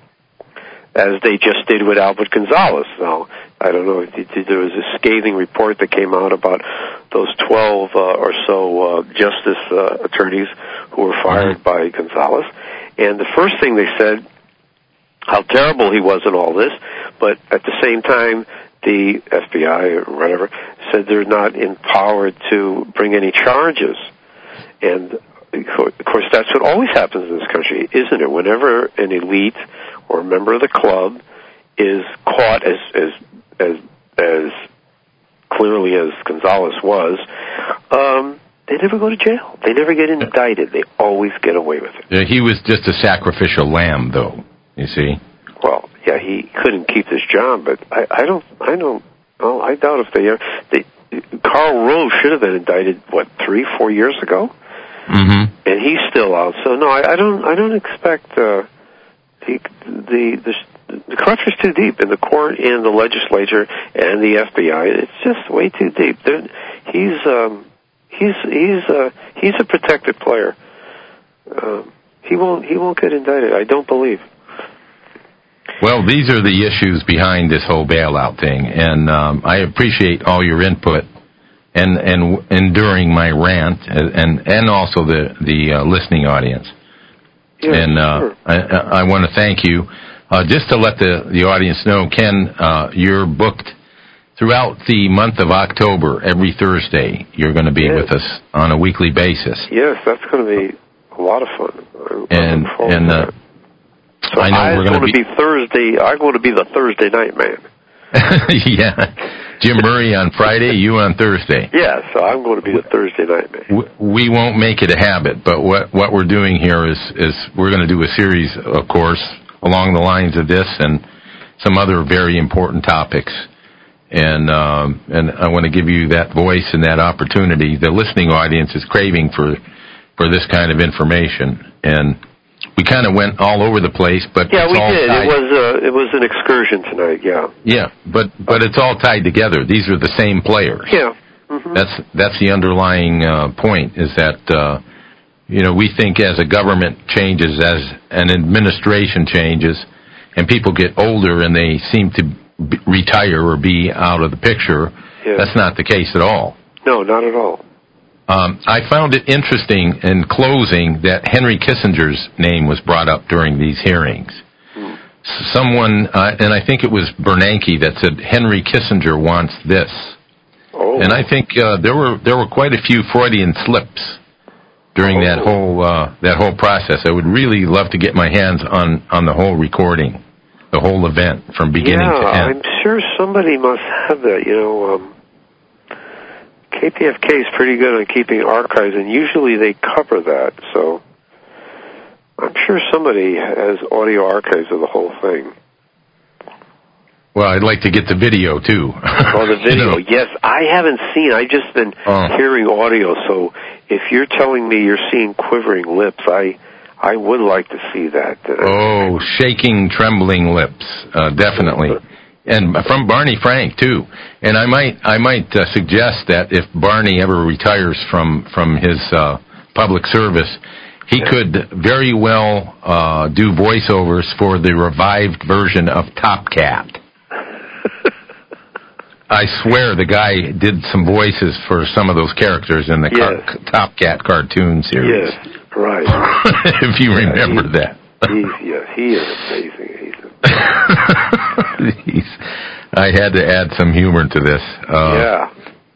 as they just did with Albert Gonzalez. Now, I don't know if you did, there was a scathing report that came out about those twelve uh, or so uh, justice uh, attorneys who were fired mm-hmm. by Gonzalez. And the first thing they said, how terrible he was in all this, but at the same time, the F B I or whatever said they're not empowered to bring any charges. And, of course, that's what always happens in this country, isn't it? Whenever an elite or a member of the club is caught as as as as clearly as Gonzalez was, um, they never go to jail. They never get indicted. They always get away with it. Yeah, he was just a sacrificial lamb, though. You see. Well, yeah, he couldn't keep this job, but I, I don't, I don't, well, I doubt if they ever. They, Karl Rove should have been indicted. What, three, four years ago? Mm-hmm. And he's still out. So no, I, I don't, I don't expect. Uh, The, the the the corruption's too deep in the court and the legislature and the F B I. It's just way too deep. They're, he's um, he's he's uh, he's a protected player. Um, he won't he won't get indicted. I don't believe. Well, these are the issues behind this whole bailout thing, and um, I appreciate all your input and and enduring my rant, and and also the the uh, listening audience. Yes, and uh, sure. I, I want to thank you. Uh, just to let the, the audience know, Ken, uh, you're booked throughout the month of October. Every Thursday, you're going to be yes. with us on a weekly basis. Yes, that's going to be a lot of fun. I'm and and uh, so I know I'm we're going to be, be Thursday. I'm going to be the Thursday night man. Yeah, Jim Murray on Friday, you on Thursday. Yeah, so I'm going to be the Thursday night man. We won't make it a habit, but what what we're doing here is is we're going to do a series, of course, along the lines of this and some other very important topics. And um, and I want to give you that voice and that opportunity. The listening audience is craving for for this kind of information, and we kind of went all over the place, but yeah, it's we all did. Tied. It was uh, it was an excursion tonight. Yeah. Yeah, but but it's all tied together. These are the same players. Yeah. Mm-hmm. That's that's the underlying uh, point. Is that uh, you know we think as a government changes, as an administration changes, and people get older and they seem to b- retire or be out of the picture. Yeah. That's not the case at all. No, not at all. Um, I found it interesting in closing that Henry Kissinger's name was brought up during these hearings. Hmm. Someone, uh, and I think it was Bernanke that said Henry Kissinger wants this. Oh. And I think uh, there were there were quite a few Freudian slips during oh. that whole uh, that whole process. I would really love to get my hands on, on the whole recording, the whole event from beginning yeah, to end. I'm sure somebody must have that. You know. Um K P F K is pretty good on keeping archives, and usually they cover that, so I'm sure somebody has audio archives of the whole thing. Well, I'd like to get the video, too. Oh, the video, you know. Yes. I haven't seen, I've just been oh. hearing audio, so if you're telling me you're seeing quivering lips, I I would like to see that. Oh, shaking, trembling lips, uh, definitely. And from Barney Frank too. And I might I might uh, suggest that if Barney ever retires from from his uh, public service, he yeah. could very well uh, do voiceovers for the revived version of Top Cat. I swear the guy did some voices for some of those characters in the yes. car- Top Cat cartoon series. Yes, right. If you yeah, remember he, that. He's, yes, he is amazing. He's He's, I had to add some humor to this. Uh, yeah.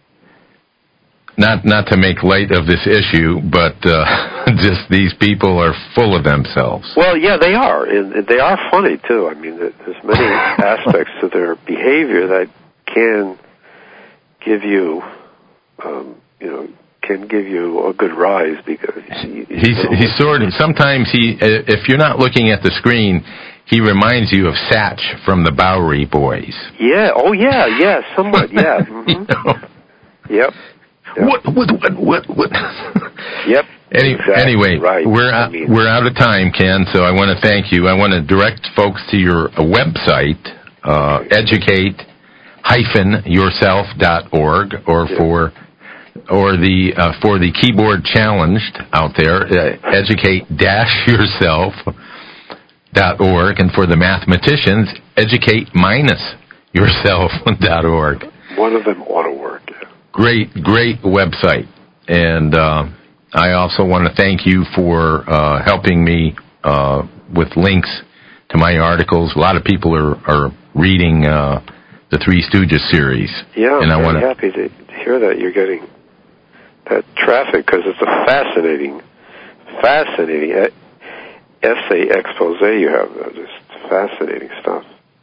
Not not to make light of this issue, but uh, just these people are full of themselves. Well, yeah, they are, and they are funny too. I mean, there's many aspects to their behavior that can give you, um, you know, can give you a good rise because you, you he's know, he's sort of sometimes he if you're not looking at the screen. He reminds you of Satch from the Bowery Boys. Yeah. Oh, yeah. Yeah. Somewhat. Yeah. Mm-hmm. You know? Yep. Yep. What? What? What? What? What? Yep. Any, exactly. Anyway, right. we're out, I mean, we're out of time, Ken. So I want to thank you. I want to direct folks to your uh, website, uh, educate dash yourself dot org, or yeah. for or the uh, for the keyboard challenged out there, uh, educate dash yourself. Dot org, and for the mathematicians, educate minus yourself dot org. One of them ought to work. Yeah. Great, great website, and uh, I also want to thank you for uh, helping me uh, with links to my articles. A lot of people are are reading uh, the Three Stooges series. Yeah, and I'm I very wanna... happy to hear that you're getting that traffic because it's a fascinating, fascinating. essay expose you have, uh, just fascinating stuff.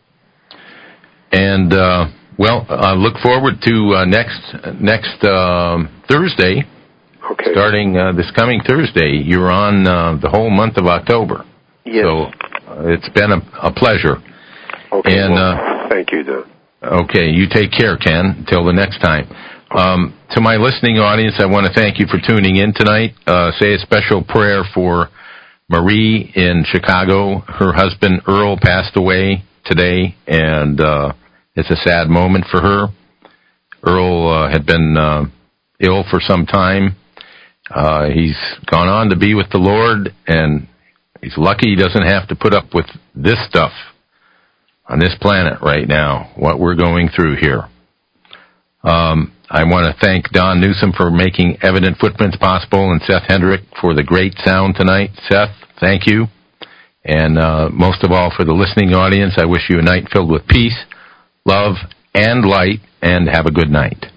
And uh, well, I look forward to uh, next next um, Thursday. Okay. Starting uh, this coming Thursday, you're on uh, the whole month of October. Yes. So uh, it's been a, a pleasure. Okay. And well, uh, thank you, Don. Okay, you take care, Ken. Until the next time. Um, to my listening audience, I want to thank you for tuning in tonight. Uh, say a special prayer for Marie in Chicago. Her husband Earl passed away today, and uh, it's a sad moment for her. Earl uh, had been uh, ill for some time. Uh, he's gone on to be with the Lord, and he's lucky he doesn't have to put up with this stuff on this planet right now, what we're going through here. Um, I want to thank Don Newsom for making Evident Footprints possible, and Seth Hendrick for the great sound tonight. Seth, thank you. And uh, most of all, for the listening audience, I wish you a night filled with peace, love, and light, and have a good night.